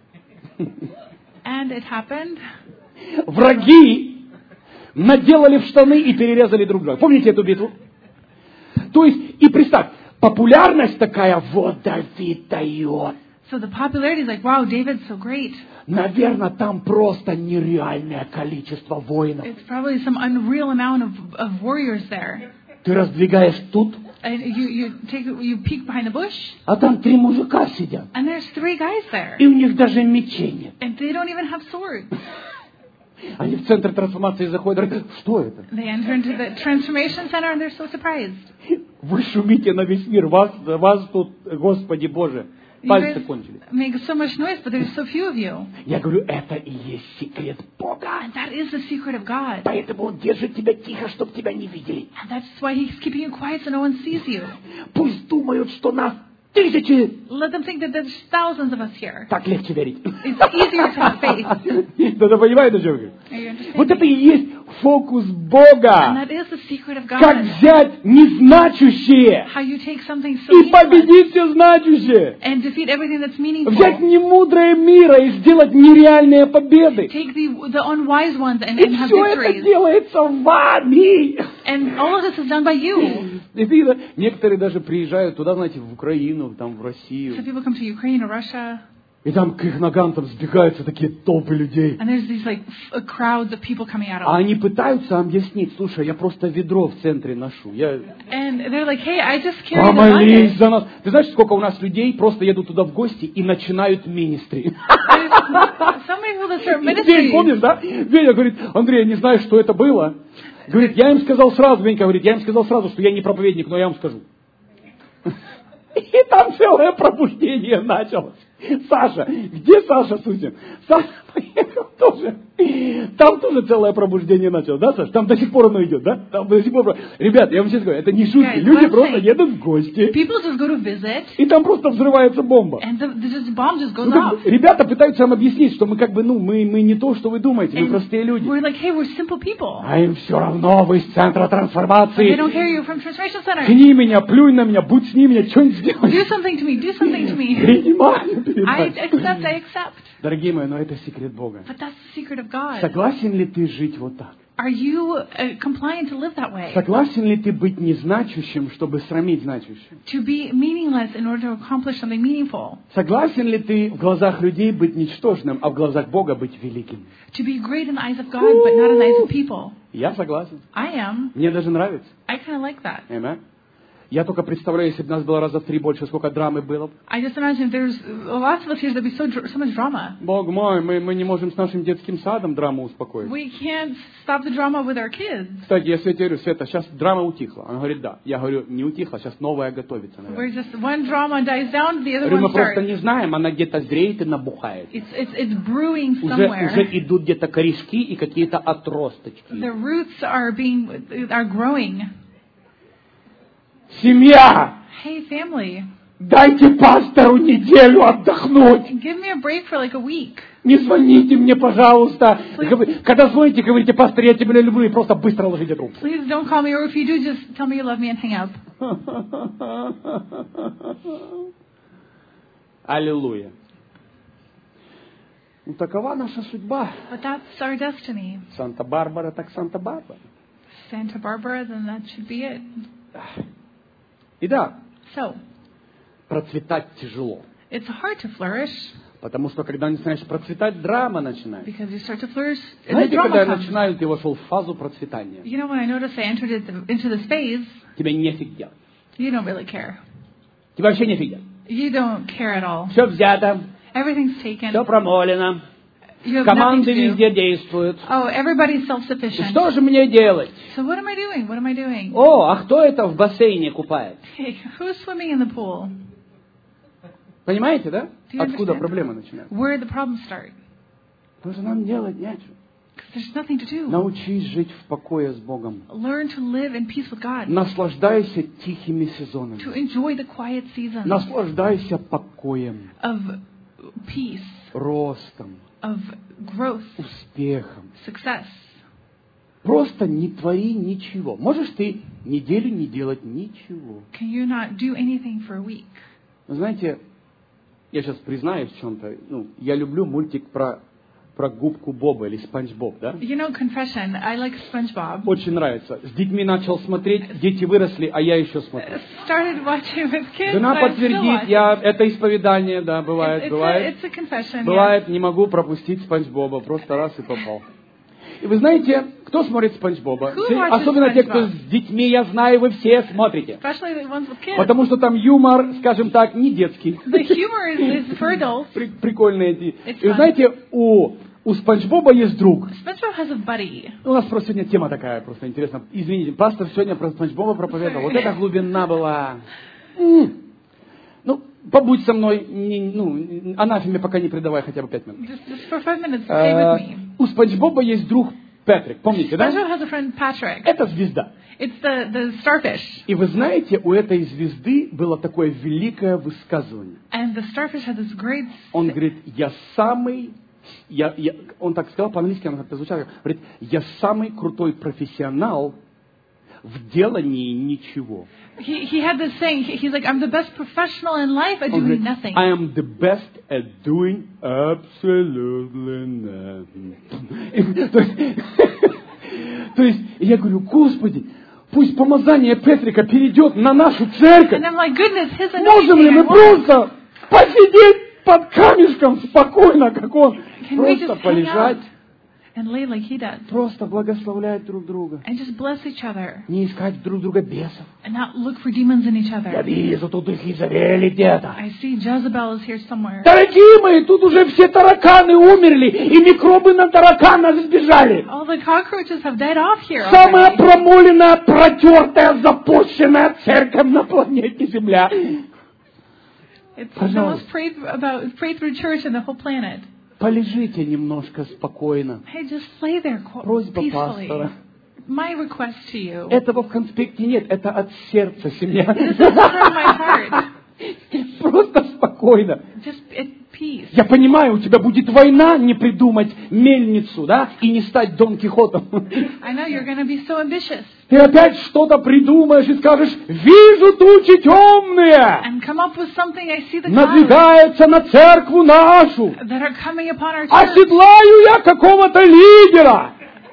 S2: and it happened.
S1: Враги наделали в штаны и перерезали друг друга. Помните эту битву? То есть, и представь, популярность такая, вот Давид дает.
S2: So the popularity is like, wow, David's so great.
S1: Наверное, там просто нереальное количество воинов.
S2: It's probably some unreal amount of warriors there.
S1: Ты раздвигаешь тут,
S2: And you peek behind the bush,
S1: а там 3 мужика сидят.
S2: and there's 3 guys there.
S1: И у них даже мечей нет.
S2: And they don't even have swords.
S1: Они в центр трансформации заходят и говорят, что это?
S2: They enter into the transformation center and they're so surprised.
S1: Вы шумите на весь мир, вас тут, Господи Боже,
S2: You
S1: пальцы
S2: guys
S1: кончились.
S2: make so much noise, but there's so few of you.
S1: Я говорю, это и есть секрет Бога.
S2: And that is the secret of God.
S1: Поэтому Он держит тебя тихо, чтобы тебя не видели.
S2: And that's why He's keeping you quiet so no one sees you.
S1: Пусть думают, что нас тысячи.
S2: Let them think that there's thousands of us here.
S1: Так легче верить.
S2: It's easier to have faith.
S1: Кто-то понимает, о чем я говорю?
S2: Are you understanding?
S1: Вот это и есть фокус
S2: And
S1: Бога.
S2: that is the secret of
S1: Как
S2: God.
S1: взять незначущее
S2: How you take something so
S1: и
S2: meaningless
S1: победить все значущее.
S2: and defeat everything that's meaningful.
S1: Взять немудрое мира и сделать нереальные победы.
S2: Take the unwise ones and
S1: И
S2: have
S1: все это
S2: victories.
S1: делается вами.
S2: And all of this is done by you.
S1: И ты, некоторые даже приезжают туда, знаете, в Украину, там, в
S2: So
S1: Россию.
S2: people come to Ukraine or Russia.
S1: И там к их ногам там сбегаются такие толпы людей.
S2: And there's these like crowds of people coming out of
S1: А
S2: them.
S1: они пытаются объяснить, слушай, я просто ведро в центре ношу.
S2: And they're like, hey, I just carry the
S1: Помолись
S2: bucket.
S1: за нас. Ты знаешь, сколько у нас людей просто едут туда в гости и начинают министри.
S2: Some people that start
S1: Вень,
S2: ministries.
S1: помнишь, да? Веня говорит, Андрей, я не знаю, что это было. Говорит, я им сказал сразу, Венька говорит, я им сказал сразу, что я не проповедник, но я вам скажу. И там целое пробуждение началось. Саша, где Саша Сусин? Саша поехал тоже. Там тоже целое пробуждение началось, да, Саша? Там до сих пор оно идет, да? Там до сих пор... Ребят, я вам сейчас говорю, это не шутки.
S2: Guys,
S1: Люди
S2: I'm
S1: просто
S2: saying,
S1: едут в гости,
S2: people just go to visit,
S1: и там просто взрывается бомба.
S2: and the bomb just goes
S1: Ну, как
S2: off.
S1: бы, ребята пытаются нам объяснить, что мы как бы, мы не то, что вы думаете, мы
S2: And
S1: простые люди.
S2: we're like, hey, we're simple people.
S1: А им все равно, вы из центра
S2: They
S1: трансформации.
S2: don't care you from Transformation Center.
S1: Кни меня, плюнь на меня, будь с ними, что-нибудь сделай.
S2: Do something to me. Do something to me.
S1: Принимаю,
S2: I
S1: принимаю.
S2: accept.
S1: Дорогие мои, но это секрет Бога.
S2: But that's the secret of God.
S1: Согласен ли ты жить вот так?
S2: Are you compliant to live that way?
S1: Согласен ли ты быть незначущим, чтобы срамить значущим?
S2: To be meaningless in order to accomplish something meaningful?
S1: Согласен ли ты в глазах людей быть ничтожным, а в глазах Бога быть великим?
S2: To be great in the eyes of God, but not in the eyes of people?
S1: Я согласен.
S2: I am.
S1: Мне даже нравится.
S2: I kind of like that.
S1: Amen. Я только представляю, если бы нас было раза в 3 больше, сколько драмы было.
S2: I just imagine if there's lots of us here, there'd be so much drama.
S1: Бог мой, мы не можем с нашим детским садом драму успокоить.
S2: We can't stop the drama with our kids.
S1: Кстати, я Свете говорю, Света, сейчас драма утихла. Она говорит, да. Я говорю, не утихла, сейчас новая готовится, наверное.
S2: We're just one drama dies down, the other
S1: Говорю, мы
S2: one
S1: просто
S2: starts.
S1: не знаем, она где-то зреет и набухает.
S2: It's brewing
S1: Уже
S2: somewhere.
S1: идут где-то корешки и какие-то отросточки.
S2: The roots are growing.
S1: Семья!
S2: Hey, family,
S1: Дайте пастору неделю отдохнуть.
S2: give me a break for like a week.
S1: Не звоните мне, пожалуйста. Когда звоните, говорите, пастор, я тебя люблю, и просто быстро ложите трубку.
S2: Please don't call me, or if you do, just tell me you love me and hang up.
S1: Аллилуйя. Ну, такова наша судьба.
S2: But that's our destiny.
S1: Санта-Барбара, так Санта-Барбара.
S2: Santa Barbara, then that should be it.
S1: И да,
S2: So,
S1: процветать тяжело.
S2: it's hard to flourish
S1: Потому что, когда начинаешь процветать, драма начинается.
S2: because you start to flourish and the
S1: Знаете, когда я
S2: drama comes.
S1: начинаю, ты вошел в фазу процветания.
S2: You know, when I noticed I entered into this phase,
S1: Тебе нефиг делать.
S2: you don't really care.
S1: Тебе вообще нефиг делать.
S2: You don't care at all.
S1: Все взято,
S2: Everything's taken.
S1: все промолено.
S2: You have nothing
S1: Команды
S2: to do.
S1: везде действуют.
S2: Oh, everybody's
S1: И
S2: self-sufficient.
S1: что же мне делать?
S2: So what am I doing? What am I doing?
S1: О, а кто это в бассейне купает?
S2: Hey, who's swimming in the pool?
S1: Понимаете, да?
S2: Do you
S1: Откуда
S2: understand?
S1: проблема начинается?
S2: Where the problems start?
S1: Потому что нам делать нечего.
S2: Because there's nothing to do.
S1: Научись жить в покое с Богом.
S2: Learn to live in peace with God.
S1: Наслаждайся тихими сезонами.
S2: To enjoy the quiet seasons
S1: Наслаждайся покоем,
S2: of peace,
S1: ростом,
S2: of growth,
S1: успехом.
S2: success.
S1: Просто не твори ничего. Можешь ты неделю не делать ничего.
S2: Can you not do anything for a week?
S1: Вы знаете, я сейчас признаюсь в чем-то. Я люблю мультик про губку Боба или Спанч Боб, да?
S2: You know, confession, I like SpongeBob.
S1: Очень нравится. С детьми начал смотреть, дети выросли, а я еще смотрю.
S2: Started watching with kids.
S1: Жена
S2: but I'm still
S1: подтвердит,
S2: watching.
S1: это исповедание, да, бывает, бывает.
S2: It's a confession.
S1: Бывает, не могу пропустить Спанч Боба, просто раз и попал. И вы знаете, кто смотрит Спанч Боба?
S2: Who watches
S1: Особенно те, кто
S2: SpongeBob?
S1: с детьми, я знаю, вы все смотрите.
S2: Especially the ones with kids.
S1: Потому что там юмор, скажем так, не детский.
S2: The humor is for adults.
S1: Прикольные эти.
S2: It's
S1: И вы
S2: fun.
S1: знаете, у Спанч Боба есть друг.
S2: SpongeBob has a buddy.
S1: У нас просто сегодня тема такая, просто интересно. Извините, пастор сегодня про Спанч Боба проповедовал. Вот эта глубина была. Побудь со мной, анафеме пока не предавай хотя бы 5 минут.
S2: Just for 5 minutes, stay with me.
S1: У Спанч Боба есть друг Патрик, помните, да?
S2: SpongeBob has a friend, Patrick.
S1: Это звезда.
S2: It's the starfish.
S1: И вы знаете, у этой звезды было такое великое высказывание.
S2: And the starfish had this great...
S1: Он говорит, он так сказал, по-английски оно как-то звучало, говорит, я самый крутой профессионал в делании ничего.
S2: He had this saying, he's like, I'm the best professional in life at
S1: Он
S2: doing
S1: говорит,
S2: nothing.
S1: I am the best at doing absolutely nothing. То есть, я говорю, Господи, пусть помазание Петрика перейдет на нашу церковь.
S2: And I'm like, goodness, his
S1: Можем ли
S2: anointing.
S1: мы просто посидеть под камешком спокойно, как он,
S2: Can we
S1: просто
S2: just hang
S1: полежать,
S2: out and lay like he does?
S1: просто благословлять друг друга.
S2: And just bless each other.
S1: Не искать друг друга бесов.
S2: And not look for demons in each
S1: Я
S2: other.
S1: вижу, тут их Изабель где-то.
S2: I see Jezebel is here somewhere.
S1: Дорогие мои, тут уже все тараканы умерли, и микробы на тараканах сбежали.
S2: All the cockroaches have died off here
S1: Самая
S2: already.
S1: промоленная, протертая, запущенная церковь на планете Земля.
S2: It's the
S1: Пожалуйста.
S2: most prayed through church in the whole planet.
S1: Полежите немножко спокойно.
S2: Hey, just lay there
S1: Просьба
S2: peacefully.
S1: пастора.
S2: My request to you.
S1: Этого в конспекте нет, это от сердца, семья.
S2: This is from my heart.
S1: Просто спокойно.
S2: Just at peace.
S1: Я понимаю, у тебя будет война не придумать мельницу, да, и не стать Дон Кихотом.
S2: I know you're going to be so ambitious.
S1: Ты опять что-то придумаешь и скажешь: вижу тучи темные,
S2: And come up with something. I see the clouds
S1: надвигается на церкву нашу.
S2: that are coming upon our church.
S1: Оседлаю я какого-то лидера,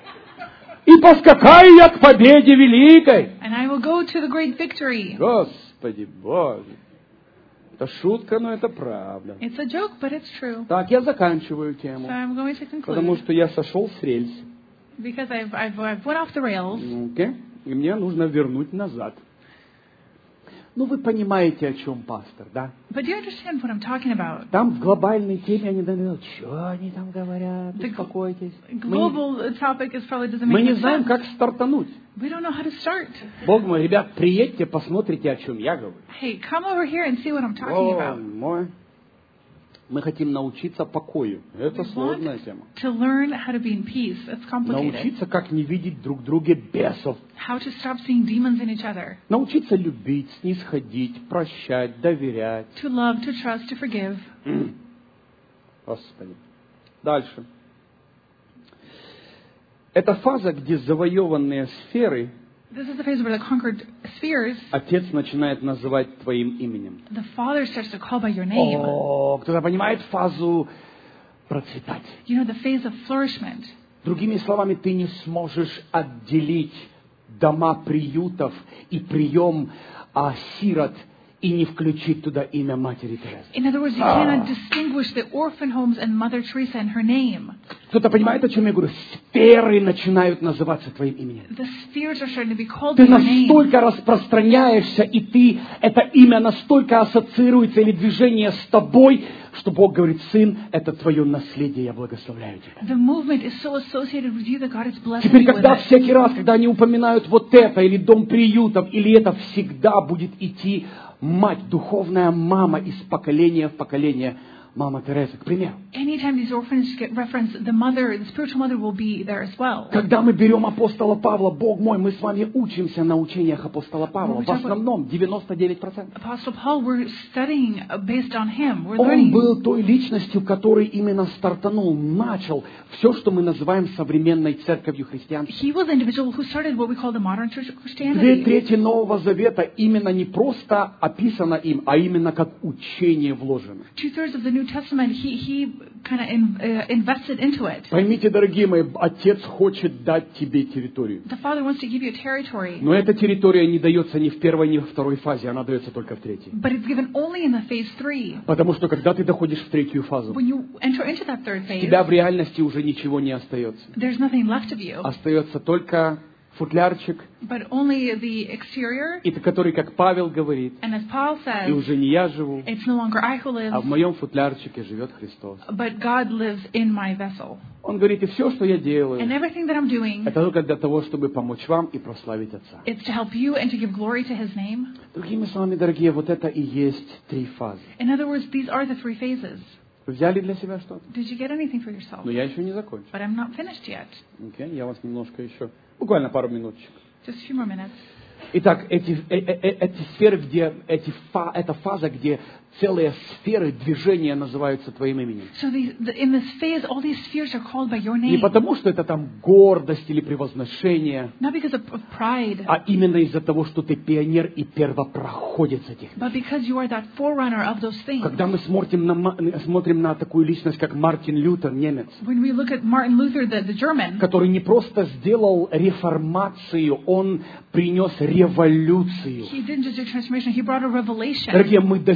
S1: и поскакаю я к победе великой.
S2: And I will go to the great victory.
S1: Господи Боже. Это шутка, но это правда.
S2: It's a joke, but it's true.
S1: Так, я заканчиваю
S2: So
S1: тему,
S2: I'm going to
S1: потому
S2: conclude.
S1: что я сошел с рельс.
S2: Because I've went off the rails.
S1: Окей? И мне нужно вернуть назад. Ну, вы понимаете, о чем пастор, да?
S2: But do you understand what I'm talking about?
S1: Там в глобальной теме они говорят: что они там говорят, успокойтесь.
S2: Global topic is probably doesn't
S1: Мы
S2: make
S1: не
S2: much
S1: знаем,
S2: sense.
S1: как стартануть.
S2: We don't know how to start.
S1: Бог мой, ребят, приедьте, посмотрите, о чем я говорю.
S2: Hey, come over here and see what I'm talking
S1: О,
S2: about.
S1: мой. Мы хотим научиться покою. Это
S2: We
S1: сложная
S2: want
S1: тема.
S2: to learn how to be in peace. It's complicated.
S1: Научиться, как не видеть друг в друге бесов.
S2: How to stop seeing demons in each other.
S1: Научиться любить, снисходить, прощать, доверять.
S2: To love, to trust, to forgive.
S1: Господи. Дальше. Это фаза, где завоеванные сферы
S2: This is the phase where the conquered spheres,
S1: Отец начинает называть твоим именем.
S2: the Father starts to call by your name.
S1: О, кто-то понимает фазу процветать.
S2: You know, the phase of flourishment.
S1: Другими словами, ты не сможешь отделить дома приютов и прием сирот и не включить туда имя Матери Терезы.
S2: In other words, you cannot distinguish the orphan homes and Mother Teresa and her name.
S1: Кто-то понимает, о чем я говорю? Сферы начинают называться твоим именем.
S2: The spheres are starting to be called
S1: Ты
S2: by your name.
S1: настолько распространяешься, и это имя настолько ассоциируется или движение с тобой, что Бог говорит: сын, это твое наследие, я благословляю тебя.
S2: The movement is so associated with you that God is blessing
S1: Теперь,
S2: you with
S1: когда
S2: it.
S1: всякий раз, когда они упоминают вот это, или дом приютов, или это, всегда будет идти мать, духовная мама из поколения в поколение, Мама Тереза, к примеру.
S2: Anytime these orphans get referenced, the mother, the spiritual mother will be there as well.
S1: Когда мы берем апостола Павла, Бог мой, мы с вами учимся на учениях апостола Павла. В основном 99%.
S2: Apostle Paul, we're studying based on him. We're
S1: Он
S2: learning.
S1: был той личностью, который именно стартанул, начал все, что мы называем современной церковью христианской.
S2: He was the individual who started what we call the modern church of
S1: Две
S2: Christianity.
S1: трети Нового Завета именно не просто описано им, а именно как учение вложено.
S2: 2/3 of the New Testament, he kind of invested into it.
S1: Поймите, дорогие мои, Отец хочет дать тебе территорию.
S2: The Father wants to give you a territory,
S1: Но эта территория не дается ни в первой, ни во второй фазе, она дается только в третьей.
S2: but it's given only in the phase 3.
S1: Потому что когда ты доходишь в третью фазу,
S2: When you enter into that third
S1: у
S2: phase,
S1: тебя в реальности уже ничего не остается.
S2: there's nothing left of you,
S1: Остается только футлярчик,
S2: but only the exterior.
S1: и который, как Павел говорит,
S2: And as Paul
S1: и
S2: says,
S1: уже не я живу,
S2: it's no longer I who
S1: а в
S2: lives,
S1: моем футлярчике живет Христос.
S2: but God lives in my vessel.
S1: Он говорит: и все, что я
S2: And
S1: делаю,
S2: everything that I'm doing,
S1: это только для того, чтобы помочь вам и прославить Отца.
S2: it's to help you and to give glory to His name.
S1: Другими словами, дорогие, вот это и есть три фазы.
S2: In other words, these are the 3 phases.
S1: Вы взяли для себя что-то?
S2: Дid you get anything for yourself?
S1: Но я еще не закончил.
S2: But I'm not finished yet.
S1: Окей, я вас немножко еще, буквально пару минуточек.
S2: Just a few more minutes.
S1: Итак, эти сферы, где эта фаза, где целые сферы движения называются твоим именем.
S2: So in this phase, all these spheres are called by your
S1: Не
S2: name.
S1: потому, что это там гордость или превозношение,
S2: Not because of pride,
S1: а именно из-за того, что ты пионер и первопроходец этих.
S2: but because you are that forerunner of those things.
S1: Когда мы смотрим на такую личность, как Мартин Лютер, немец,
S2: When we look at Martin Luther, the German,
S1: который не просто сделал реформацию, он принес революцию.
S2: he didn't just do transformation, he brought a revelation.
S1: Дорогие, мы до сих пор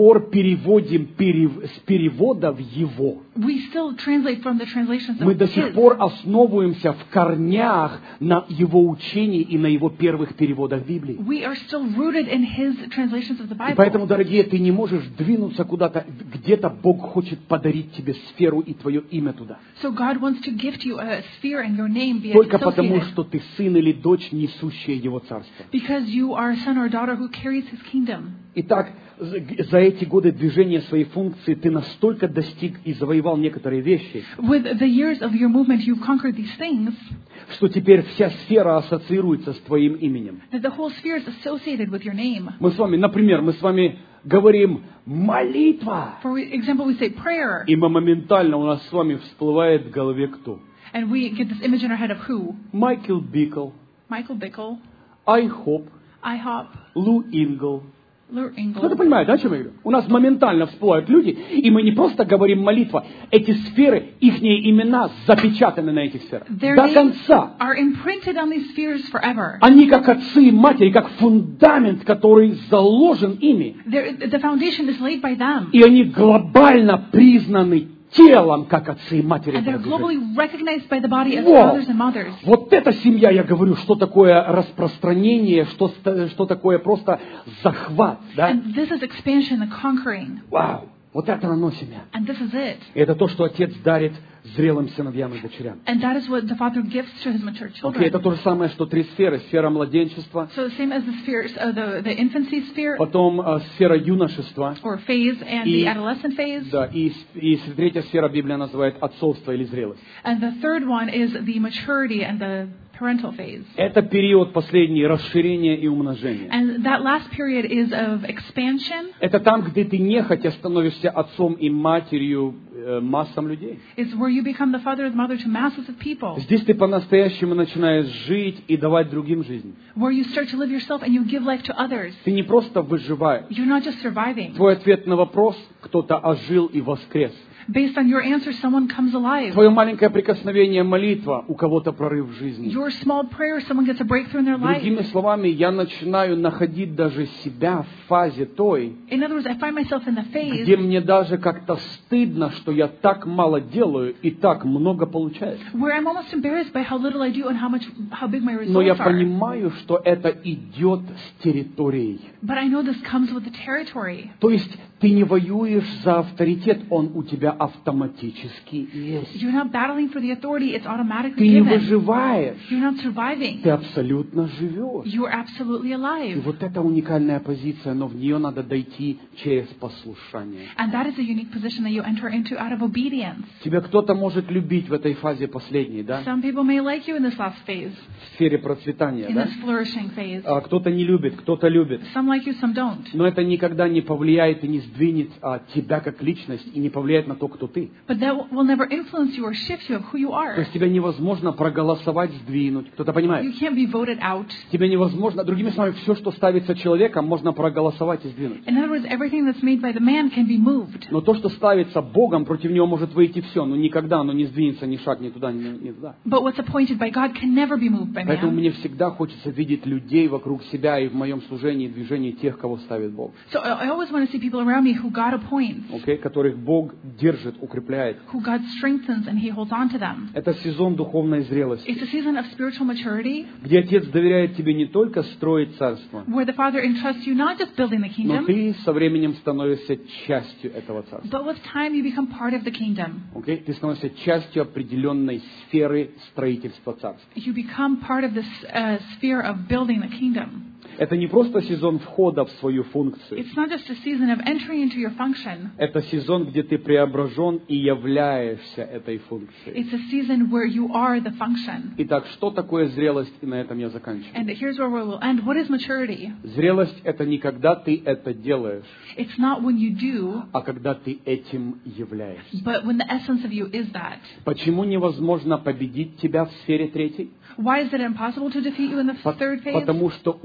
S1: пор переводим с перевода в Его.
S2: We still translate from the translations
S1: Мы
S2: of
S1: до сих
S2: His.
S1: пор основываемся в корнях на Его учении и на Его первых переводах Библии.
S2: We are still rooted in His translations of the
S1: И
S2: Bible.
S1: поэтому, дорогие, ты не можешь двинуться куда-то, где-то Бог хочет подарить тебе сферу и твое имя туда.
S2: So God wants to gift you a sphere and your name be
S1: Только потому,
S2: associated.
S1: что ты сын или дочь, несущая Его Царство.
S2: Because you are a son or a daughter who carries His kingdom.
S1: Итак, за эти годы движения своей функции ты настолько достиг и завоевал некоторые вещи,
S2: With the years of your movement, you've conquered these things,
S1: что теперь вся сфера ассоциируется с твоим именем.
S2: that the whole sphere is associated with your name.
S1: Мы с вами говорим «молитва»,
S2: For example, we say prayer,
S1: и моментально у нас с вами всплывает в голове кто?
S2: and we get this image in our head of who?
S1: Майкл Бикл,
S2: Michael Bickle,
S1: Айхоп,
S2: IHOP,
S1: Лу Ингл.
S2: Lur
S1: Кто-то
S2: Ingle.
S1: понимает, да, о чем я говорю? У нас моментально всплывают люди, и мы не просто говорим молитва. Эти сферы, ихние имена запечатаны на этих сферах.
S2: Their
S1: До
S2: names
S1: конца.
S2: are imprinted on these spheres forever.
S1: Они как отцы и матери, как фундамент, который заложен ими.
S2: The foundation is laid by them.
S1: И они глобально признаны телом, как отцы и матери.
S2: And they're
S1: этого движения.
S2: globally recognized by the body as
S1: Во!
S2: fathers and mothers.
S1: Вот эта семья, я говорю, что такое распространение, что такое просто захват. Да?
S2: And this is expansion, the conquering.
S1: Вау! Вот это оно семья.
S2: And this is it.
S1: И это то, что отец дарит зрелым сыновьям и дочерям.
S2: And that is what the Father gives to His mature children.
S1: Окей, это то же самое, что три сферы. Сфера младенчества,
S2: So the same as the spheres, the infancy sphere
S1: потом сфера юношества,
S2: or phase and
S1: И-
S2: the adolescent phase.
S1: да, и третья сфера Библия называет отцовство или зрелость.
S2: And the third one is the maturity and the parental phase.
S1: Это период последний расширения и умножения.
S2: And that last period is of expansion.
S1: Это там, где ты нехотя становишься отцом и матерью массам людей.
S2: It's where you become the father and mother to masses of people.
S1: Здесь ты по-настоящему начинаешь жить и давать другим жизнь.
S2: Where you start to live yourself and you give life to others.
S1: Ты не просто выживаешь.
S2: You're not just surviving.
S1: Твой ответ на вопрос – кто-то ожил и воскрес.
S2: Based on your answer, someone comes alive.
S1: Твое маленькое прикосновение – молитва, у кого-то прорыв в жизни.
S2: Your small prayer, someone gets a breakthrough in their life.
S1: Другими словами, я начинаю находить даже себя в фазе той,
S2: In other words, I find myself in the phase
S1: где мне даже как-то стыдно, что я так мало делаю и так много получаю.
S2: where I'm almost embarrassed by how little I do and how big my
S1: Но я
S2: results are.
S1: понимаю, что это идет с территорией.
S2: But I know this comes with the territory.
S1: То есть ты не воюешь за авторитет, он у тебя автоматически есть.
S2: You're not battling for the authority, it's automatically
S1: Ты не
S2: given.
S1: выживаешь,
S2: You're not surviving.
S1: ты абсолютно живешь.
S2: You're absolutely
S1: И
S2: alive.
S1: вот это уникальная позиция, но в нее надо дойти через послушание.
S2: And that is a unique position that you enter into out of obedience.
S1: Тебя кто-то может любить в этой фазе последней, да?
S2: Some people may like you in this last phase,
S1: В сфере процветания,
S2: in
S1: да?
S2: this flourishing phase.
S1: А кто-то не любит, кто-то любит.
S2: Some like you, some don't.
S1: Но это никогда не повлияет и не сдвинет тебя как личность и не повлияет на то, кто ты.
S2: But that will never influence you or shift you of who you
S1: То
S2: are.
S1: есть тебя невозможно проголосовать, сдвинуть. Кто-то
S2: You
S1: понимает?
S2: can't be voted out.
S1: Тебя невозможно, другими словами, все, что ставится человеком, можно проголосовать и сдвинуть.
S2: In other words, everything that's made by the man can be moved.
S1: Но то, что ставится Богом, против него может выйти все. Но никогда оно не сдвинется ни шаг ни туда, ни туда.
S2: But what's appointed by God can never be moved by
S1: Поэтому
S2: man.
S1: мне всегда хочется видеть людей вокруг себя и в моем служении и движении тех, кого ставит Бог.
S2: So I always want to see people around me who God appoints,
S1: Okay? Которых Бог держит, укрепляет.
S2: who God strengthens, and He holds on to them.
S1: Это сезон духовной зрелости,
S2: It's a season of spiritual maturity
S1: где Отец доверяет тебе не только строить царство,
S2: where the Father entrusts you not just building the
S1: но
S2: kingdom,
S1: ты со временем становишься частью этого царства.
S2: but with time you become part of the kingdom.
S1: Okay? Ты становишься частью определенной сферы строительства царства.
S2: You become part of this sphere of building the kingdom.
S1: Это не просто сезон входа в свою функцию.
S2: It's not just a season of entering into your function.
S1: Это сезон, где ты преображен и являешься этой функцией.
S2: It's a season where you are the function.
S1: Итак, что такое зрелость? И на этом я заканчиваю.
S2: And here's where we will end. What is maturity?
S1: Зрелость – это не когда ты это делаешь,
S2: It's not when you do,
S1: а когда ты этим являешься.
S2: but when the essence of you is that.
S1: Почему невозможно победить тебя в сфере третьей?
S2: Why is it impossible to defeat you in the third phase?
S1: Потому что у тебя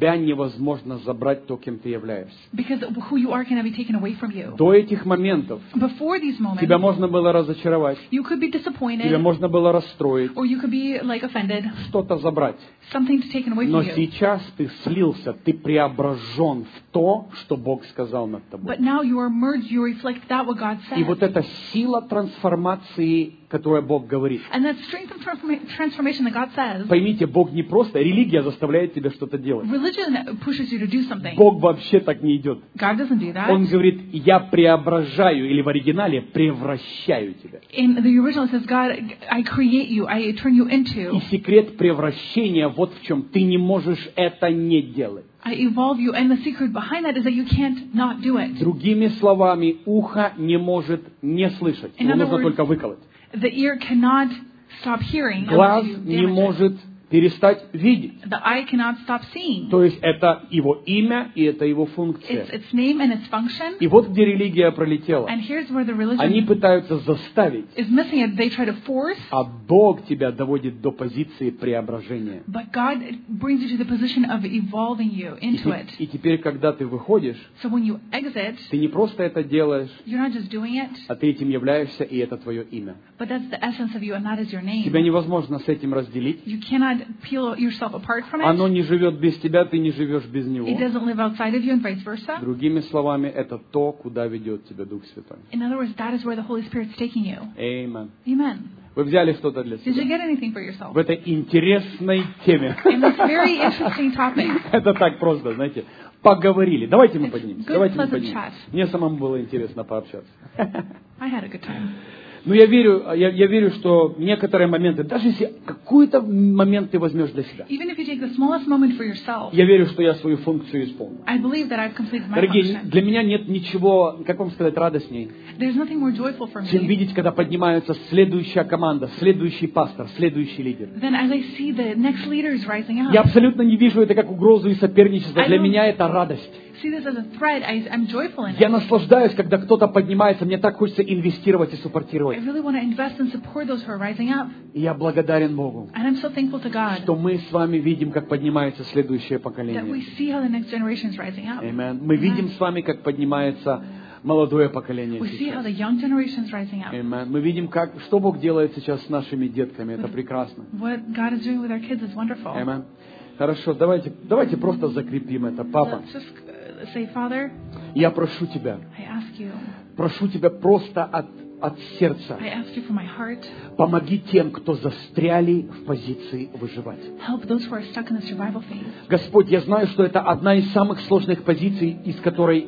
S1: тебя невозможно забрать то, кем ты являешься.
S2: Because who you are cannot be taken away from you.
S1: До этих моментов
S2: Before these moments,
S1: тебя можно было разочаровать,
S2: you could be disappointed,
S1: тебя можно было расстроить,
S2: or you could be like offended,
S1: что-то забрать.
S2: something's taken away
S1: Но
S2: from you.
S1: сейчас ты слился, ты преображен в то, что Бог сказал над тобой.
S2: But now you are merged, you reflect that what God
S1: И
S2: says.
S1: вот эта сила трансформации, которую Бог говорит.
S2: And that strength of transformation that God says,
S1: Поймите, Бог не просто, религия заставляет тебя что-то делать.
S2: religion pushes you to do something.
S1: Бог вообще так не идет.
S2: God doesn't do that.
S1: Он говорит, я преображаю, или в оригинале, превращаю тебя.
S2: In the original it says, God, I create you, I turn you
S1: И
S2: into,
S1: секрет превращения вот в чем. Ты не можешь это не делать.
S2: I evolve you, and the secret behind that is that you can't not do it.
S1: Другими словами, ухо не может не слышать.
S2: In
S1: Его
S2: other
S1: нужно
S2: words,
S1: только выколоть.
S2: The ear cannot stop hearing
S1: Глаз
S2: unless you
S1: не
S2: damage it.
S1: может перестать видеть.
S2: The eye cannot stop seeing.
S1: То есть это его имя и это его функция.
S2: It's its name and its function.
S1: И вот где религия пролетела.
S2: And here's where the religion
S1: Они пытаются заставить,
S2: is missing it. They try to force,
S1: а Бог тебя доводит до позиции преображения.
S2: but God brings you to the position of evolving you into it.
S1: И теперь, когда ты выходишь,
S2: So when you exit,
S1: ты не просто это делаешь,
S2: you're not just doing it,
S1: а ты этим являешься, и это твое имя.
S2: but that's the essence of you, and that is your
S1: Тебя
S2: name.
S1: невозможно с этим разделить.
S2: You cannot peel yourself apart from
S1: Оно
S2: it.
S1: не живет без тебя, ты не живешь без него.
S2: It doesn't live outside of you, and vice versa.
S1: Другими словами, это то, куда ведет тебя Дух Святой.
S2: In other words, that is where the Holy Spirit's taking you.
S1: Amen.
S2: Amen.
S1: Вы взяли что-то для
S2: Did you
S1: себя
S2: get anything for yourself?
S1: в этой интересной теме.
S2: In this very interesting topic.
S1: Это так просто, знаете, поговорили. Давайте мы поднимемся.
S2: Good,
S1: Давайте мы
S2: pleasant
S1: поднимемся.
S2: chat.
S1: Мне самому было интересно пообщаться.
S2: I had a good time.
S1: Но я верю, что некоторые моменты, даже если какой-то момент ты возьмешь для себя,
S2: Even if you take the smallest moment for yourself,
S1: я верю, что я свою функцию исполню.
S2: I believe that I've completed my
S1: Дорогие,
S2: function.
S1: для меня нет ничего, как вам сказать, радостней,
S2: There's nothing more joyful for
S1: чем
S2: me
S1: видеть, когда поднимается следующая команда, следующий пастор, следующий лидер.
S2: than as I see the next leaders rising up.
S1: Я абсолютно не вижу это как угрозу и соперничество. Для меня это радость.
S2: See this as a threat. I'm joyful in
S1: Я
S2: it.
S1: наслаждаюсь, когда кто-то поднимается. Мне так хочется инвестировать и
S2: I
S1: суппортировать.
S2: really want to invest and support those who are rising up.
S1: И я благодарен Богу,
S2: And I'm so thankful to God
S1: что мы с вами видим, как поднимается следующее
S2: that we
S1: поколение.
S2: see how the next generation is rising up.
S1: Amen. Мы видим с вами, как поднимается молодое поколение
S2: We see how
S1: сейчас.
S2: the young generation is rising up.
S1: Amen. Мы видим, что Бог делает сейчас с нашими детками. Это прекрасно.
S2: What God is doing with our kids is wonderful.
S1: Amen. Хорошо, давайте просто закрепим это. Папа,
S2: Let's just say, Father,
S1: я прошу Тебя,
S2: I ask you
S1: просто от сердца,
S2: I ask you for my heart.
S1: помоги тем, кто застряли в позиции выживать.
S2: Help those who are stuck in the survival phase.
S1: Господь, я знаю, что это одна из самых сложных позиций, из которой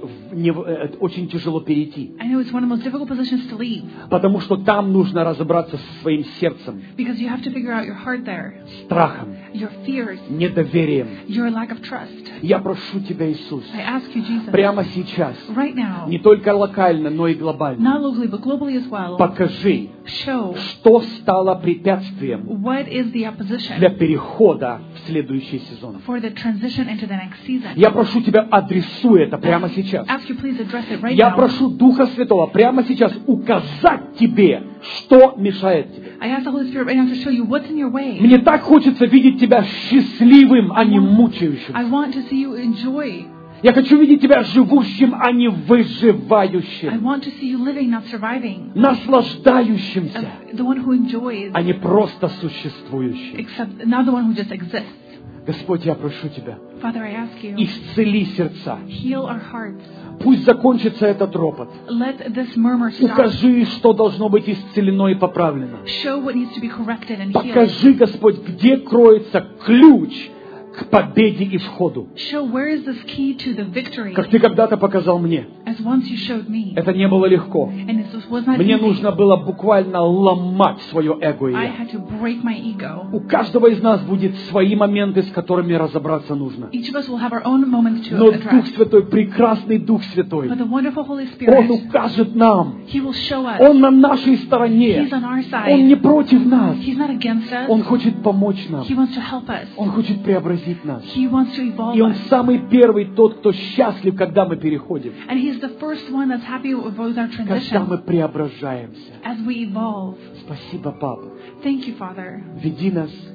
S1: очень тяжело перейти.
S2: I know it's one of the most difficult positions to leave
S1: Потому что там нужно разобраться со своим сердцем,
S2: because you have to figure out your heart there,
S1: страхом,
S2: your fears,
S1: недоверием.
S2: your lack of trust.
S1: Я прошу Тебя, Иисус,
S2: I ask you, Jesus,
S1: прямо сейчас,
S2: right now,
S1: не только локально, но и глобально,
S2: not locally but globally as well,
S1: покажи,
S2: show
S1: что стало препятствием
S2: what is the
S1: для
S2: opposition
S1: перехода в следующий сезон.
S2: for the transition into the next season.
S1: Я прошу Тебя, адресуй это прямо сейчас.
S2: Ask you please address it right
S1: Я
S2: now.
S1: прошу Духа Святого прямо сейчас указать Тебе, что мешает Тебе.
S2: I ask the Holy Spirit right now to show you what's in your way.
S1: Мне так хочется видеть Тебя счастливым, а не мучающим.
S2: I want to see you enjoy.
S1: Я хочу видеть Тебя живущим, а не
S2: I
S1: выживающим.
S2: want to see you living, not surviving.
S1: Наслаждающимся,
S2: The one who enjoys,
S1: а не просто существующим.
S2: except not the one who just exists.
S1: Господь, я прошу Тебя,
S2: Father, I ask you,
S1: исцели сердца.
S2: heal our hearts.
S1: Пусть закончится этот ропот.
S2: Let this murmur stop.
S1: Укажи, что должно быть исцелено и поправлено.
S2: Show what needs to be corrected and healed.
S1: Покажи, Господь, где кроется ключ к победе и входу.
S2: Show where is this key to the victory,
S1: Как Ты когда-то показал мне.
S2: as once you showed me.
S1: Это не было легко.
S2: And it was not
S1: Мне
S2: easy.
S1: нужно было буквально ломать свое эго и
S2: I
S1: я.
S2: had to break my ego.
S1: У каждого из нас будет свои моменты, с которыми разобраться нужно.
S2: Each of us will have our own moments to
S1: Но Дух
S2: address.
S1: Святой, прекрасный Дух Святой,
S2: But the wonderful Holy
S1: Он
S2: Spirit,
S1: укажет нам.
S2: He will show us.
S1: Он на нашей стороне.
S2: He's on our
S1: Он не
S2: side.
S1: против нас.
S2: He's not against us.
S1: Он хочет помочь нам.
S2: He wants to help us.
S1: Он хочет преобразить нас.
S2: He wants to evolve
S1: И Он
S2: us.
S1: самый первый тот, кто счастлив, когда мы переходим.
S2: And He's the first one that's happy with our
S1: Когда мы
S2: transition
S1: преображаемся.
S2: as we evolve.
S1: Спасибо, Папа.
S2: Thank you, Father.
S1: Веди нас,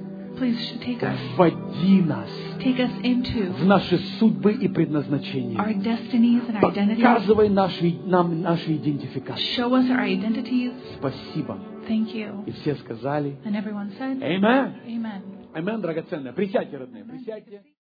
S2: Please take us
S1: Вводи нас
S2: в into
S1: наши судьбы и предназначения.
S2: our destinies and our identities.
S1: Показывай нам наши идентификации.
S2: Show us our identities.
S1: Спасибо.
S2: Thank you.
S1: И все сказали
S2: And everyone said,
S1: Amen.
S2: Amen.
S1: Amen, драгоценная. Присядьте, родные, присядьте.